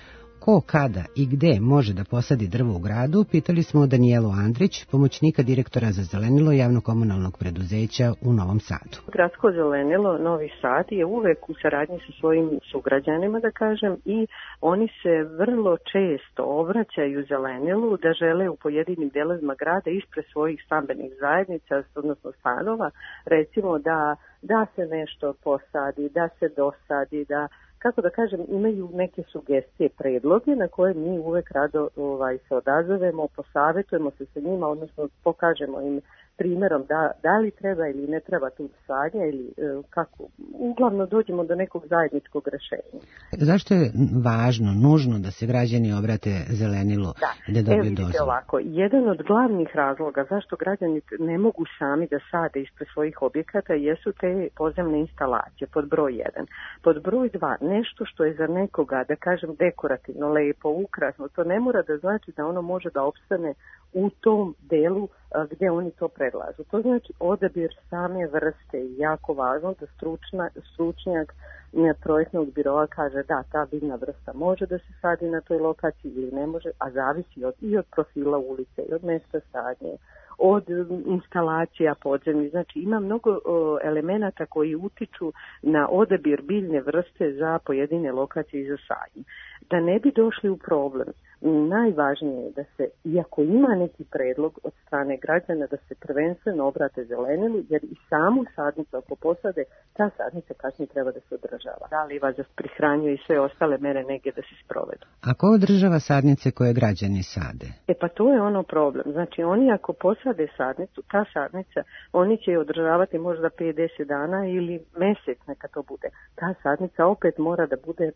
Ko, kada i gde može da posadi drvo u gradu, pitali smo Danijelu Andrić, pomoćnika direktora za zelenilo javno-komunalnog preduzeća u Novom Sadu. Gradsko zelenilo Novi Sad je uvek u saradnji sa svojim sugrađanima, da kažem, i oni se vrlo često obraćaju zelenilu da žele u pojedinim delovima grada ispred svojih stambenih zajednica, odnosno stanova, recimo da se nešto posadi, da se dosadi, da, kako da kažem, imaju neke sugestije, predloge na koje mi uvek rado se odazovemo, posavetujemo se sa njima, odnosno pokažemo im primjerom da li treba ili ne treba tu sadnja ili kako. Uglavnom dođemo do nekog zajedničkog rešenja. Zašto je važno, nužno da se građani obrate zelenilu da dobiju dozvolu? Ovako, jedan od glavnih razloga zašto građani ne mogu sami da sade ispred svojih objekata jesu te podzemne instalacije, pod broj 1. Pod broj 2, nešto što je za nekoga, da kažem, dekorativno, lepo, ukrasno, to ne mora da znači da ono može da opstane u tom delu gdje oni to predlažu. To znači odabir same vrste je jako važno da stručnjak projektnog biroa kaže da ta biljna vrsta može da se sadi na toj lokaciji ili ne može, a zavisi i od profila ulice, i od mesta sadnje, od instalacija podzemnih. Znači ima mnogo elemenata koji utiču na odabir biljne vrste za pojedine lokacije i za sadnje. Da ne bi došli u problem, najvažnije je da se, iako ima neki predlog od strane građana, da se prvenstveno obrate zelenilu, jer i samu sadnicu ako posade, ta sadnica kasnije treba da se održava. Da li vas prihranjuje i sve ostale mere nege da se sprovedu. A ko održava sadnice koje građani sade? Pa to je ono problem. Znači oni ako posade sadnicu, ta sadnica, oni će je održavati možda 5-10 dana ili mjesec neka to bude. Ta sadnica opet mora da bude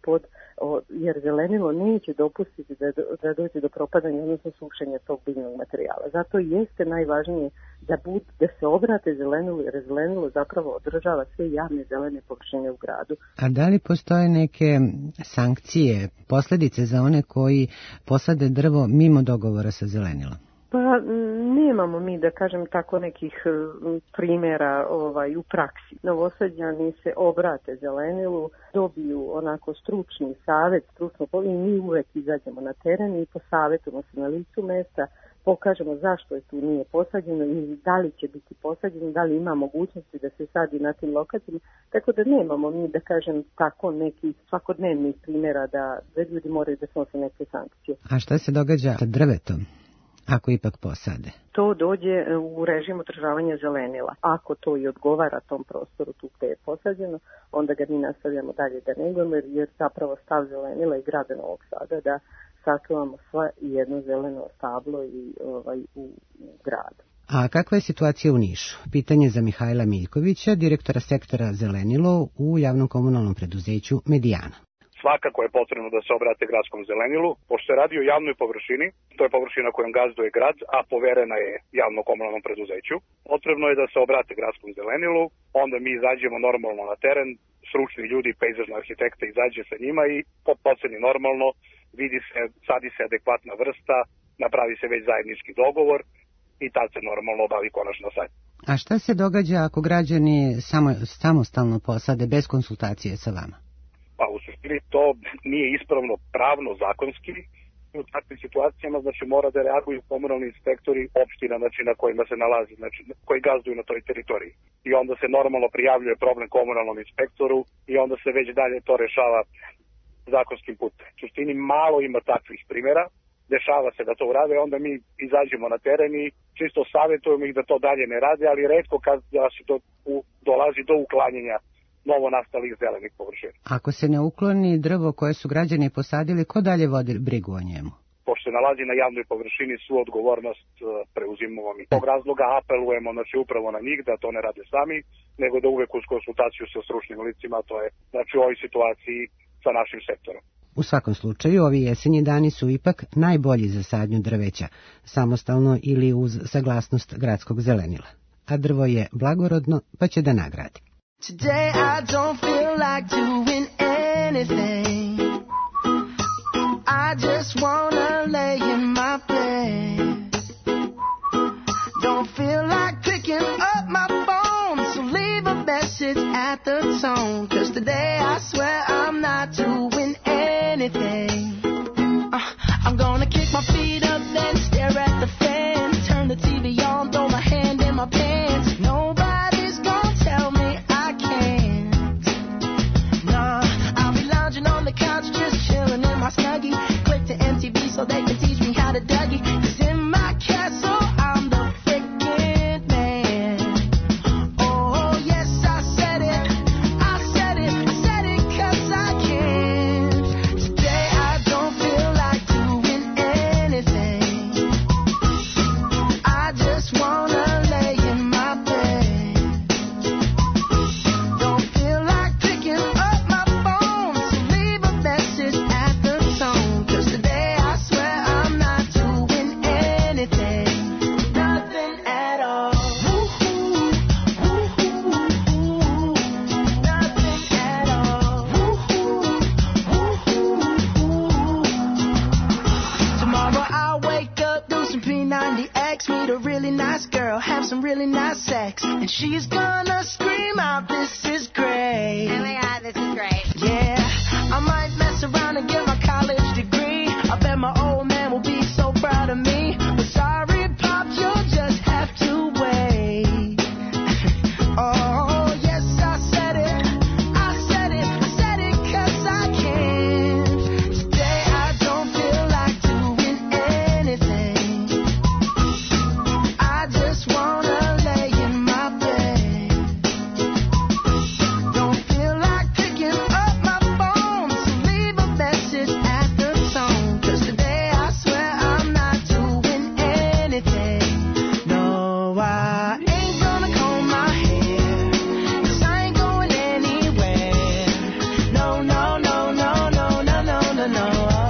jer zelenilo neće dopustiti da dođe do propadanja, odnosno sušenja tog biljnog materijala. Zato jeste najvažnije da se obrate zelenilu, jer zelenilo zapravo održava sve javne zelene površine u gradu. A da li postoje neke sankcije, posljedice za one koji posade drvo mimo dogovora sa zelenilom? Pa nemamo mi, da kažem, tako nekih primjera u praksi. Novosađani se obrate zelenilu, dobiju onako stručni savjet, i mi uvek izađemo na teren i posavetujemo se na licu mesta, pokažemo zašto je tu nije posađeno i da li će biti posađeno, da li ima mogućnosti da se sadi na tim lokacijama. Tako da nemamo mi, da kažem, tako nekih svakodnevnih primjera da ljudi moraju da snose neke sankcije. A šta se događa sa drvetom ako ipak posade? To dođe u režim održavanja zelenila. Ako to i odgovara tom prostoru tu gde je posađeno, onda ga mi nastavljamo dalje da negujemo, jer zapravo stav zelenila i grada Novog Sada da sačuvamo sva jedno zeleno stablo i u gradu. A kakva je situacija u Nišu? Pitanje za Mihajla Miljkovića, direktora sektora zelenilo u javnom komunalnom preduzeću Medijana. Svakako je potrebno da se obrate gradskom zelenilu, pošto se radi o javnoj površini, to je površina kojom gazduje grad, a poverena je javno-komunalnom preduzeću. Potrebno je da se obrate gradskom zelenilu, onda mi izađemo normalno na teren, stručni ljudi, pejzažna arhitekta izađe sa njima i proceni normalno, vidi se, sadi se adekvatna vrsta, napravi se već zajednički dogovor i tad se normalno obavi konačno sadnja. A šta se događa ako građani samostalno posade bez konsultacije sa vama? Pa u suštini to nije ispravno pravno, zakonski. U takvim situacijama znači mora da reaguju komunalni inspektori opština na kojima se nalazi, znači koji gazduju na toj teritoriji. I onda se normalno prijavljuje problem komunalnom inspektoru i onda se već dalje to rešava zakonskim putem. U suštini malo ima takvih primjera, dešava se da to urade, onda mi izađemo na teren i čisto savjetujemo ih da to dalje ne rade, ali retko kad se dolazi do uklanjanja novo nastalih zelenih površina. Ako se ne ukloni drvo koje su građani posadili, ko dalje vodi brigu o njemu? Pošto se nalazi na javnoj površini, svu odgovornost preuzimamo mi. Tog razloga apelujemo upravo na njih da to ne rade sami, nego da uvek uz konsultaciju sa stručnim licima, to je u ovoj situaciji sa našim sektorom. U svakom slučaju, ovi jesenji dani su ipak najbolji za sadnju drveća, samostalno ili uz saglasnost gradskog zelenila. A drvo je blagorodno, pa će da nagradi. Today I don't feel like doing anything. I just wanna lay in my bed. Don't feel like picking up my phone, so leave a message at the tone. 'Cause today I swear I'm not doing anything. sex, and she's gonna scream out, this is great. Oh my God, this is great. Yeah, I might mess around and get my college degree. I bet my old man will be so proud of me. But sorry, Pops, you'll just have to wait. Oh, yes, I said it. I said it. I said it 'cause I can. Today I don't feel like doing anything. I just wanna lay in my bed. Don't feel like picking up my phone to leave a message at the tone. 'Cause today I swear I'm not doing anything. No, I ain't gonna comb my hair, 'cause I ain't going anywhere. No, no, no, no, no, no, no, no, no.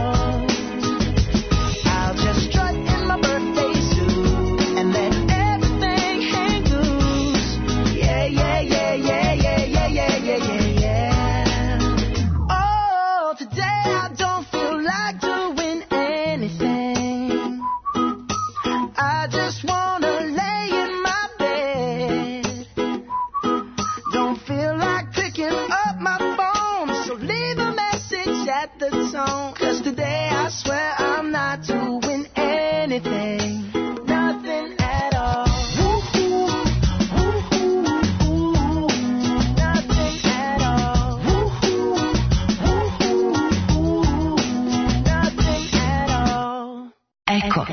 I'll just strut in my birthday suit and let everything hang loose. Yeah, yeah, yeah, yeah, yeah, yeah, yeah, yeah, yeah, yeah. Oh, today I don't feel like doing anything. I just wanna lay in my bed. Don't feel like picking up my phone, so leave a message at the tone. 'Cause today I swear I'm not doing anything. Nothing at all. Woo-hoo, woo-hoo, woo-hoo. Nothing at all. Woo-hoo, woo-hoo, woo-hoo. Nothing at all. Eko.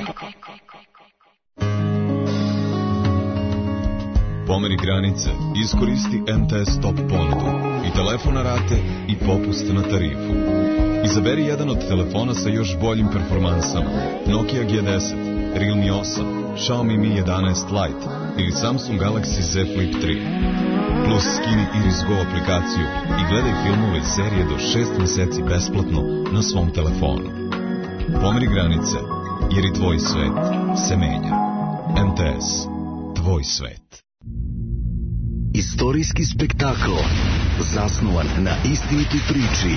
Pomeri granice, iskoristi MTS Top ponudu i telefon na rate i popust na tarifu. Izaberi jedan od telefona sa još boljim performansama: Nokia G10, Realme 8, Xiaomi Mi 11 Lite ili Samsung Galaxy Z Flip 3. Plus skini Iris Go aplikaciju i gledaj filmove i serije do 6 meseci besplatno na svom telefonu. Pomeri granice, jer i tvoj svet se menja. MTS, tvoj svet. Istorijski spektakl zasnovan na istinitoj priči.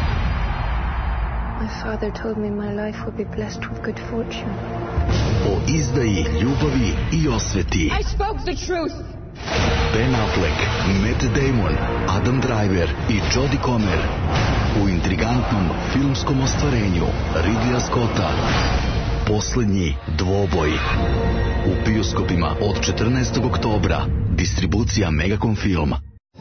My father told me my life would be blessed with good fortune. O izdaji, ljubavi i osveti. I spoke the truth. Ben Affleck, Matt Damon, Adam Driver i Jodie Comer u intrigantnom filmskom ostvarenju Ridleya Scotta Poslednji dvoboj. U bioskopima od 14. oktobra. Distribucija Megacom Film.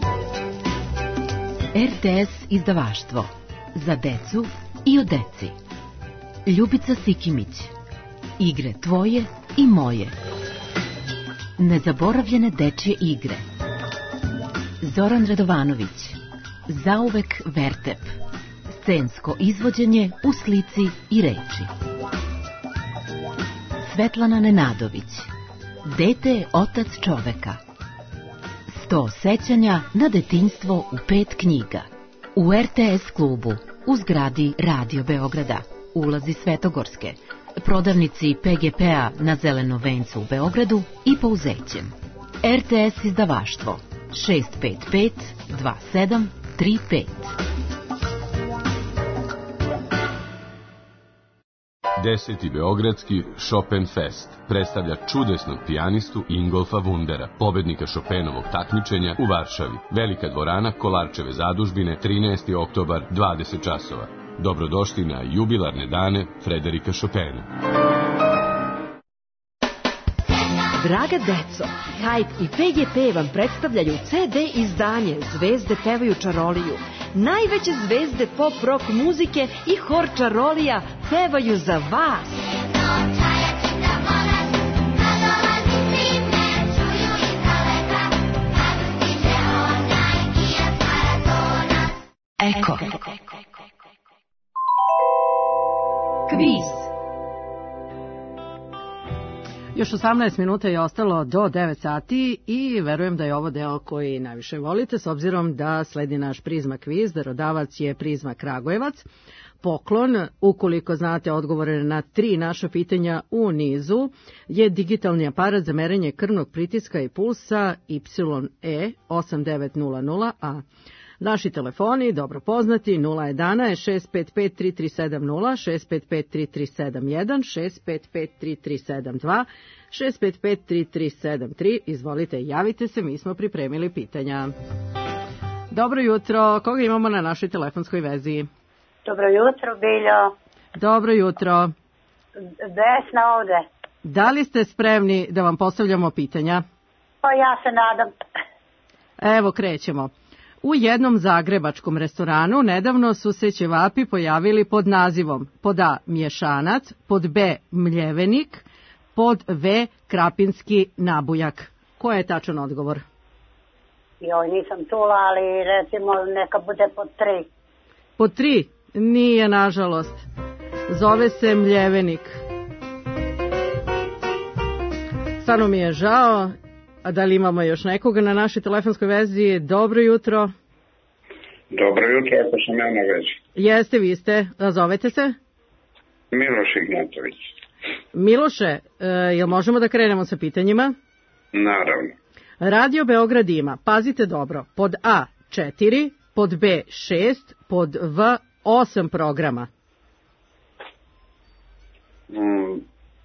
RTS izdavaštvo. Za decu i o deci. Ljubica Sikimić. Igre tvoje i moje. Nezaboravljene dečje igre. Zoran Radovanović. Zauvek Vertep. Scensko izvođenje u slici i reči. Svetlana Nenadović. Dete je otac čoveka. 100 sećanja na detinjstvo u 5 knjiga. U RTS klubu, u zgradi Radio Beograda, ulazi Svetogorske, prodavnici PGP-a na Zelenom vencu u Beogradu i Pouzećem. RTS izdavaštvo 655 2735. 10. Beogradski Chopin Fest predstavlja čudesnog pijanistu Ingolfa Wundera, pobednika Chopinovog takmičenja u Varšavi. Velika dvorana Kolarčeve zadužbine, 13. oktobar, 20 časova. Dobrodošli na jubilarne dane Frederika Chopina. Draga deco, Hype i PGP vam predstavljaju CD izdanje Zvezde pevaju čaroliju. Najveće zvezde pop rock muzike i hor čarolija pevaju za vas. Eko. Kviz. Još 18 minuta je ostalo do 9 sati i verujem da je ovo deo koji najviše volite, s obzirom da sledi naš Prizma kviz. Darodavac je Prizma Kragujevac. Poklon, ukoliko znate odgovore na 3 naša pitanja u nizu, je digitalni aparat za merenje krvnog pritiska i pulsa YE 8900A. Naši telefoni, dobro poznati, 011 655 3370, 655 3371, 655 3372, 655 3373. Izvolite, javite se, mi smo pripremili pitanja. Dobro jutro, koga imamo na našoj telefonskoj vezi? Dobro jutro, Biljo. Dobro jutro. Vesna ovde. Da li ste spremni da vam postavljamo pitanja? Pa ja se nadam. Evo, krećemo. U jednom zagrebačkom restoranu nedavno su se ćevapi pojavili pod nazivom pod A. mješanac, pod B. mljevenik, pod V. krapinski nabujak. Ko je tačan odgovor? Joj, nisam čula, ali recimo neka bude pod 3. Pod 3? Nije, nažalost. Zove se mljevenik. Stvarno mi je žao. A da li imamo još nekoga na našoj telefonskoj vezi? Dobro jutro. Dobro jutro, ako sam ja na vezi. Jeste, vi ste. Zovete se? Miloš Ignjatović. Miloše, jel možemo da krenemo sa pitanjima? Naravno. Radio Beograd ima, pazite dobro, pod A 4, pod B 6, pod V 8 programa. 4.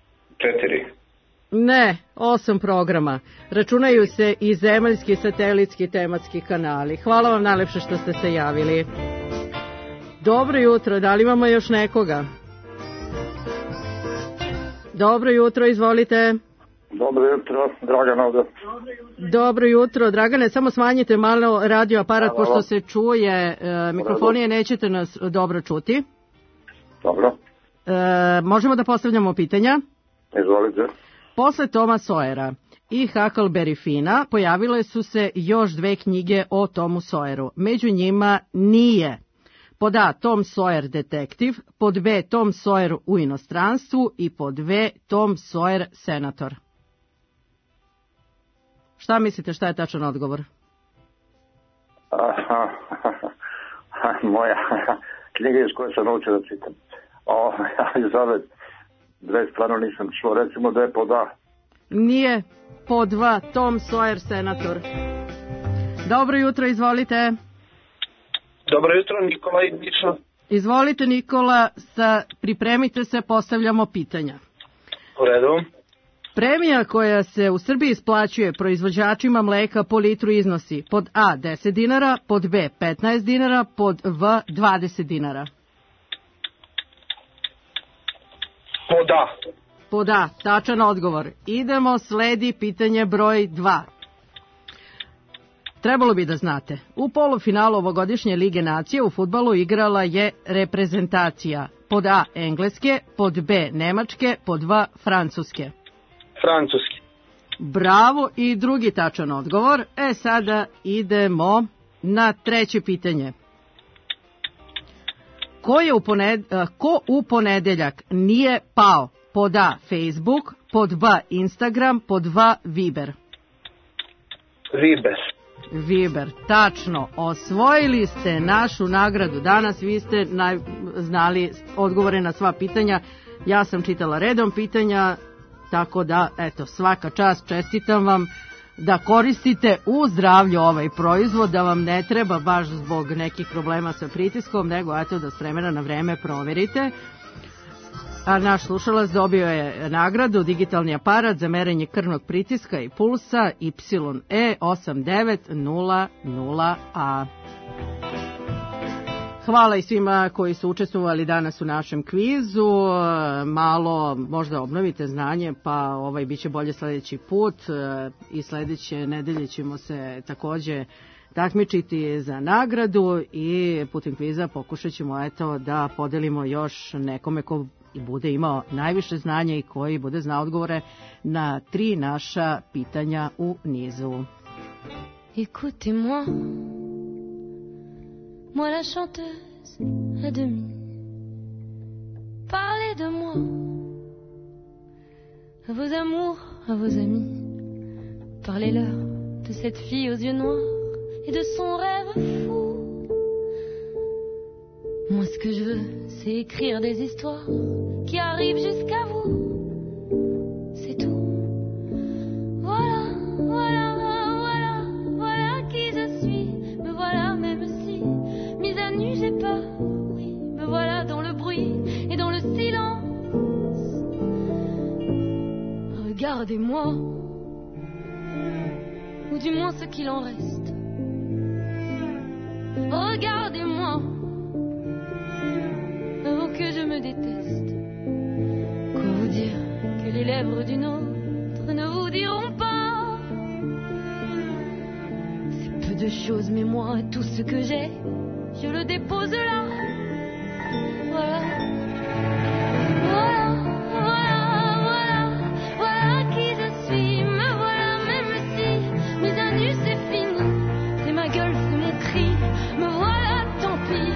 Ne, 8 programa. Računaju se i zemaljski, satelitski, tematski kanali. Hvala vam najlepše što ste se javili. Dobro jutro, da li imamo još nekoga? Dobro jutro, izvolite. Dobro jutro, Dragan ovde. Dobro jutro, Dragane, samo smanjite malo radio aparat pošto se čuje, mikrofonije nećete nas dobro čuti. Dobro. Možemo da postavljamo pitanja? Izvolite. Posle Toma Sawyera i Huckleberry Finna pojavile su se još 2 knjige o Tomu Sawyeru. Među njima nije pod A. Tom Sawyer detektiv, pod B. Tom Sawyer u inostranstvu i pod V. Tom Sawyer senator. Šta mislite, šta je tačan odgovor? Moja knjiga iz koje sam naučio da čitam. Iz ove dve stvarno nisam čuo, recimo da je pod A. Nije, pod 2, Tom Sawyer senator. Dobro jutro, izvolite. Dobro jutro, Nikola i Miša. Izvolite, Nikola, pripremite se, postavljamo pitanja. U redu. Premija koja se u Srbiji isplaćuje proizvođačima mleka po litru iznosi pod A 10 dinara, pod B 15 dinara, pod V 20 dinara. Pod A. Pod A, tačan odgovor. Idemo, sledi pitanje broj 2. Trebalo bi da znate, u polufinalu ovogodišnje Lige nacije u fudbalu igrala je reprezentacija pod A engleske, pod B nemačke, pod V francuske. Francuski. Bravo, i drugi tačan odgovor. Sada idemo na treće pitanje. Ko u ponedeljak nije pao? Pod A Facebook, pod B Instagram, pod V Viber. Viber, tačno. Osvojili ste našu nagradu danas, vi ste znali odgovore na sva pitanja. Ja sam čitala redom pitanja, tako da, eto, svaka čast, čestitam vam da koristite u zdravlju ovaj proizvod, da vam ne treba baš zbog nekih problema sa pritiskom, nego eto da s vremena na vreme proverite. A naš slušalac dobio je nagradu digitalni aparat za merenje krvnog pritiska i pulsa YE8900A. Hvala i svima koji su učestvovali danas u našem kvizu. Malo možda obnovite znanje, pa bit će bolje sledeći put. I sledeće nedelje ćemo se takođe takmičiti za nagradu i putem kviza pokušat ćemo da podelimo još nekome ko bude imao najviše znanja i koji bude znao odgovore na 3 naša pitanja u nizu. Écoutez-moi, moi la chanteuse à demi. Parlez de moi, à vos amours, à vos amis. Parlez-leur de cette fille aux yeux noirs et de son rêve fou. Moi ce que je veux, c'est écrire des histoires qui arrivent jusqu'à vous. C'est tout. Voilà, voilà, voilà, voilà qui je suis. Me voilà même si oui, me voilà dans le bruit et dans le silence. Regardez-moi, ou du moins ce qu'il en reste. Regardez-moi, avant que je me déteste. Quoi vous dire que les lèvres d'une autre ne vous diront pas? C'est peu de choses, mais moi, tout ce que j'ai, je le dépose là. Voilà. Voilà, voilà, voilà, voilà qui je suis. Me voilà, même si mise à nu c'est fini. C'est ma gueule, c'est mon cri. Me voilà, tant pis.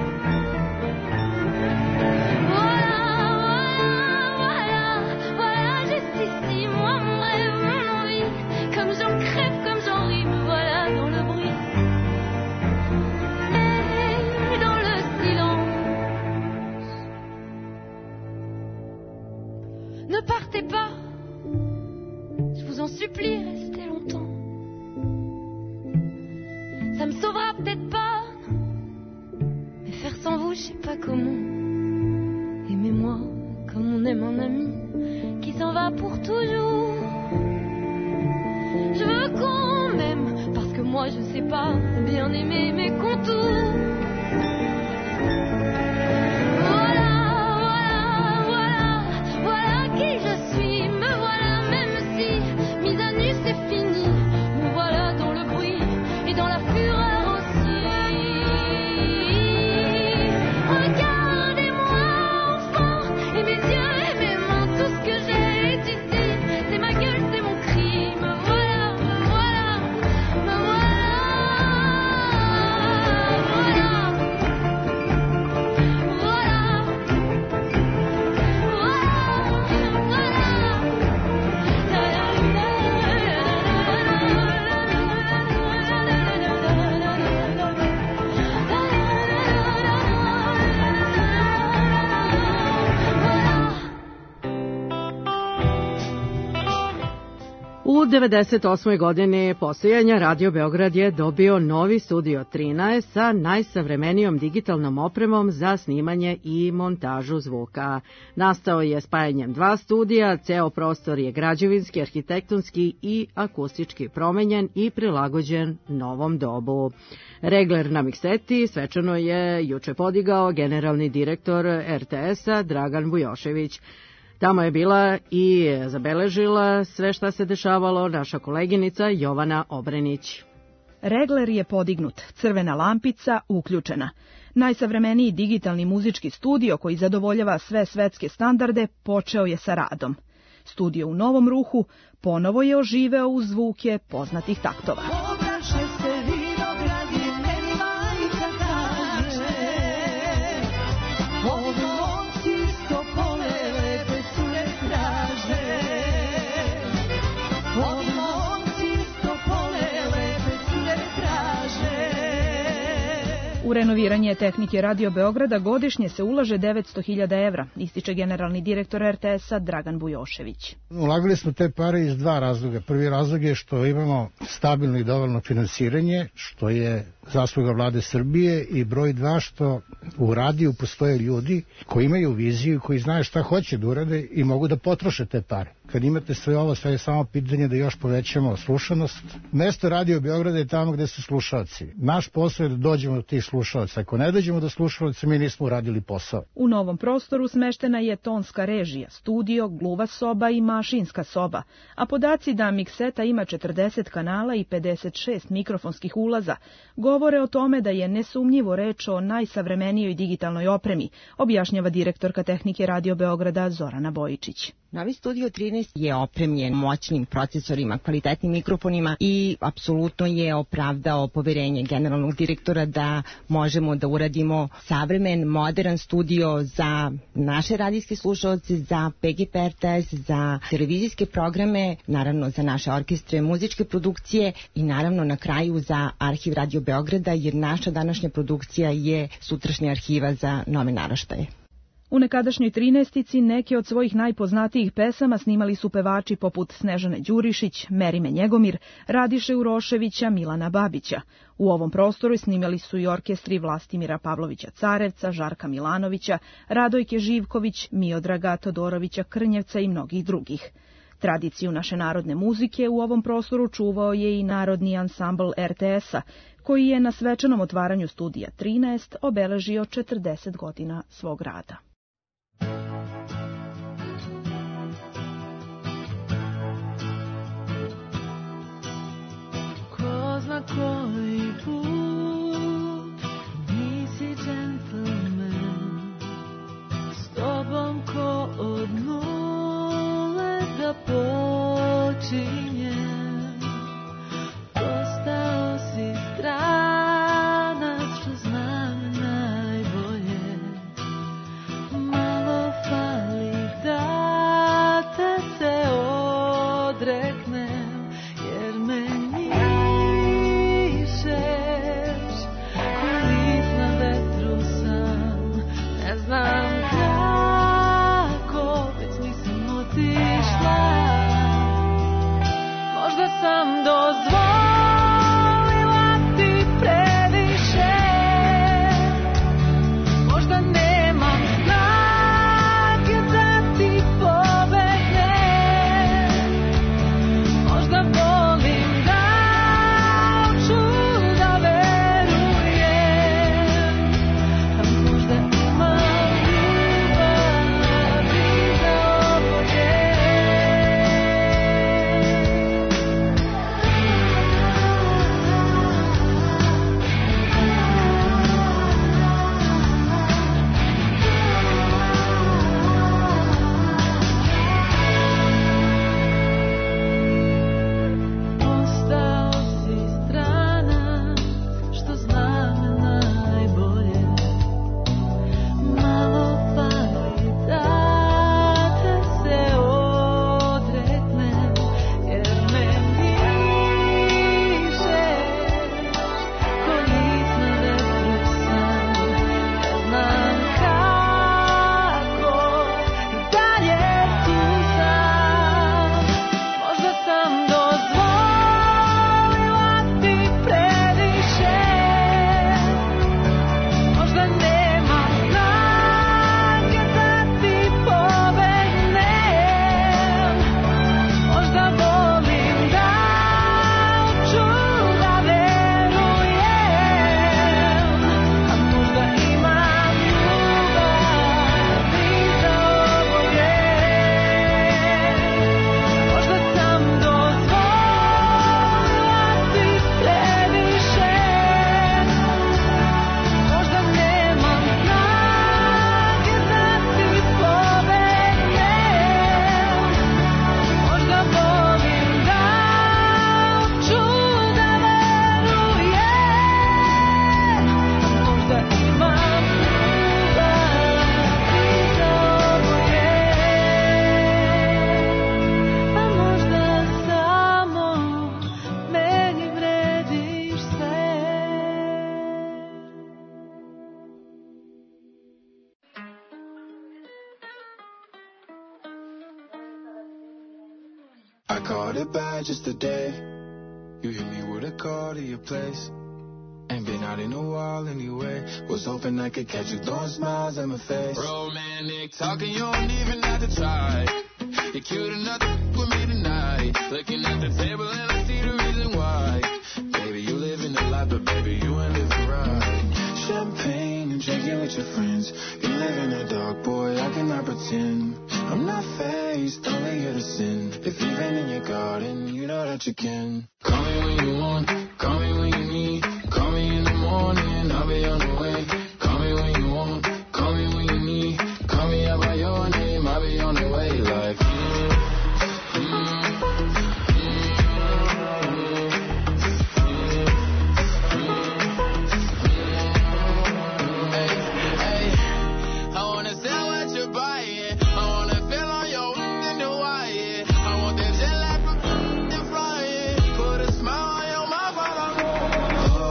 Voilà, voilà, voilà, voilà, juste ici, moi, mon rêve, mon envie. Comme j'en crève, comme j'en ris. Me voilà dans le bruit et dans le silence. Ne partez pas, je vous en supplie, restez longtemps. Ça me sauvera peut-être pas, non. Mais faire sans vous, je sais pas comment. Aimez-moi comme on aime un ami qui s'en va pour toujours. Je veux qu'on m'aime, parce que moi je sais pas bien aimer mes contours. Qui je suis, me voilà, même si mise à nu c'est fini. Me voilà dans le bruit et dans la fureur aussi. Regardez-moi enfant, et mes yeux et mes mains, tout ce que j'ai est ici. C'est ma gueule, c'est mon cri. Me voilà, me voilà, me voilà, voilà, U 98. godini postojanja Radio Beograd je dobio novi Studio 13 sa najsavremenijom digitalnom opremom za snimanje i montažu zvuka. Nastao je spajanjem dva studija, ceo prostor je građevinski, arhitektonski i akustički promenjen i prilagođen novom dobu. Regler na mikseti svečano je juče podigao generalni direktor RTS-a Dragan Bujošević. Tamo je bila i zabeležila sve šta se dešavalo naša koleginica Jovana Obrenić. Regler je podignut, crvena lampica uključena. Najsavremeniji digitalni muzički studio koji zadovoljava sve svetske standarde počeo je sa radom. Studio u novom ruhu ponovo je oživeo uz zvuke poznatih taktova. U renoviranje tehnike Radio Beograda godišnje se ulaže 900.000 evra, ističe generalni direktor RTS-a Dragan Bujošević. Ulagali smo te pare iz dva razloga. Prvi razlog je što imamo stabilno i dovoljno finansiranje, što je zasluga vlade Srbije, i broj dva što u radiju postoje ljudi koji imaju viziju, koji znaju šta hoće da urade i mogu da potroše te pare. Kad imate sve ovo, sve je samo pitanje da još povećamo slušanost. Mesto Radio Beograda je tamo gde su slušalci. Naš posao je da dođemo do tih slušalaca. Ako ne dođemo do slušalaca, mi nismo uradili posao. U novom prostoru smeštena je tonska režija, studio, gluva soba i mašinska soba, a podaci da mikseta ima 40 kanala i 56 mikrofonskih ulaza govore o tome da je nesumnjivo reč o najsavremenijoj digitalnoj opremi, objašnjava direktorka tehnike Radio Beograda Zorana Bojičić. Novi Studio 13 je opremljen moćnim procesorima, kvalitetnim mikrofonima i apsolutno je opravdao poverenje generalnog direktora da možemo da uradimo savremen, modern studio za naše radijske slušaoce, za PGP RTS, za televizijske programe, naravno za naše orkestre, muzičke produkcije i naravno na kraju za Arhiv Radio Beograda, jer naša današnja produkcija je sutrašnja arhiva za nove naraštaje. U nekadašnjoj 13-ici neke od svojih najpoznatijih pesama snimali su pevači poput Snežane Đurišić, Merime Njegomir, Radiše Uroševića, Milana Babića. U ovom prostoru snimali su i orkestri Vlastimira Pavlovića Carevca, Žarka Milanovića, Radojke Živković, Miodraga Todorovića Krnjevca i mnogih drugih. Tradiciju naše narodne muzike u ovom prostoru čuvao je i Narodni ansambl RTS-a, koji je na svečanom otvaranju studija 13 obeležio 40 godina svog rada. Ko zna koji put nisi gentleman, s tobom ko od nule da počinjem, postao si stranac, što znam najbolje, malo fali da te se odreknem, jer me nišeš, ko list na vetru sam, ne znam kako, već nisam otišla, možda sam dozvolila ti previše, možda nemam snage da ti pobegnem, možda volim da hoću da verujem, a možda imam ljubavi za oboje. Ostao si stranac, što zna me najbolje, malo fali da te se odreknem, jer me nišeš, ko list na vetru sam, ne znam kako, i dalje tu sam, možda sam dozvolila ti previše, možda nemam snage da ti pobegnem, možda volim da hoću da verujem, a možda imam ljubavi za oboje, možda sam dozvolila ti previše, možda nemam snage da ti pobegnem, možda volim da hoću da verujem, možda imam ljubavi za oboje, a možda samo meni vrediš sve. I caught it bad just today. You hit me with a call to your place. Ain't been out in a while anyway. Was hoping I could catch you throwing smiles in my face. Romantic talking, you don't even have to try. You're cute enough to with me tonight. Looking at the table and I see the reason why. Baby, you living the life, but baby, you ain't living right. Champagne and drinking with your friends. You live in the dark, boy, I cannot pretend. I'm not faced, only here to sin. If you've been in your garden, you know that you can. Call me when you want, call me when you need. Call me in the morning, I'll be on the way. Call me when you want, call me when you need. Call me out by your name, I'll be on the way. Like, I wanna sell what you're buying. I wanna feel on your in Hawaii. I want that jet lag from flying. Put a smile on your mouth while I'm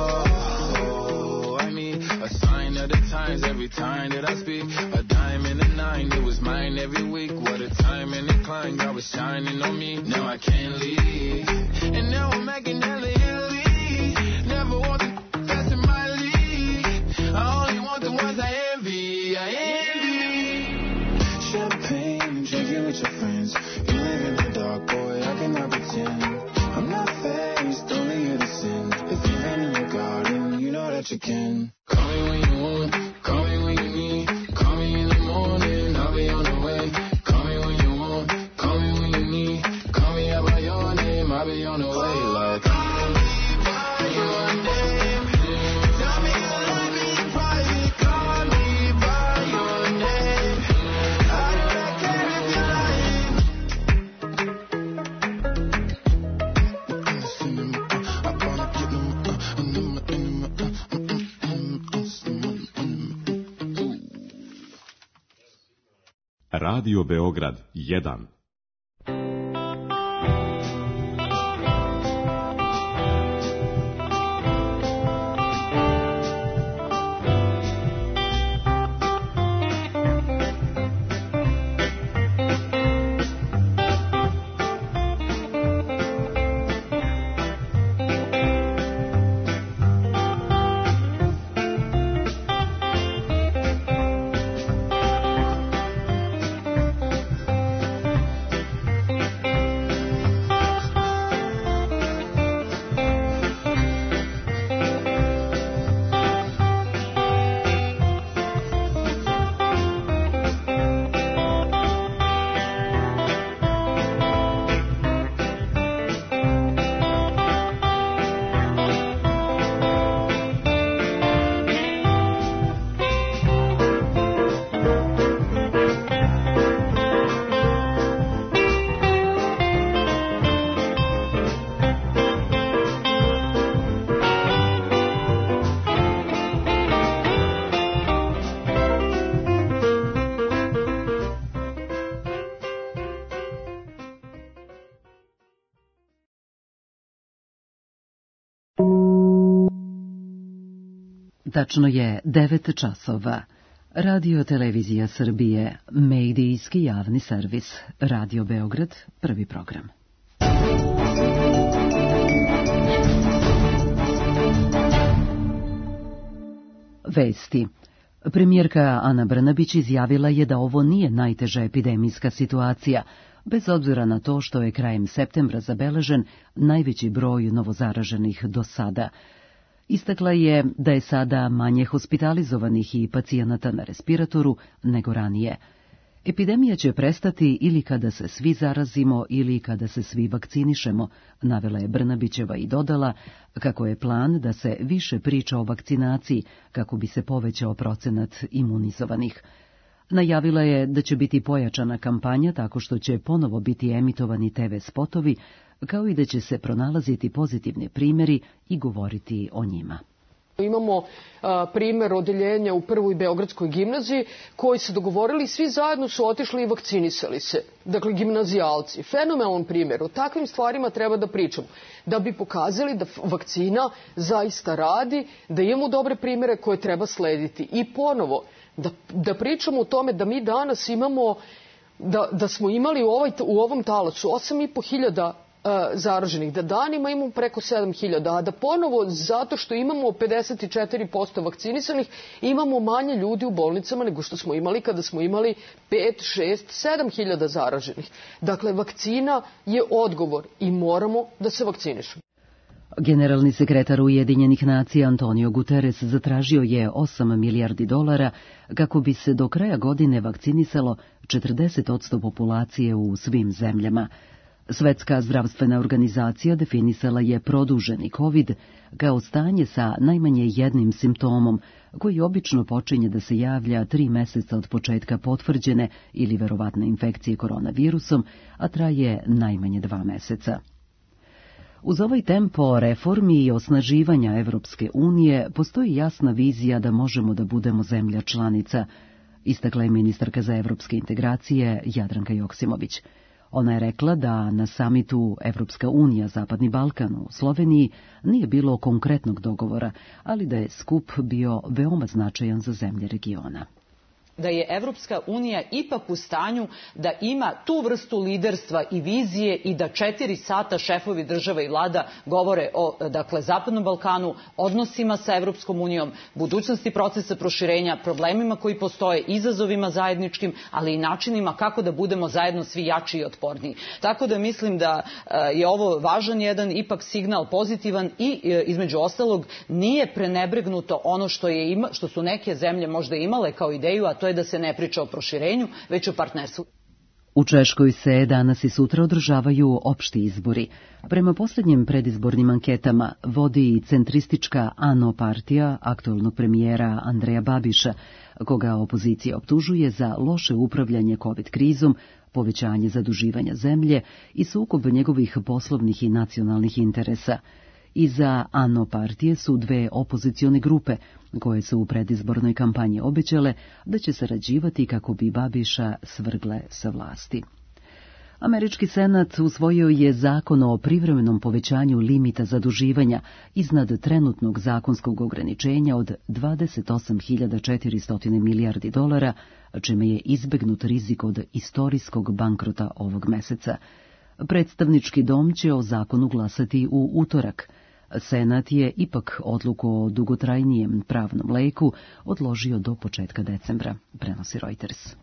oh, I need a sign of the times every time that I speak. A dime in the 9, it was mine every week. What a time and a climb, God was shining on me. Now I can't leave, and now I'm making hella Italy. Never want the best in my league. I only want the ones I envy. I envy. Champagne and drinking with your friends. You live in the dark, boy, I cannot pretend. I'm not faced, only here to sin. If you've been in your garden, you know that you can. Call me when you want, call me when you need. Call me in the morning, I'll be on the way. Call me when you want, call me when you need. Call me out by your name, I'll be on the way. Like, call me by your name. Tell me you love me in private. Call me by your name. I do not care if you're lying. I wanna get them, Radio Beograd 1. Tačno je 9 časova. Radio Televizija Srbije, medijski javni servis. Radio Beograd, prvi program. Vesti. Premijerka Ana Brnabić izjavila je da ovo nije najteža epidemijska situacija, bez obzira na to što je krajem septembra zabeležen najveći broj novozaraženih do sada. Istakla je da je sada manje hospitalizovanih i pacijenata na respiratoru nego ranije. Epidemija će prestati ili kada se svi zarazimo ili kada se svi vakcinišemo, navela je Brnabićeva i dodala kako je plan da se više priča o vakcinaciji kako bi se povećao procenat imunizovanih. Najavila je da će biti pojačana kampanja tako što će ponovo biti emitovani TV spotovi, kao i da će se pronalaziti pozitivni primjeri i govoriti o njima. Imamo primjer odeljenja u prvoj Beogradskoj gimnaziji koji se dogovorili, svi zajedno su otišli i vakcinisali se. Dakle, gimnazijalci. Fenomenalan primjer. O takvim stvarima treba da pričamo. Da bi pokazali da vakcina zaista radi, da imamo dobre primjere koje treba slediti. I ponovo, da pričamo o tome da mi danas imamo, da smo imali u ovom talasu 8.500 zaraženih, da danima imamo preko 7.000, a da ponovo, zato što imamo 54% vakcinisanih, imamo manje ljudi u bolnicama nego što smo imali kada smo imali 5, 6, 7.000 zaraženih. Dakle, vakcina je odgovor i moramo da se vakcinišemo. Generalni sekretar Ujedinjenih nacija Antonio Guterres zatražio je $8 milijardi kako bi se do kraja godine vakcinisalo 40% populacije u svim zemljama. Svetska zdravstvena organizacija definisala je produženi COVID kao stanje sa najmanje jednim simptomom, koji obično počinje da se javlja 3 meseca od početka potvrđene ili verovatne infekcije koronavirusom, a traje najmanje 2 meseca. Uz ovaj tempo reformi i osnaživanja Evropske unije postoji jasna vizija da možemo da budemo zemlja članica, istakla je ministarka za evropske integracije Jadranka Joksimović. Ona je rekla da na samitu Evropska unija Zapadni Balkan u Sloveniji nije bilo konkretnog dogovora, ali da je skup bio veoma značajan za zemlje regiona. da je Evropska unija ipak u stanju da ima tu vrstu liderstva i vizije i da 4 sata šefovi država i vlada govore o Zapadnom Balkanu, odnosima sa Evropskom unijom, budućnosti procesa proširenja, problemima koji postoje, izazovima zajedničkim, ali i načinima kako da budemo zajedno svi jači i otporniji. Tako da mislim da je ovo važan jedan ipak signal pozitivan i između ostalog nije prenebregnuto ono što su neke zemlje možda imale kao ideju, a to je da se ne priča o proširenju, već o partnerstvu. U Češkoj se danas i sutra održavaju opšti izbori. Prema posljednjim predizbornim anketama vodi centristička ANO partija aktualnog premijera Andreja Babiša, koga opozicija optužuje za loše upravljanje COVID krizom, povećanje zaduživanja zemlje i sukob njegovih poslovnih i nacionalnih interesa. Iza ANO partije su 2 opozicione grupe, koje su u predizbornoj kampanji obećale da će sarađivati kako bi Babiša svrgle sa vlasti. Američki senat usvojio je zakon o privremenom povećanju limita zaduživanja iznad trenutnog zakonskog ograničenja od 28.400 milijardi dolara, čime je izbegnut rizik od istorijskog bankrota ovog meseca. Predstavnički dom će o zakonu glasati u utorak. Senat je ipak odluku o dugotrajnijem pravnom leku odložio do početka decembra, prenosi Reuters.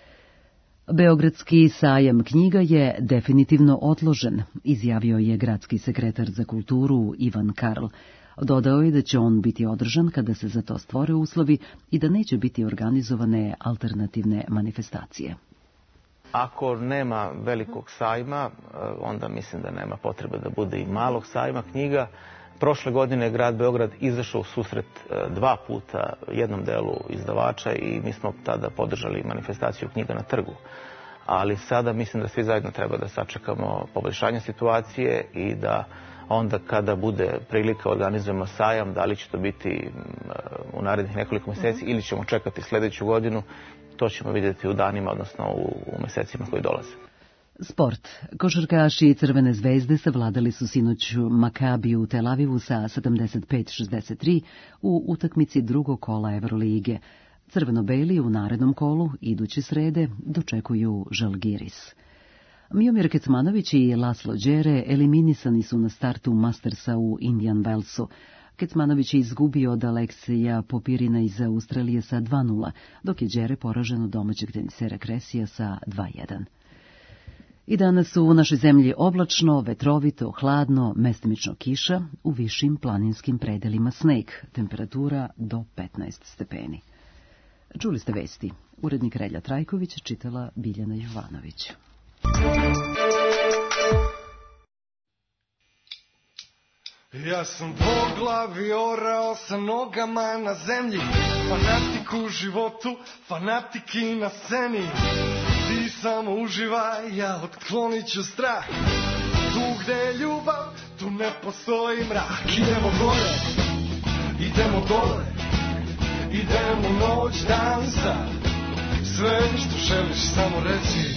Beogradski sajam knjiga je definitivno odložen, izjavio je gradski sekretar za kulturu Ivan Karl. Dodao je da će on biti održan kada se za to stvore uslovi i da neće biti organizovane alternativne manifestacije. Ako nema velikog sajma, onda mislim da nema potrebe da bude i malog sajma knjiga. Prošle godine je grad Beograd izašao u susret 2 puta jednom delu izdavača i mi smo tada podržali manifestaciju knjiga na trgu. Ali sada mislim da svi zajedno treba da sačekamo poboljšanje situacije i da onda kada bude prilika organizujemo sajam, da li će to biti u narednih nekoliko mjeseci ili ćemo čekati sljedeću godinu, to ćemo vidjeti u danima, odnosno u mjesecima koji dolaze. Sport. Košarkaši Crvene zvezde savladali su sinoć Makabiju u Tel Avivu sa 75-63 u utakmici drugog kola Evrolige. Crveno-beli u narednom kolu, iduće srede, dočekuju Žalgiris. Miomir Kecmanović i Laslo Đere eliminisani su na startu Mastersa u Indian Wellsu. Kecmanović je izgubio od Aleksija Popirina iz Australije sa 2-0, dok je Đere poražen od domaćeg tenisera Kresija sa 2-1. I danas u našoj zemlji oblačno, vetrovito, hladno, mestimično kiša, u višim planinskim predelima sneg, temperatura do 15 stepeni. Čuli ste vesti. Urednik Relja Trajković, čitala Biljana Jovanović. Ja sam dvoglavi orao sa nogama na zemlji, fanatik u životu, fanatik i na sceni. Ti samo uživaj, ja otklonit ću strah. Tu gde je ljubav, tu ne postoji mrak. Idemo gore, idemo dole, idemo noć, dan, sad. Sve što želiš samo reci.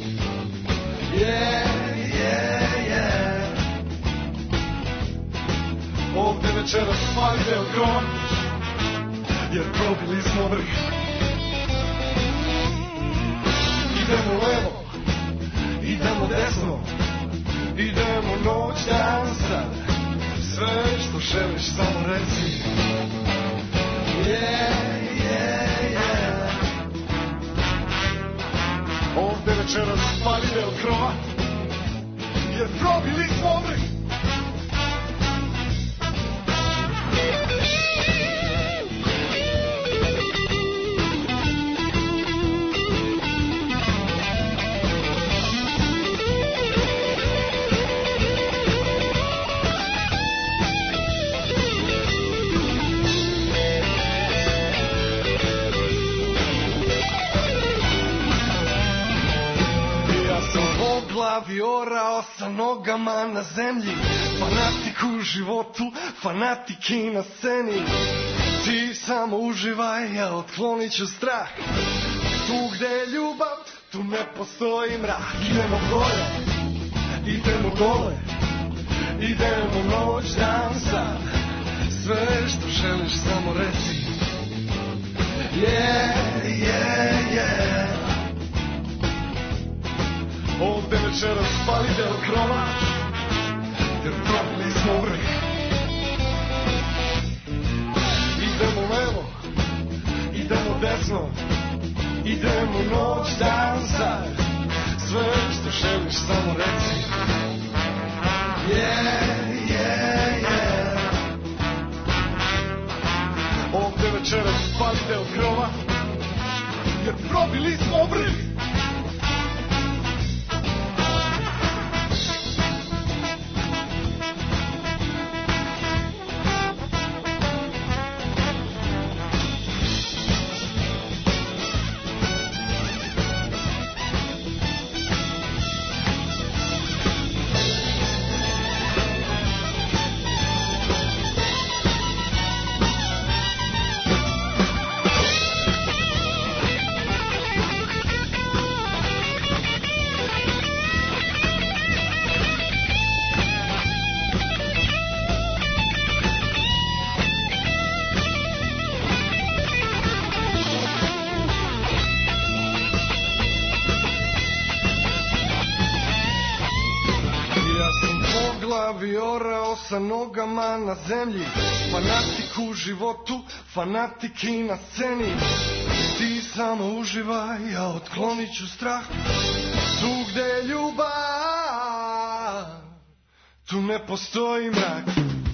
Ovdje večeras spali deo krova, jer probili smo vrh. Idemo levo, idemo desno, idemo noć, dan, sad. Sve što želiš samo reci. Ovdje večeras spali deo krova, jer probili smo vrh. Glavi orao sa nogama na zemlji, fanatik u životu, fanatik i na sceni. Ti samo uživaj, ja otklonit ću strah. Tu gde je ljubav, tu ne postoji mrak. Idemo gore, idemo dole, idemo noć, dan, sad. Sve što želiš samo reci. večeras spali deo krova, jer probili smo vrh. Idemo levo, idemo desno, idemo noć, dan, sad. Sve što želiš samo reci. Yeah, yeah, yeah. Ovde večeras spali deo krova, jer probili smo vrh. 'glavi orao sa nogama na zemlji, fanatik u životu, fanatik i na sceni. Ti samo uživaj, ja otklonit ću strah. Tu gde je ljubav, tu ne postoji mrak.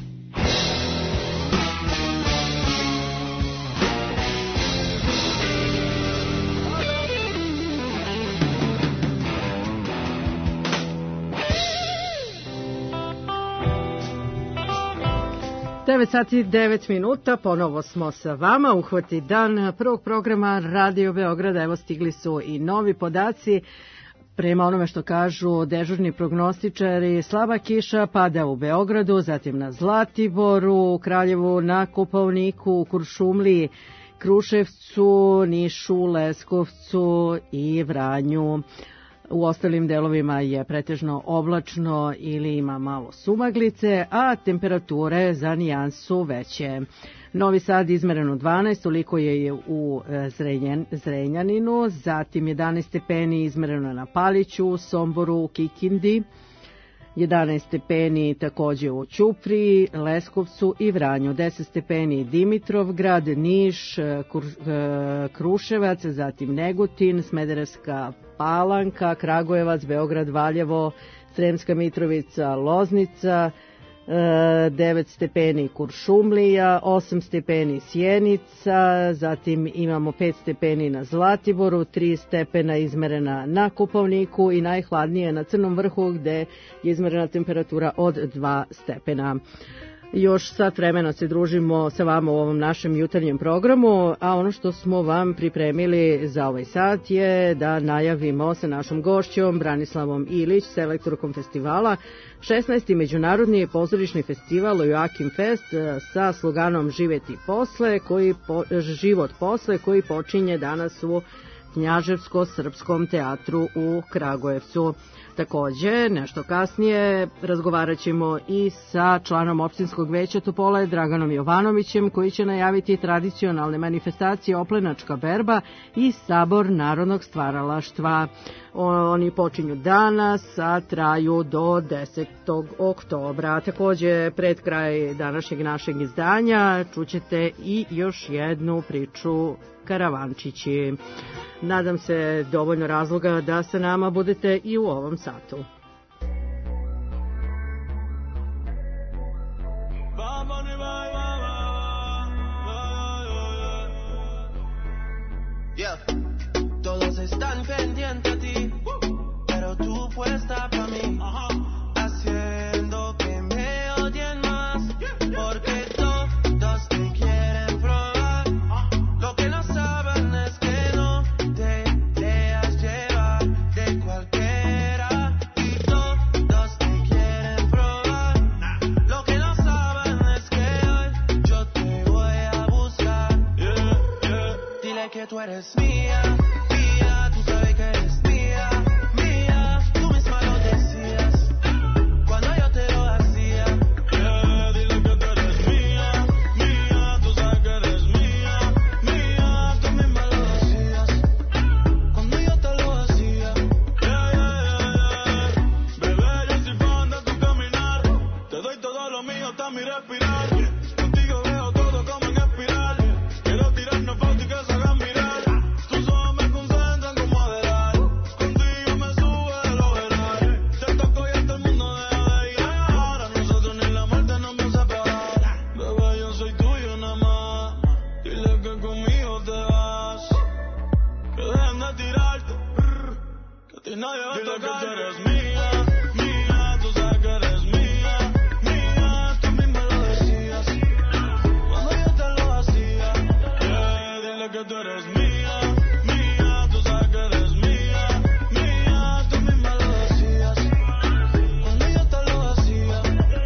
9 sati 9 minuta, ponovo smo sa vama, uhvati dan prvog programa Radio Beograda. Evo stigli su i novi podaci. Prema onome što kažu dežurni prognostičari, slaba kiša pada u Beogradu, zatim na Zlatiboru, Kraljevu, na Kopaoniku, Kuršumliji, Kruševcu, Nišu, Leskovcu i Vranju. U ostalim delovima je pretežno oblačno ili ima malo sumaglice, a temperature za nijansu veće. Novi Sad izmereno 12, toliko je u Zrenjaninu, zatim 11 stepeni izmereno na Paliću, Somboru, u Kikindi, 11 stepeni takođe u Ćupriji, Leskovcu i Vranju, 10 stepeni Dimitrovgrad, Niš, Kruševac, zatim Negotin, Smederevska Palanka, Kragujevac, Beograd, Valjevo, Sremska Mitrovica, Loznica, 9 stepeni Kuršumlija, 8 stepeni Sjenica, zatim imamo 5 stepeni na Zlatiboru, 3 stepena izmerena na Kopaoniku i najhladnije na Crnom vrhu gde je izmerena temperatura od 2 stepena. Još sat vremena se družimo sa vama u ovom našem jutarnjem programu, a ono što smo vam pripremili za ovaj sat je da najavimo sa našom gošćom Branislavom Ilić, selektorkom festivala, 16. međunarodni pozorišni festival Joakim Fest sa sloganom Život posle, koji počinje danas u Knjaževsko-srpskom teatru u Kragujevcu. Takođe, nešto kasnije razgovarat ćemo i sa članom opštinskog veća Topole, Draganom Jovanovićem, koji će najaviti tradicionalne manifestacije Oplenačka berba i Sabor narodnog stvaralaštva. Oni počinju danas, a traju do 10. oktobra. Takođe, pred kraj današnjeg našeg izdanja čućete i još jednu priču Karavančići. Nadam se dovoljno razloga da sa nama budete i u ovom satu. Yeah. Todos están pendientes a ti, pero tú puesta pa' mí, haciendo que me odien más, porque todos te quieren probar. Lo que no saben es que no te dejas llevar de cualquiera, y todos te quieren probar. Lo que no saben es que hoy yo te voy a buscar. Dile que tú eres mía, mía, tú sabes que eres mía, mía, tú misma lo decías cuando yo te lo hacía. Dile que tú eres mía, mía, tú sabes que eres mía, mía, tú misma lo decías cuando yo te lo hacía. conmigo te vas. Que dejen de tirarte, que a ti nadie va a tocar. Dile que tú eres mía, mía, tú sabes que eres mía, mía, tú misma lo decías cuando yo te lo hacía. Yeah, dile que tú eres mía, mía, tú sabes que eres mía, mía, tú misma lo decías cuando yo te lo hacía.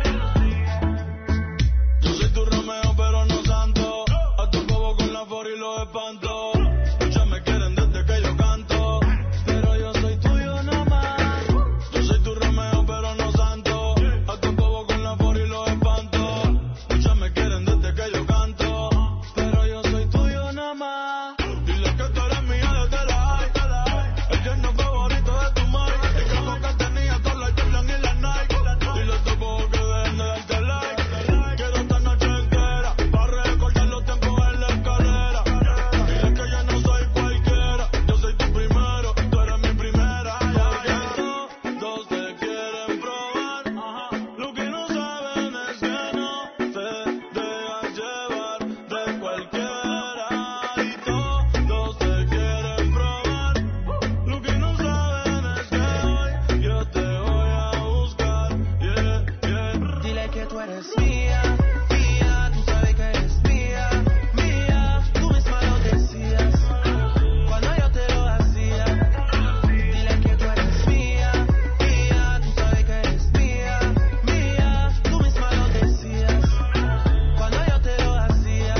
Yo soy tu Romeo pero no santo, a tu bobo con la for y los espanto. Muchas me quieren desde que yo canto, pero yo soy tuyo nada más. Yo soy tu Romeo pero no santo, a tu bobo con la for y los espanto. Muchas me quieren desde que yo canto, pero yo soy tuyo nada más. Dile que tú eres mía desde la high, el yerno favorito de tu madre. El cajo que tenía con la Jordan y la Nike. Dile a tu bobo que dejen de darte like. Quiero esta noche entera para recordar los tiempos en la escalera. Dile que yo no soy cualquiera, yo soy tu primero, tú eres mi primera. Todos te quieren probar, lo que no saben es que no te dejas llevar de cualquiera. Y todos te quieren probar, lo que no saben es que hoy yo te voy a buscar. Dile que tú eres mía, mía, tú sabes que eres mía, mía, tú misma lo decías cuando yo te lo hacía. Dile que tú eres mía, mía, tú sabes que eres mía, mía, tú misma lo decías cuando yo te lo hacía.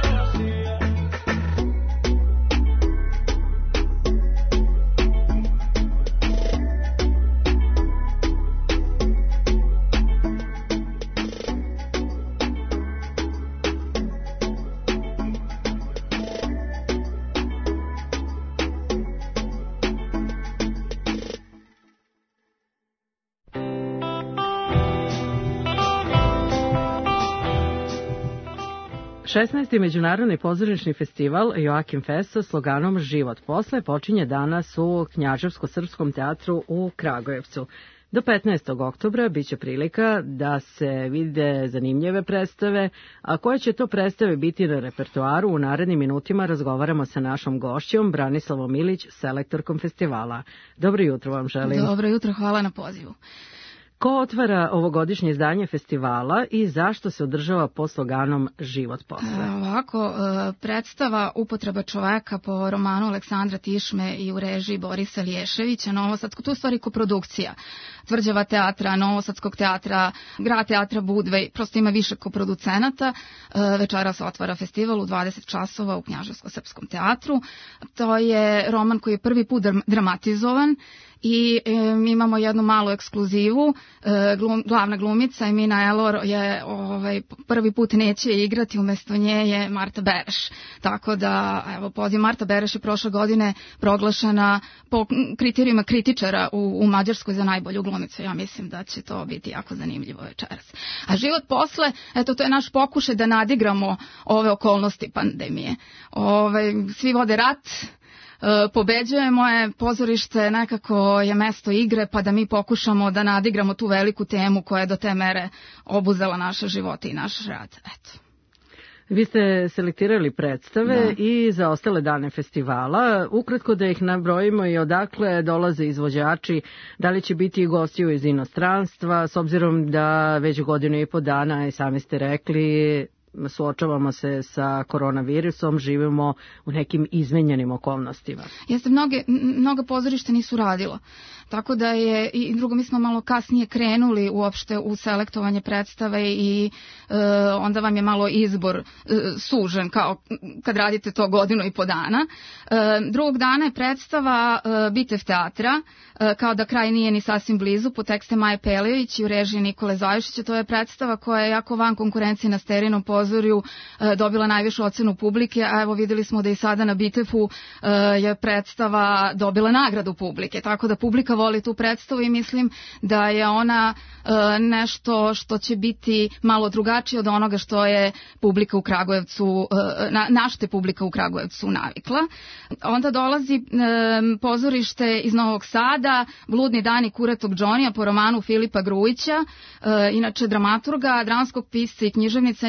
Šesnaesti međunarodni pozorišni festival Joakim Fest sa sloganom Život posle počinje danas u Knjaževsko-srpskom teatru u Kragujevcu. Do 15. oktobra biće prilika da se vide zanimljive predstave, a koje će to predstave biti na repertoaru u narednim minutima razgovaramo sa našom gošćom Branislavom Milić, selektorkom festivala. Dobro jutro vam želim. Dobro jutro, hvala na pozivu. Ko otvara ovogodišnje izdanje festivala i zašto se održava pod sloganom Život posle? Ovako, predstava Upotreba čoveka po romanu Aleksandra Tišme i u režiji Borisa Lješevića, Novosadsko, tu je stvari koprodukcija Tvrđava teatra, Novosadskog teatra, Grad teatra Budve, prosto ima više koproducenata. Večeras otvara festival u 20 časova u Knjaževsko-srpskom teatru. To je roman koji je prvi put dramatizovan i imamo jednu malu ekskluzivu. Glavna glumica Emina Elor je prvi put neće igrati, umesto nje je Marta Bereš. Tako da, evo, poziv Marta Bereš je prošle godine proglašena po kriterijima kritičara u Mađarskoj za najbolju glumicu. Ja mislim da će to biti jako zanimljivo večeras. A Život posle, eto, to je naš pokušaj da nadigramo ove okolnosti pandemije. Svi vode rat, pobeđujemo je, pozorište nekako je mesto igre, pa da mi pokušamo da nadigramo tu veliku temu koja je do te mere obuzela naše živote i naš rad. Eto. Vi ste selektirali predstave i za ostale dane festivala. Ukratko da ih nabrojimo i odakle dolaze izvođači, da li će biti i gostiju iz inostranstva, s obzirom da već godinu i po dana, i sami ste rekli, suočavamo se sa koronavirusom, živimo u nekim izmenjenim okolnostima. Jeste, mnoga pozorišta nisu radila. Tako da je, i drugo, mi smo malo kasnije krenuli uopšte u selektovanje predstave i onda vam je malo izbor sužen, kao kad radite to godinu i po dana. Drugog dana je predstava Bitev teatra, kao da kraj nije ni sasvim blizu, po tekste Maje Pelević i u režiji Nikole Zajušića. To je predstava koja je jako van konkurencije na Sterinom pozorju dobila najvišu ocenu publike, a evo videli smo da i sada na Bitefu je predstava dobila nagradu publike, tako da publika voli tu predstavu i mislim da je ona nešto što će biti malo drugačije od onoga što je publika u Kragujevcu, našte publika u Kragujevcu navikla. Onda dolazi pozorište iz Novog Sada, Bludni dani Kuretog Džonija po romanu Filipa Grujića, inače dramaturga, dramskog pisca i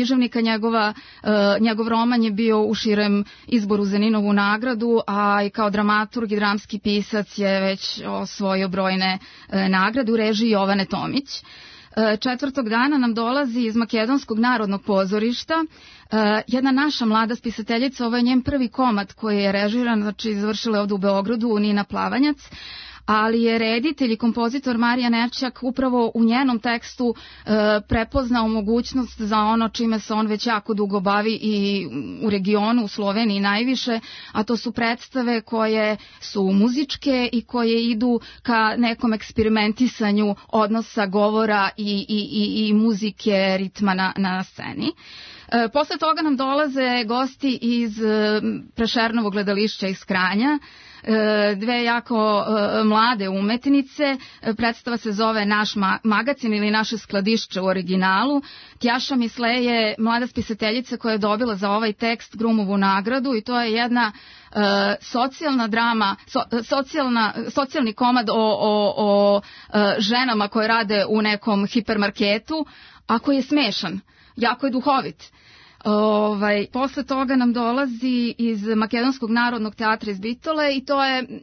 književnika. Njegov roman je bio u širem izboru za Ninovu nagradu, a i kao dramaturg i dramski pisac je već osvojio brojne nagrade u režiji Jovane Tomić. Četvrtog dana nam dolazi iz Makedonskog narodnog pozorišta jedna naša mlada spisateljica, ovo je njen prvi komad koji je režiran, znači završila je ovde u Beogradu, Nina Plavanjac, ali je reditelj i kompozitor Marija Nečak upravo u njenom tekstu prepoznao mogućnost za ono čime se on već jako dugo bavi i u regionu, u Sloveniji najviše, a to su predstave koje su muzičke i koje idu ka nekom eksperimentisanju odnosa govora i muzike, ritma na sceni. Posle toga nam dolaze gosti iz Prešernovog gledališća iz Kranja, dve jako mlade umetnice. Predstava se zove Naš magacin ili Naše skladišće u originalu. Tjaša Misle je mlada spisateljica koja je dobila za ovaj tekst Grumovu nagradu i to je jedna socijalna drama, socijalni komad o ženama koje rade u nekom hipermarketu, a koji je smešan, jako je duhovit. Posle toga nam dolazi iz Makedonskog narodnog teatra iz Bitole i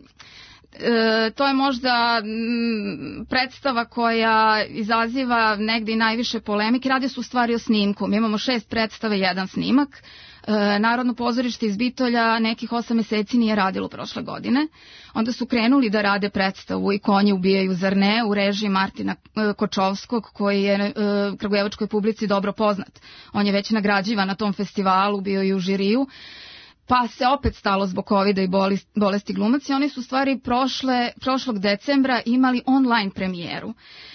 to je možda predstava koja izaziva negde i najviše polemike. Radi se u stvari o snimku. Mi imamo 6 predstava i 1 snimak. Narodno pozorište iz Bitolja nekih 8 meseci nije radilo prošle godine. Onda su krenuli da rade predstavu I konji ubijaju, zar ne, u režiji Martina Kočovskog, koji je kragujevačkoj publici dobro poznat. On je već nagrađivan na tom festivalu, bio i u žiriju. Pa se opet stalo zbog covida i bolesti glumaca i oni su u stvari prošlog decembra imali online premijeru,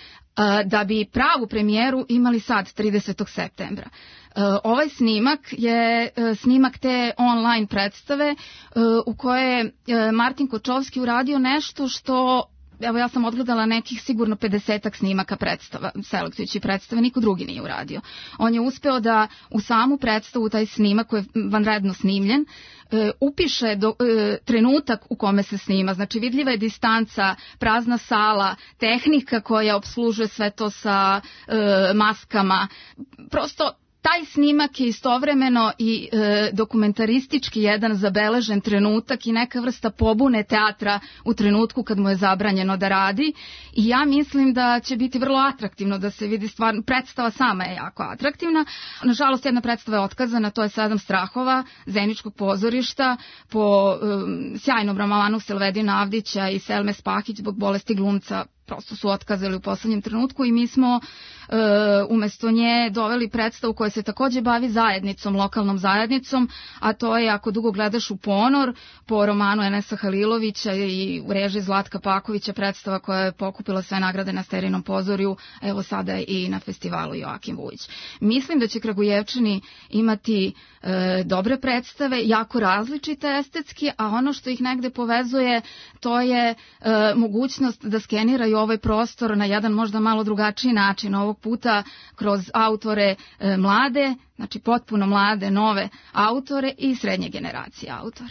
da bi pravu premijeru imali sad 30. septembra. Ovaj snimak je snimak te online predstave u kojoj je Martin Kočovski uradio nešto što, evo ja sam odgledala nekih sigurno 50-ak snimaka predstava, selektujući predstave, niko drugi nije uradio. On je uspeo da u samu predstavu, taj snimak koji je vanredno snimljen, upiše trenutak u kome se snima. Znači vidljiva je distanca, prazna sala, tehnika koja obslužuje sve to sa maskama. Prosto taj snimak je istovremeno i dokumentaristički jedan zabeležen trenutak i neka vrsta pobune teatra u trenutku kad mu je zabranjeno da radi. I ja mislim da će biti vrlo atraktivno da se vidi stvarno. Predstava sama je jako atraktivna. Nažalost, jedna predstava je otkazana, to je 7 strahova Zeničkog pozorišta po sjajnom romanu Selvedina Avdića i Selme Spahić zbog bolesti glumca. Prosto su otkazali u poslednjem trenutku i mi smo umesto nje doveli predstavu koja se takođe bavi zajednicom, lokalnom zajednicom, a to je Ako dugo gledaš u ponor, po romanu Enesa Halilovića i u režiji Zlatka Pakovića, predstava koja je pokupila sve nagrade na Sterinom pozorju, evo sada i na festivalu Joakim Vujić. Mislim da će Kragujevčani imati dobre predstave, jako različite estetski, a ono što ih negde povezuje, to je mogućnost da skeniraju ovaj prostor na jedan možda malo drugačiji način, ovog puta kroz autore mlade, znači potpuno mlade, nove autore i srednje generacije autora.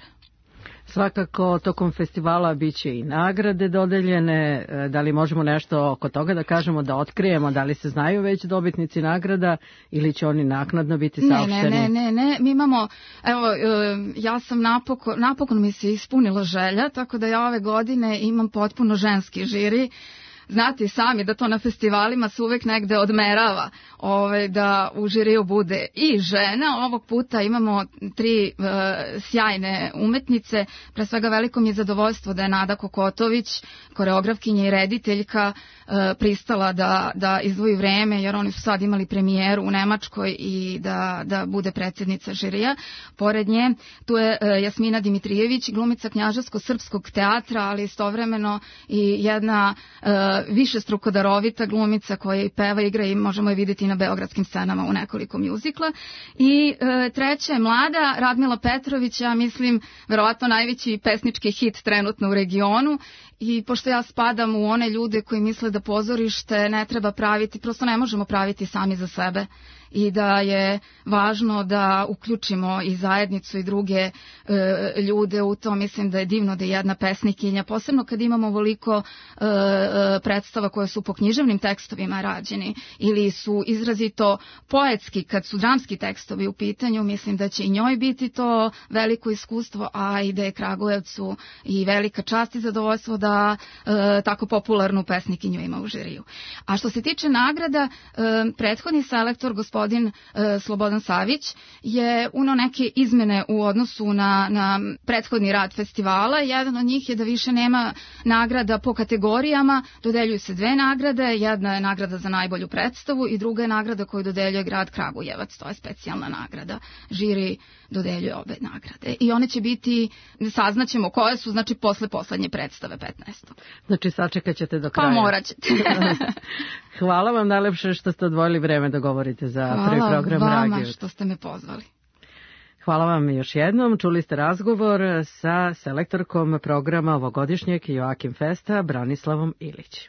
Svakako tokom festivala biće i nagrade dodeljene. Da li možemo nešto oko toga da kažemo, da otkrijemo, da li se znaju već dobitnici nagrada ili će oni naknadno biti saopšteni? Ne, mi imamo, evo, ja sam napokon mi se ispunila želja, tako da ja ove godine imam potpuno ženski žiri. Znate sami da to na festivalima se uvek negde odmerava, da u žiriju bude i žena. Ovog puta imamo 3 sjajne umetnice. Pre svega veliko mi je zadovoljstvo da je Nada Kokotović, koreografkinja i rediteljka, pristala da izdvoji vreme, jer oni su sad imali premijeru u Nemačkoj i da bude predsjednica žirija. Pored nje tu je Jasmina Dimitrijević, glumica Knjaževsko-srpskog teatra, ali istovremeno i jedna višestruko darovita glumica koja i peva, igra i možemo je vidjeti na beogradskim scenama u nekoliko mjuzikla. I treća je mlada Radmila Petrović, ja mislim verovatno najveći pesnički hit trenutno u regionu I pošto ja spadam u one ljude koji misle da pozorište ne treba praviti, prosto ne možemo praviti sami za sebe i da je važno da uključimo i zajednicu i druge ljude u to. Mislim da je divno da je jedna pesnikinja, posebno kad imamo ovoliko predstava koje su po književnim tekstovima rađeni ili su izrazito poetski kad su dramski tekstovi u pitanju, mislim da će i njoj biti to veliko iskustvo, a i da je Kragujevcu i velika čast i zadovoljstvo da tako popularnu pesnikinju ima u žiriju. A što se tiče nagrada, prethodni selektor, gospodin Slobodan Savić, je uneo neke izmene u odnosu na prethodni rad festivala. Jedan od njih je da više nema nagrada po kategorijama, dodeljuju se 2 nagrade, jedna je nagrada za najbolju predstavu i druga je nagrada koju dodeljuje grad Kragujevac, to je specijalna nagrada. Žiri dodeljuje obe nagrade i one će biti, saznaćemo koje su, znači posle poslednje predstave 15. Znači sačekat ćete do kraja. Pa morat ćete. Hvala vam najlepše što ste odvojili vreme da govorite za prvi program Hvala Radio. vama što ste me pozvali. Hvala vam još jednom. Čuli ste razgovor sa selektorkom programa ovogodišnjeg Joakim Festa Branislavom Ilić.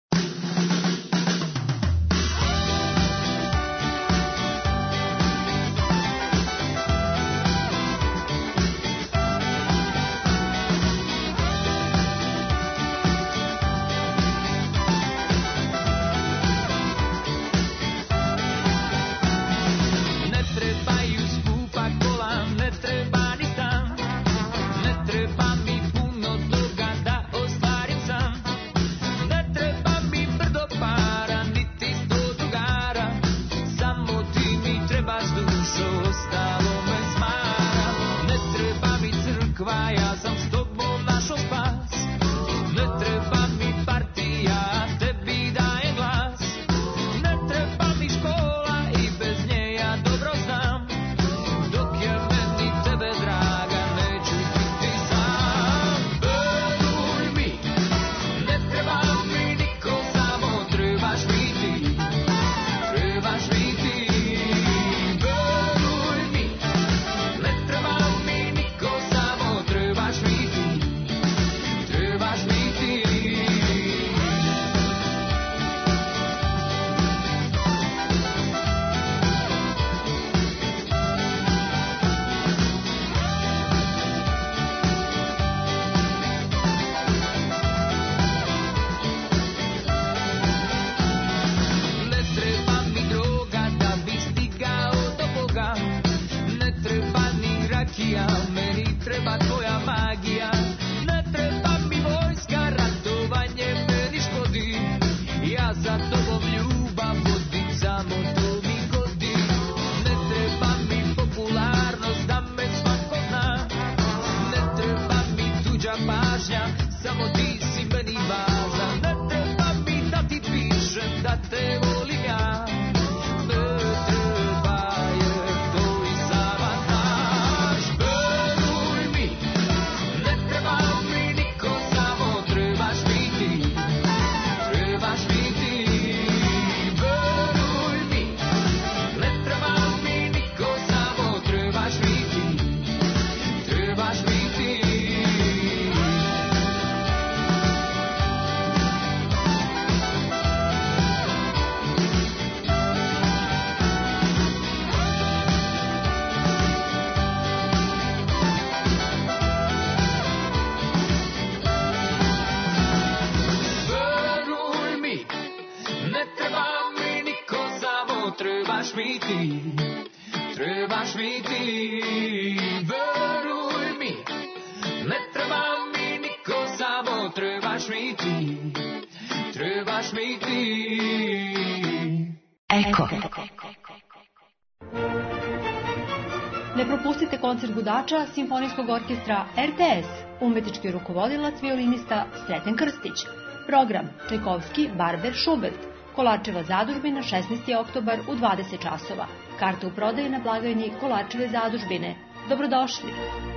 Ne propustite koncert gudača Simfonijskog orkestra RTS, umetnički rukovodilac violinista Sreten Krstić. Program Čajkovski, Barber, Schubert, Kolarčeva zadužbina 16. oktobar u 20 časova. Karte u prodaji na blagajni Kolarčeve zadužbine. Dobrodošli!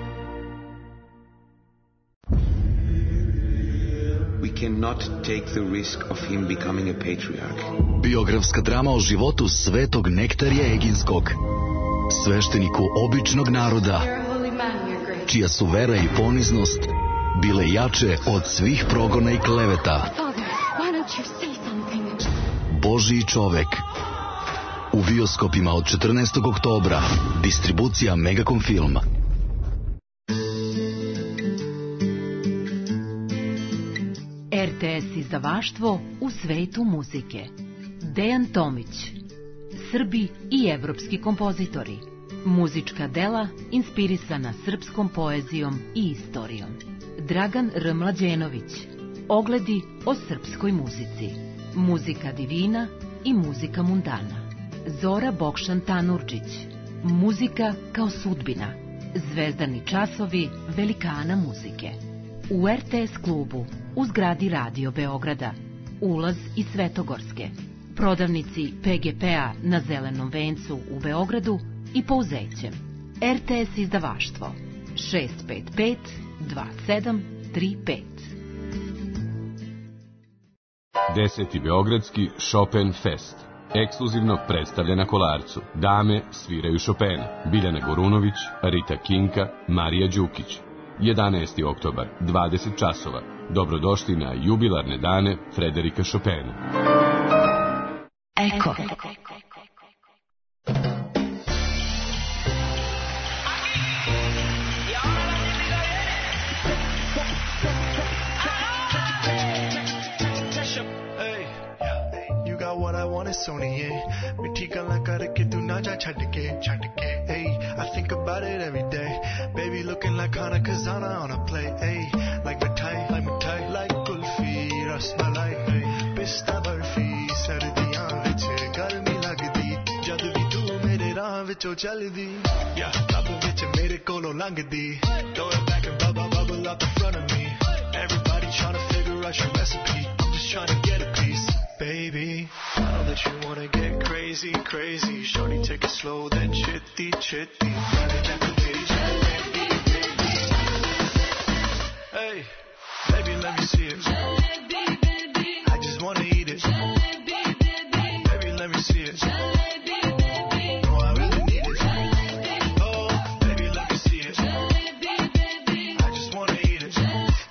We cannot take the risk of him becoming a patriarch. Biografska drama o životu svetog Nektarija Eginskog, svešteniku običnog naroda, čija su vera i poniznost bile jače od svih progona i kleveta. Božji čovek. U bioskopima od 14. oktobra. Distribucija Megacom Film. RTS izdavaštvo u svetu muzike. Dejan Tomić. Srbi i evropski kompozitori. Muzička dela inspirisana srpskom poezijom i istorijom. Dragan R. Mlađenović. Ogledi o srpskoj muzici. Muzika divina i muzika mundana. Zora Bokšan Tanurđić. Muzika kao sudbina. Zvezdani časovi velikana muzike. U RTS klubu u zgradi Radio Beograda. Ulaz iz Svetogorske. Prodavnici PGP-a na Zelenom vencu u Beogradu i Pouzećem. RTS izdavaštvo 655 2735. 10. Beogradski Chopin Fest. Ekskluzivno predstavlja na Kolarcu. Dame sviraju Chopina. Biljana Gorunović, Rita Kinka, Marija Đukić. 11. oktobar, 20 časova. Dobrodošli na jubilarne dane Frederika Chopina. Eko. What I want is Sony, मिठी गल्ला करके तू ना जा छड़ के hey, I think about it every day, baby looking like Hana Kazana on a play, hey, like mithai, like kulfi, rasmalai, hey, pista barfi, sardiyan vich garmi lagdi, jad vi tu mere raah vichon chaldi, yeah, lab vich mere kolo langdi, throw it back and bubble up in front of me, everybody trying to figure out your recipe, I'm just trying to get a piece. Baby, I know that you wanna get crazy, crazy. Shorty, take it slow, then chitty, chitty. Hey, baby, let me see it. I just wanna eat it. Baby, let me see it. No, I really need it. Oh, baby, let me see it. I just wanna eat it.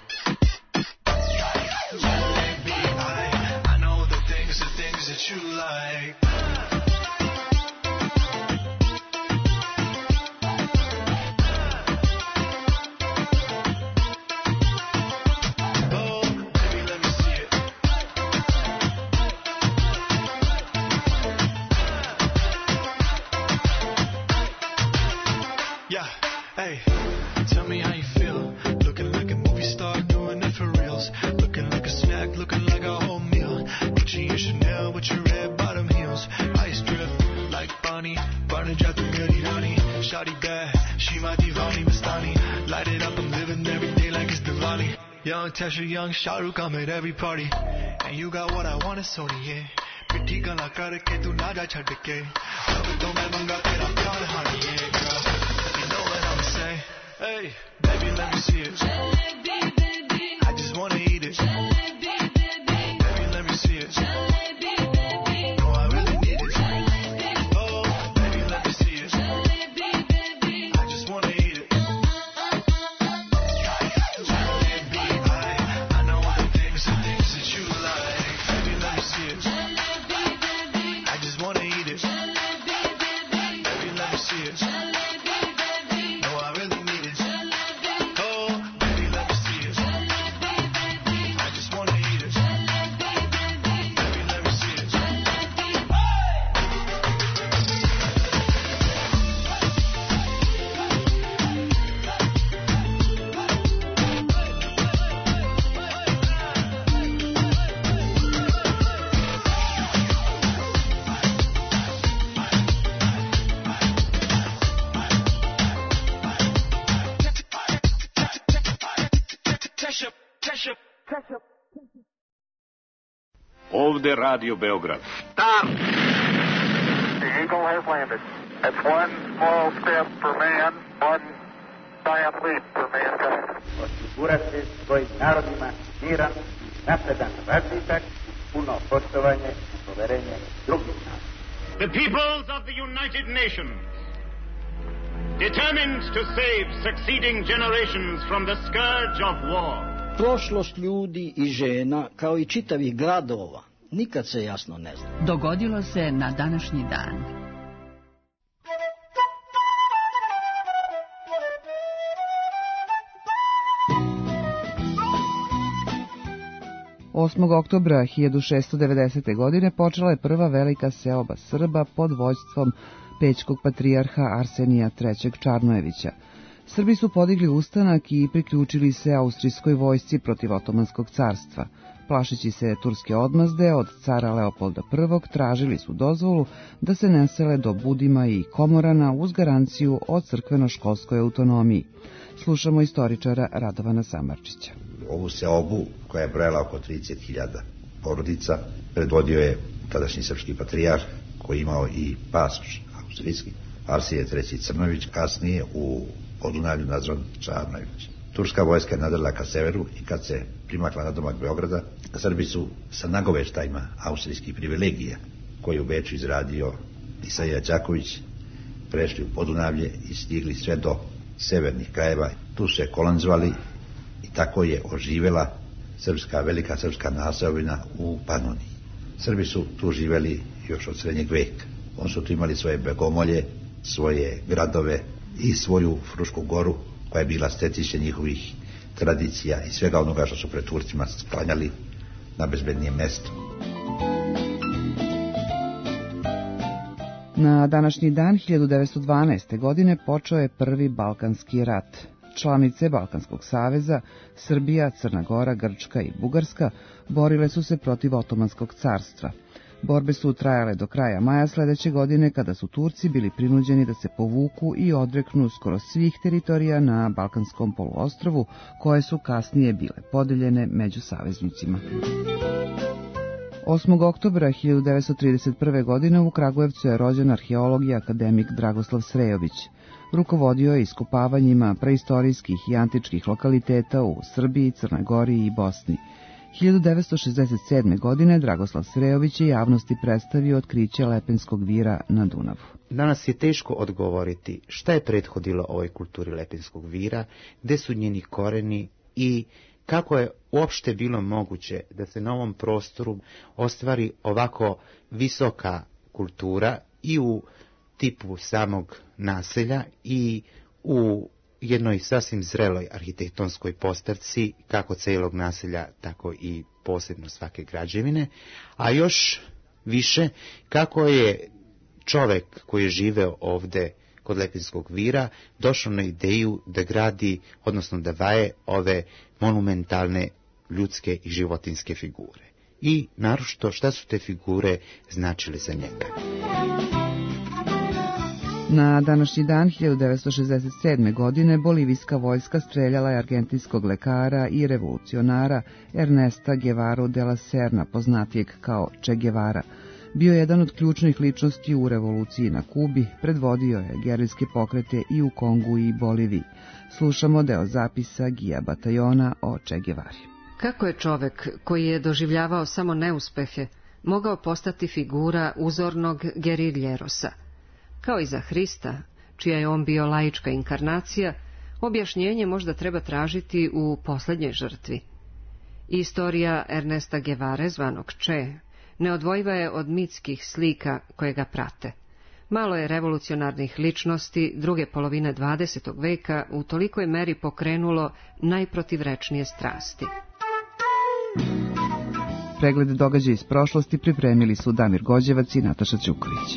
That you like. Oh, baby, let me see it. Yeah, hey, tell me how you feel. Looking like a movie star, doing it for reals. Looking like a snack, looking like a whole meal. Gucci and Chanel with your red bottom heels. Ice drip like Bonnie, burning out the Miri Rani. Shawty bad, she my divani Mastani. Light it up, I'm living every day like it's Diwali. Young Tesha, young Shah Rukh, I'm at every party. And you got what I want, it's Sony, yeah. मिठी गल्ला करके तू ना जा छड़ के अब तो मैं मंगा तेरा प्यार हानी, yeah, girl. You know what I'm saying? Hey, baby, let me see it. I just wanna eat it. Baby, let me see it. No, I really need it. Oh, baby, let me see it. I just wanna eat it. Baby, I know all the things that you like. Baby, let me see it. I just wanna eat it. Baby, let me see it. No, I really need it. Oh, baby, let me see it. I just wanna eat it. Baby, let me see it. Ovde Radio Beograd. Stop! The Eagle has landed. It's one small step for man, one giant leap for mankind. Osigurati svojim narodima miran, napredan razvitak, puno poštovanje i poverenje drugih naroda. The peoples of the United Nations determined to save succeeding generations from the scourge of war. Prošlost ljudi i žena, kao i čitavih gradova, nikad se jasno ne zna. Dogodilo se na današnji dan. Oktobra 1690. godine počela je prva velika seoba Srba pod vođstvom pećkog patrijarha Arsenija III. Čarnojevića. Srbi su podigli ustanak i priključili se austrijskoj vojsci protiv Otomanskog carstva. Plašeći se turske odmazde od cara Leopolda I, tražili su dozvolu da se nesele do Budima i Komorana uz garanciju o crkveno-školskoj autonomiji. Slušamo istoričara Radovana Samardžića. Ovu seobu, koja je brojala oko 30.000 porodica, predvodio je tadašnji srpski patrijarh, koji je imao i pasoš austrijski, Arsenije III. Crnojević, kasnije u Podunavlju nazvan Čarnojević. Turska vojska je nadrla ka severu i kad se primakla na domak Beograda, Srbi su sa nagoveštajima austrijskih privilegija, koji u Beču izradio Isaija Đaković, prešli u Podunavlje i stigli sve do severnih krajeva. Tu su se kolonizovali i tako je oživela velika srpska naseobina u Panoniji. Srbi su tu živeli još od srednjeg veka. Oni su tu imali svoje begomolje, svoje gradove i svoju Frušku goru, koja je bila stecište njihovih tradicija i svega onoga što su pred Turcima sklanjali na bezbednije mesto. Na današnji dan 1912. godine počeo je prvi Balkanski rat. Članice Balkanskog saveza, Srbija, Crna Gora, Grčka i Bugarska, borile su se protiv Otomanskog carstva. Borbe su trajale do kraja maja sledeće godine, kada su Turci bili prinuđeni da se povuku i odreknu skoro svih teritorija na Balkanskom poluostrvu, koje su kasnije bile podeljene među saveznicima. 8. oktobra 1931. godine u Kragujevcu je rođen arheolog i akademik Dragoslav Srejović. Rukovodio je iskopavanjima preistorijskih i antičkih lokaliteta u Srbiji, Crnoj Gori i Bosni. 1967. godine Dragoslav Srejović je javnosti predstavio otkriće Lepenskog vira na Dunavu. Danas je teško odgovoriti šta je prethodilo ovoj kulturi Lepenskog vira, gde su njeni koreni i kako je uopšte bilo moguće da se na ovom prostoru ostvari ovako visoka kultura i u tipu samog naselja i u jednoj sasvim zreloj arhitektonskoj postavci, kako celog naselja, tako i posebno svake građevine, a još više kako je čovek koji je živeo ovde kod Lepenskog vira došao na ideju da gradi, odnosno da vaje ove monumentalne ljudske i životinske figure. I naročito šta su te figure značile za njega. Na današnji dan 1967. godine bolivijska vojska streljala je argentinskog lekara i revolucionara Ernesta Guevaru de la Serna, poznatijeg kao Che Guevara. Bio je jedan od ključnih ličnosti u revoluciji na Kubi, predvodio je gerilske pokrete i u Kongu i Boliviji. Slušamo deo zapisa Gija Batajona o Che Guevari. Kako je čovek koji je doživljavao samo neuspehe mogao postati figura uzornog geriljerosa? Kao i za Hrista, čija je on bio laička inkarnacija, objašnjenje možda treba tražiti u poslednjoj žrtvi. Istorija Ernesta Guevare, zvanog Che, neodvojiva je od mitskih slika koje ga prate. Malo je revolucionarnih ličnosti druge polovine 20. veka u tolikoj meri pokrenulo najprotivrečnije strasti. Pregled događaja iz prošlosti pripremili su Damir Gođevac i Nataša Ćuković.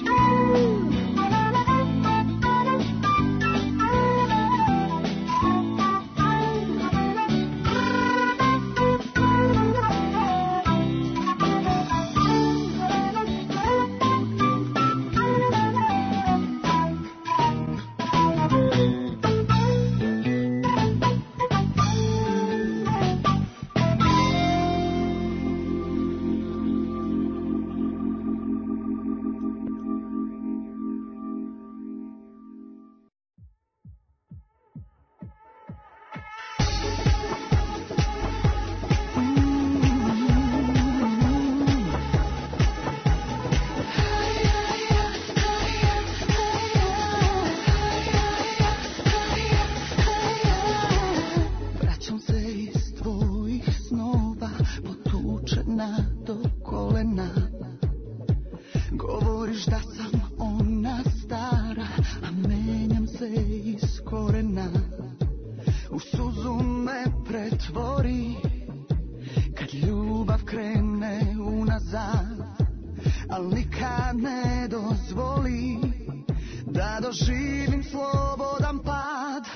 u suzu me pretvori, kad ljubav krene unazad, al nikad ne dozvoli da doživim slobodan pad.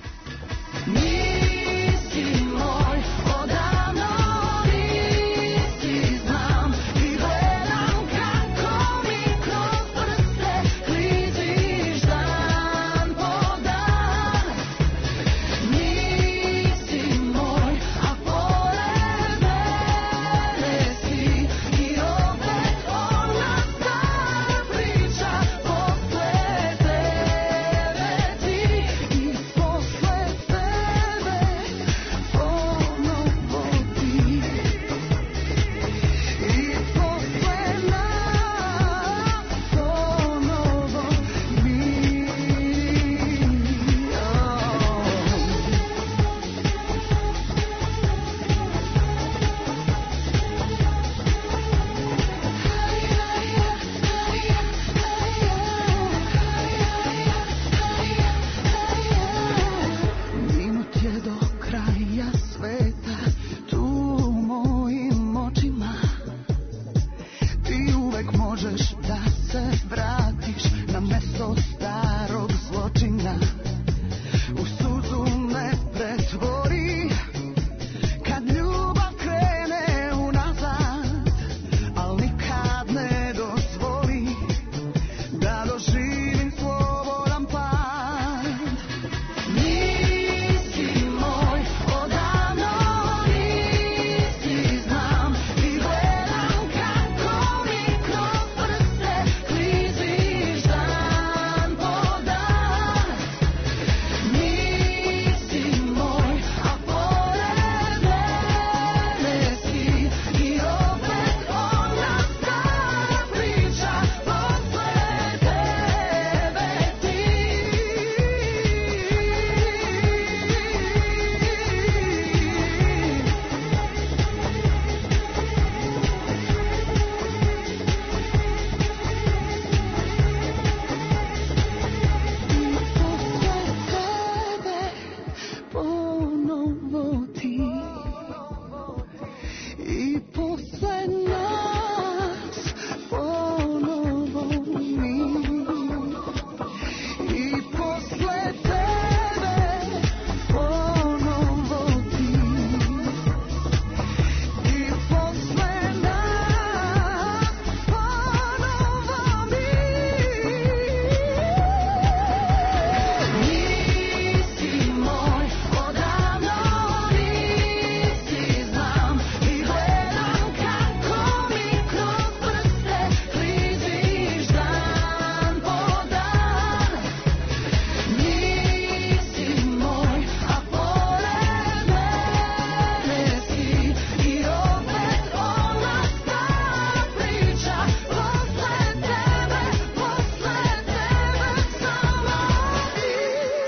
Nisi moj odavno, nisi znam i gledam kako mi kroz prste kliziš dan po dan. Nisi moj, a pored mene si i opet ona stara priča posle tebe ti i posle tebe ponovo ti i posle nas ponovo mi. Minut je do kraja sveta, tu u mojim očima. Ti uvek možeš da se vratiš na mesto starog zločina. U suzu me pretvori, kad ljubav krene unazad, al nikad ne dozvoli da doživim slobodan pad. Nisi moj odavno, nisi znam i gledam kako mi kroz prste kliziš dan po dan. Nisi moj, a pored mene si i opet ona stara priča posle tebe ti. Ponovo ti i posle nas ponovo mi i posle tebe ponovo ti i posle nas ponovo mi. Nisi moj odavno, nisi znam i gledam kako mi kroz prste kliziš dan po dan. Nisi moj, a pored mene si i opet ona stara priča posle tebe samo ti.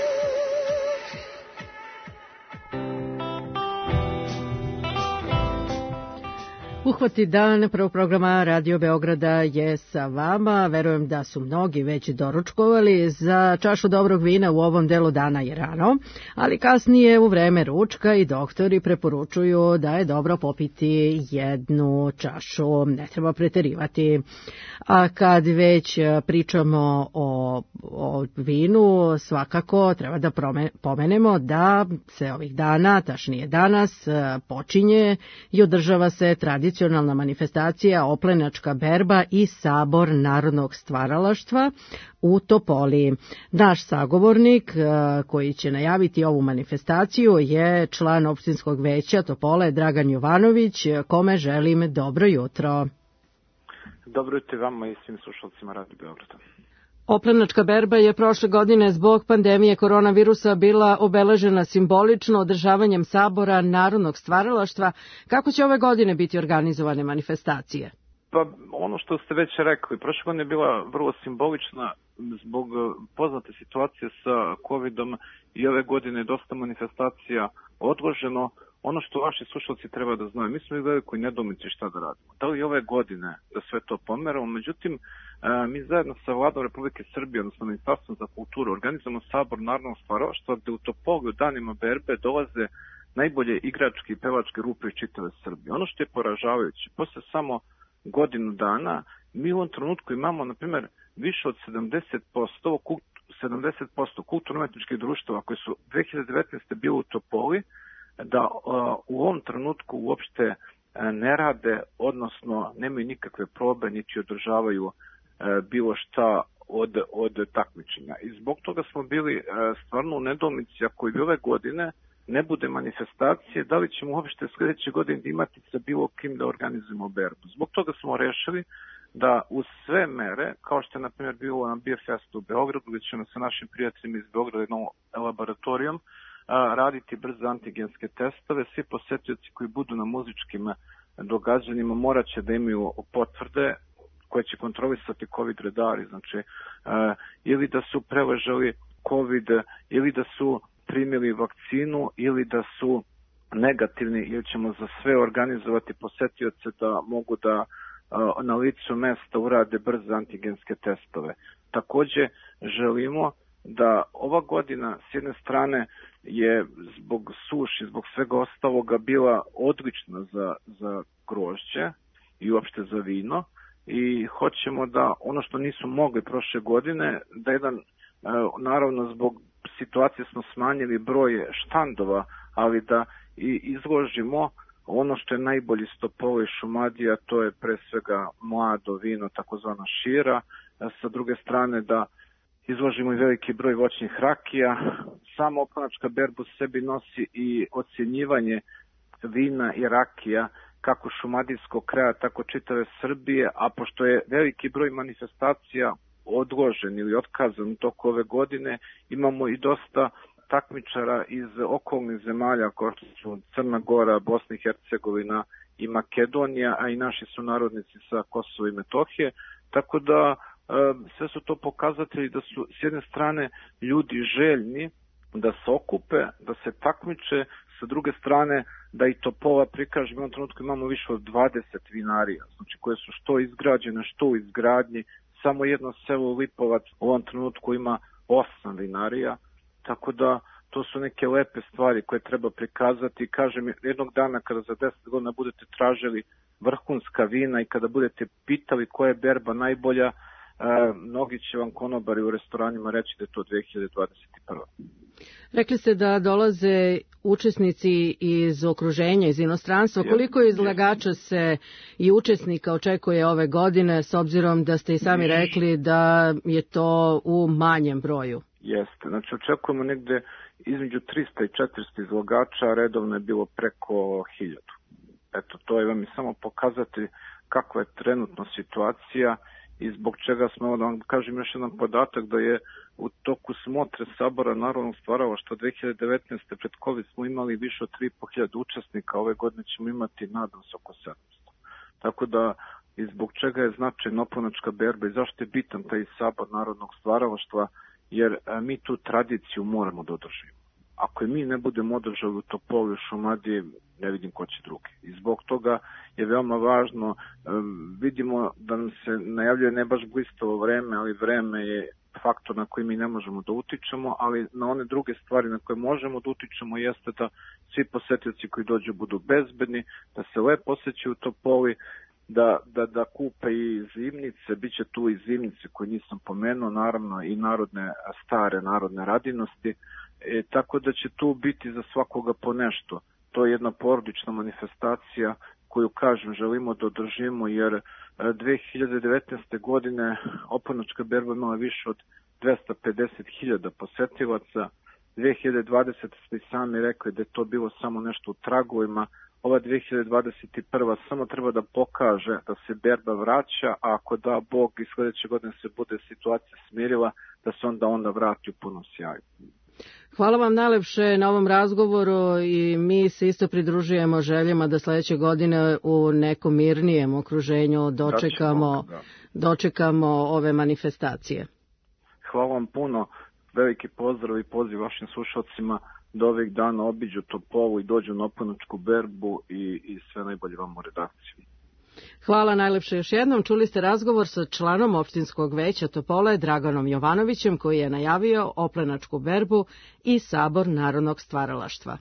Uhvati dan prvog programa Radio Beograda je sa vama. Verujem da su mnogi već doručkovali. Za čašu dobrog vina u ovom delu dana je rano, ali kasnije u vreme ručka i doktori preporučuju da je dobro popiti jednu čašu. Ne treba preterivati. A kad već pričamo o vinu, svakako treba da pomenemo da se ovih dana, tačnije danas, počinje i održava se tradicionalna manifestacija Oplenačka berba i Sabor narodnog stvaralaštva u Topoli. Naš sagovornik koji će najaviti ovu manifestaciju je član opštinskog veća Topole Dragan Jovanović, kome želim dobro jutro. Dobro jutro vama i svim slušalcima Radio Beograda. Oplenačka berba je prošle godine zbog pandemije koronavirusa bila obeležena simbolično održavanjem Sabora narodnog stvaralaštva. Kako će ove godine biti organizovane manifestacije? Pa ono što ste već rekli, prošle godine je bila vrlo simbolična zbog poznate situacije sa COVID-om i ove godine je dosta manifestacija odloženo. ono što vaši slušalci treba da znaju, mi smo i u velikoj nedoumici šta da radimo. Da li ove godine da sve to pomeramo, međutim, mi zajedno sa Vladom Republike Srbije, odnosno Ministarstvom za kulturu, organizujemo sabor narodnog stvaralaštva gde u Topoli u danima berbe dolaze najbolje igračke i pevačke rupe iz čitave Srbije. Ono što je poražavajuće, posle samo godinu dana, mi u ovom trenutku imamo, na primjer, više od 70% kulturno-umetničkih društava koji su 2019. bili u Topoli, da u ovom trenutku uopšte ne rade, odnosno nemaju nikakve probe, niti održavaju bilo šta od takmičenja. I zbog toga smo bili stvarno u nedoumici, ako i ove godine ne bude manifestacije, da li ćemo uopšte sljedeće godine imati sa bilo kim da organizujemo berbu. Zbog toga smo rešili da uz sve mere, kao što je na primjer bilo na Beer Festu u Beogradu, gdje ćemo sa našim prijateljima iz Beograda jednom laboratorijom raditi brze antigenske testove. Svi posetioci koji budu na muzičkim događanjima morat će da imaju potvrde koje će kontrolisati COVID redari, znači ili da su preležali COVID, ili da su primili vakcinu, ili da su negativni, ili ćemo za sve organizovati posetioce da mogu da na licu mesta urade brze antigenske testove. Takođe želimo da ova godina s jedne strane je zbog suši, zbog svega ostaloga bila odlična za grožđe i uopšte za vino i hoćemo da ono što nisu mogli prošle godine, da jedan, naravno zbog situacije smo smanjili broj štandova, ali da i izložimo ono što je najbolji iz Topole i Šumadija, to je pre svega mlado vino, takozvana šira, sa druge strane da izložimo i veliki broj voćnih rakija. Sama oponačka berba u sebi nosi i ocjenjivanje vina i rakija kako šumadijskog kraja, tako čitave Srbije, a pošto je veliki broj manifestacija odložen ili otkazan u toku ove godine, imamo i dosta takmičara iz okolnih zemalja kao što su Crna Gora, Bosna i Hercegovina i Makedonija, a i naši sunarodnici sa Kosova i Metohije, tako da sve su to pokazatelji da su s jedne strane ljudi željni da se okupe, da se takmiče, sa druge strane da i Topola prikaže. U ovom trenutku imamo više od 20 vinarija, znači koje su što izgrađene, što u izgradnji. Samo jedno selo Lipovac u ovom trenutku ima 8 vinarija, tako da to su neke lepe stvari koje treba prikazati. Kažem, jednog dana kada za 10 godina budete tražili vrhunska vina i kada budete pitali koja je berba najbolja, mnogi će vam konobari u restoranima reći da je to 2021. Rekli ste da dolaze učesnici iz okruženja, iz inostranstva. Koliko izlagača se i učesnika očekuje ove godine, s obzirom da ste i sami rekli da je to u manjem broju? Jeste, znači očekujemo negde između 300 i 400 izlagača, redovno je bilo preko 1000. Eto, to je vam i samo pokazati kakva je trenutno situacija i zbog čega smo, da vam kažem još jedan podatak, da je u toku smotre Sabora narodnog stvaralaštva 2019. pred COVID smo imali više od 3500 učesnika, ove godine ćemo imati, nadam se, oko 700. Tako da, i zbog čega je značajna oponačka berba i zašto je bitan taj Sabor narodnog stvaralaštva, jer mi tu tradiciju moramo da održimo. Ako je mi ne budemo održali u Topoli, u Šumadiji, ne vidim ko će drugi. I zbog toga je veoma važno, vidimo da nam se najavljuje ne baš blistavo vreme, ali vreme je faktor na koji mi ne možemo da utičemo, ali na one druge stvari na koje možemo da utičemo jeste da svi posetioci koji dođu budu bezbedni, da se lepo osjećaju u Topoli, da kupe i zimnice, bit će tu i zimnice koje nisam pomenuo, naravno i stare narodne radinosti, tako da će tu biti za svakoga po nešto. To je jedna porodična manifestacija koju, kažem, želimo da održimo, jer 2019. godine oponačka berba imala više od 250.000 posetilaca. 2020. ste sami rekli da je to bilo samo nešto u tragovima. Ova 2021. samo treba da pokaže da se berba vraća, a ako da Bog i sledeće godine se bude situacija smirila, da se onda vrati u punom sjaju. Hvala vam najlepše na ovom razgovoru i mi se isto pridružujemo željama da sledeće godine u nekom mirnijem okruženju dočekamo ove manifestacije. Hvala vam puno, veliki pozdrav i poziv vašim slušalcima da ovih dana obiđu Topolu i dođu na Oplenačku berbu i sve najbolje vam u redakciji. Hvala najlepše još jednom. Čuli ste razgovor sa članom opštinskog veća Topole Draganom Jovanovićem, koji je najavio Oplenačku berbu i Sabor narodnog stvaralaštva.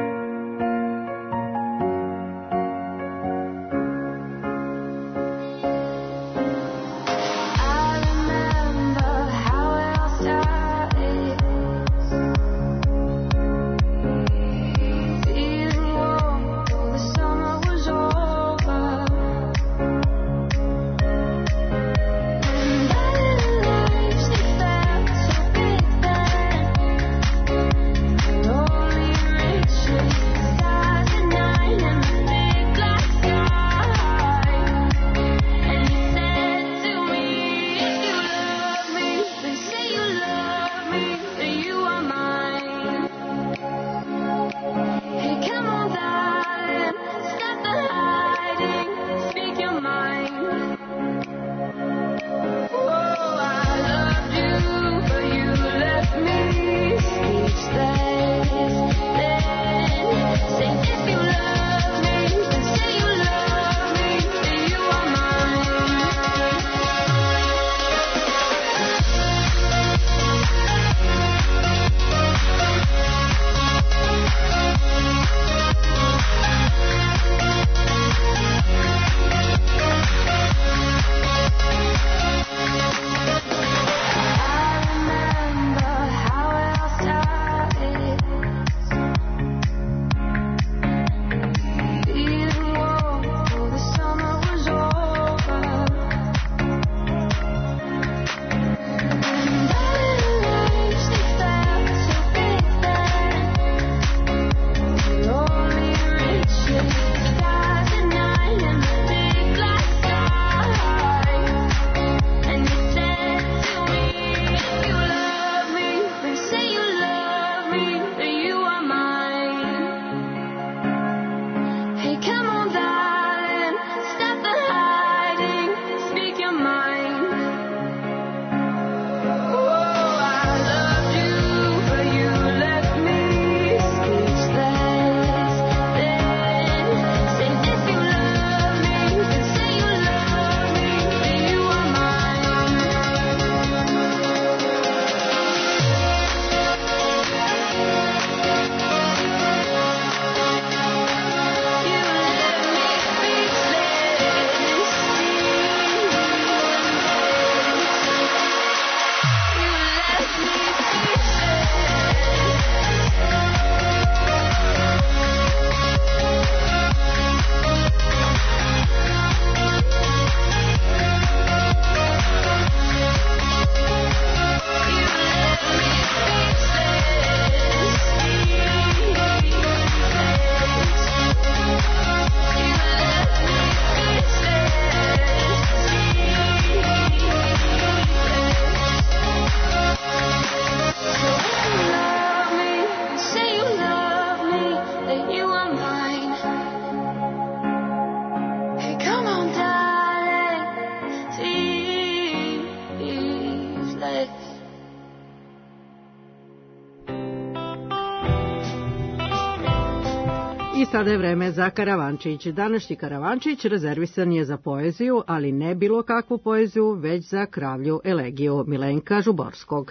I sada je vreme za Karavančić. Današnji Karavančić rezervisan je za poeziju, ali ne bilo kakvu poeziju, već za kravlju elegiju Milenka Žuborskog.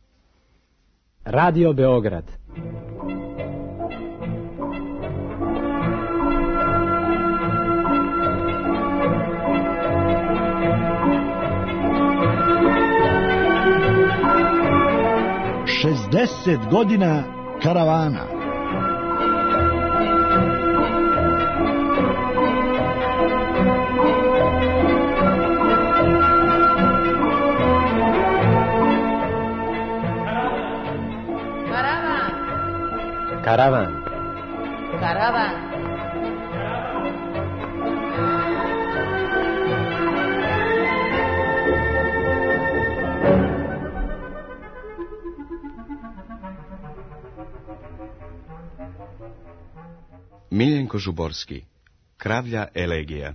Radio Beograd. Šezdeset godina karavana. Karavan. Karavan. Miljenko Žuborski, Kravlja elegija.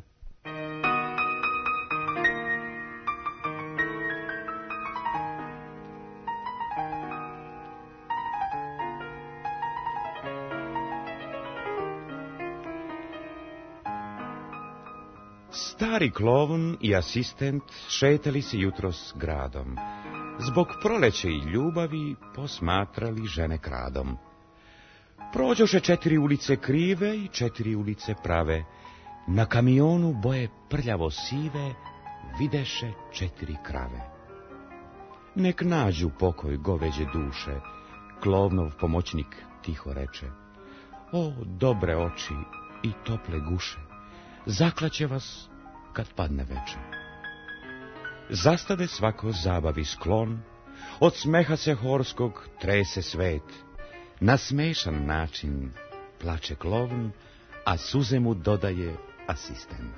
Stari klovn i asistent šetali se jutros gradom. Zbog proleće i ljubavi posmatrali žene kradom. Prođoše 4 ulice krive i 4 ulice prave. Na kamionu boje prljavo sive videše 4 krave. Nek nađu pokoj goveđe duše, klovnov pomoćnik tiho reče. O, dobre oči i tople guše, zaklaće vas kad padne veče. Zastade svako zabavi sklon, od smeha se horskog trese svet. Na smešan način plače klovn, a suze mu dodaje asistent.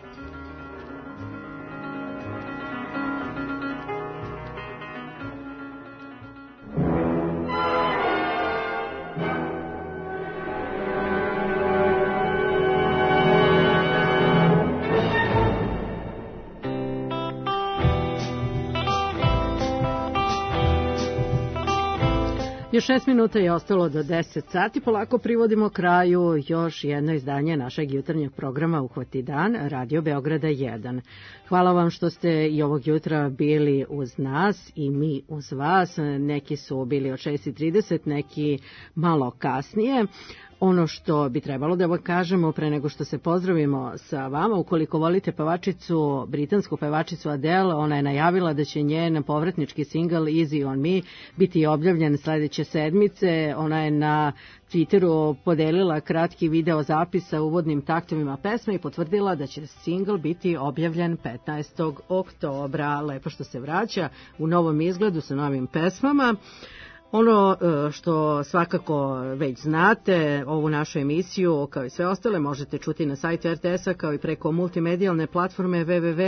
Još 6 minuta je ostalo do 10 sati, polako privodimo kraju još jedno izdanje našeg jutarnjeg programa Uhvati dan, Radio Beograda 1. Hvala vam što ste i ovog jutra bili uz nas i mi uz vas. Neki su bili od 6:30, neki malo kasnije. Ono što bi trebalo da vam kažemo pre nego što se pozdravimo sa vama, ukoliko volite pevačicu, britansku pevačicu Adele, ona je najavila da će njen povratnički singl Easy on Me biti objavljen sledeće sedmice. Ona je na Twitteru podelila kratki video zapis sa uvodnim taktovima pesme i potvrdila da će singl biti objavljen 15. oktobra. Lepo što se vraća u novom izgledu sa novim pesmama. Ono što svakako već znate, ovu našu emisiju kao i sve ostale možete čuti na sajtu RTS-a kao i preko multimedijalne platforme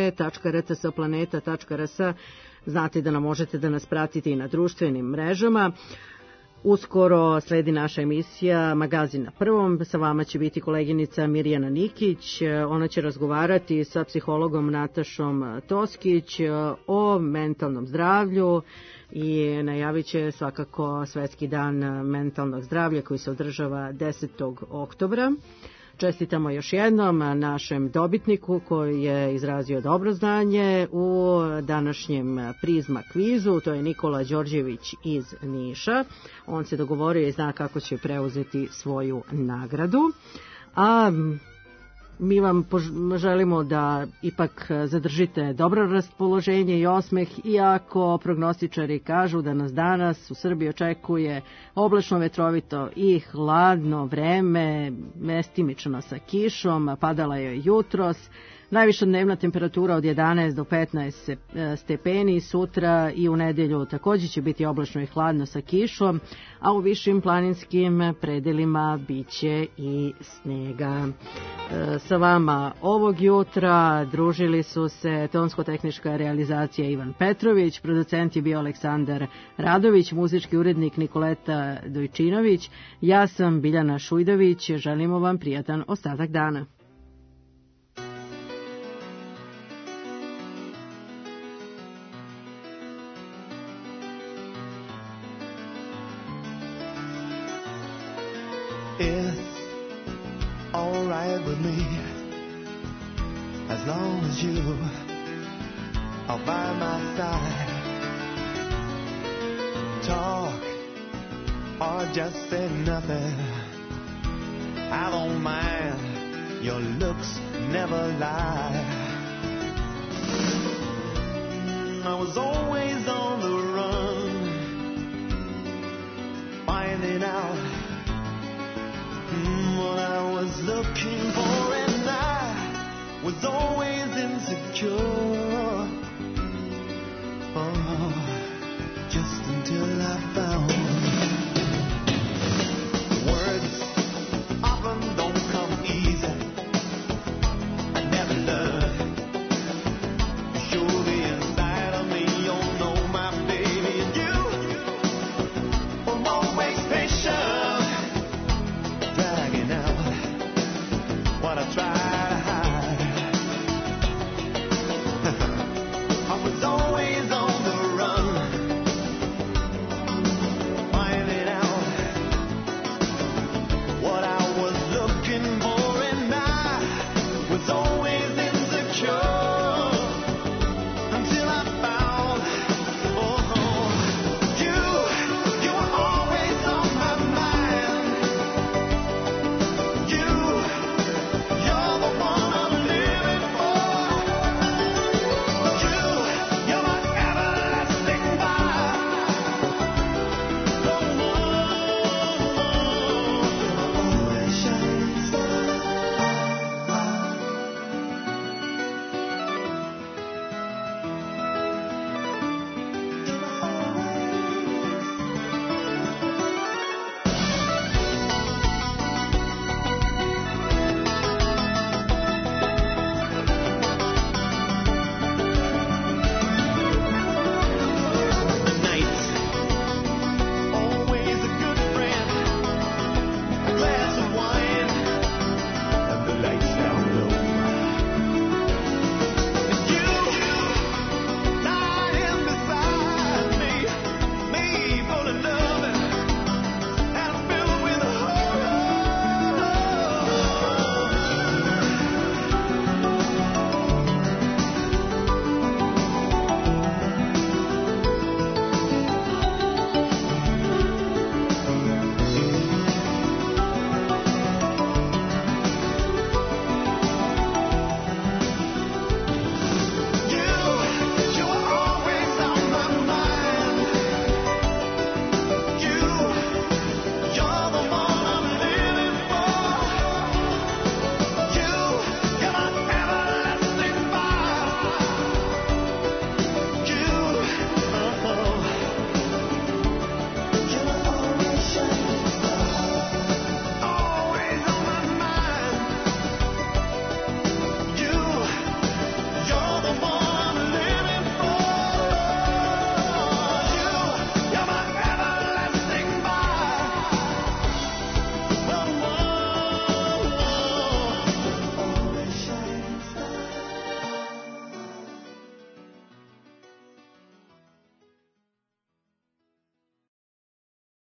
www.rtsplaneta.rs. Znate da možete da nas pratite i na društvenim mrežama. Uskoro sledi naša emisija Magazin na prvom. Sa vama će biti koleginica Mirjana Nikić. Ona će razgovarati sa psihologom Natašom Toskić o mentalnom zdravlju i najavit će svakako Svetski dan mentalnog zdravlja koji se održava 10. oktobra. Čestitamo još jednom našem dobitniku koji je izrazio dobro znanje u današnjem Prizma kvizu, to je Nikola Đorđević iz Niša. On se dogovorio i zna kako će preuzeti svoju nagradu. A mi vam želimo da ipak zadržite dobro raspoloženje i osmeh, iako prognostičari kažu da nas danas u Srbiji očekuje oblačno, vetrovito i hladno vreme, mestimično sa kišom, padala je jutros. Najviša dnevna temperatura od 11 do 15 stepeni, sutra i u nedelju također će biti oblačno i hladno sa kišom, a u višim planinskim predelima biće i snega. Sa vama ovog jutra družili su se tonsko-tehnička realizacija Ivan Petrović, producent je bio Aleksandar Radović, muzički urednik Nikoleta Dojčinović, ja sam Biljana Šujdović, želimo vam prijatan ostatak dana. It's alright with me, as long as you are by my side. Talk or just say nothing, I don't mind, your looks never lie. I was always on the run, finding out what I was looking for, and I was always insecure.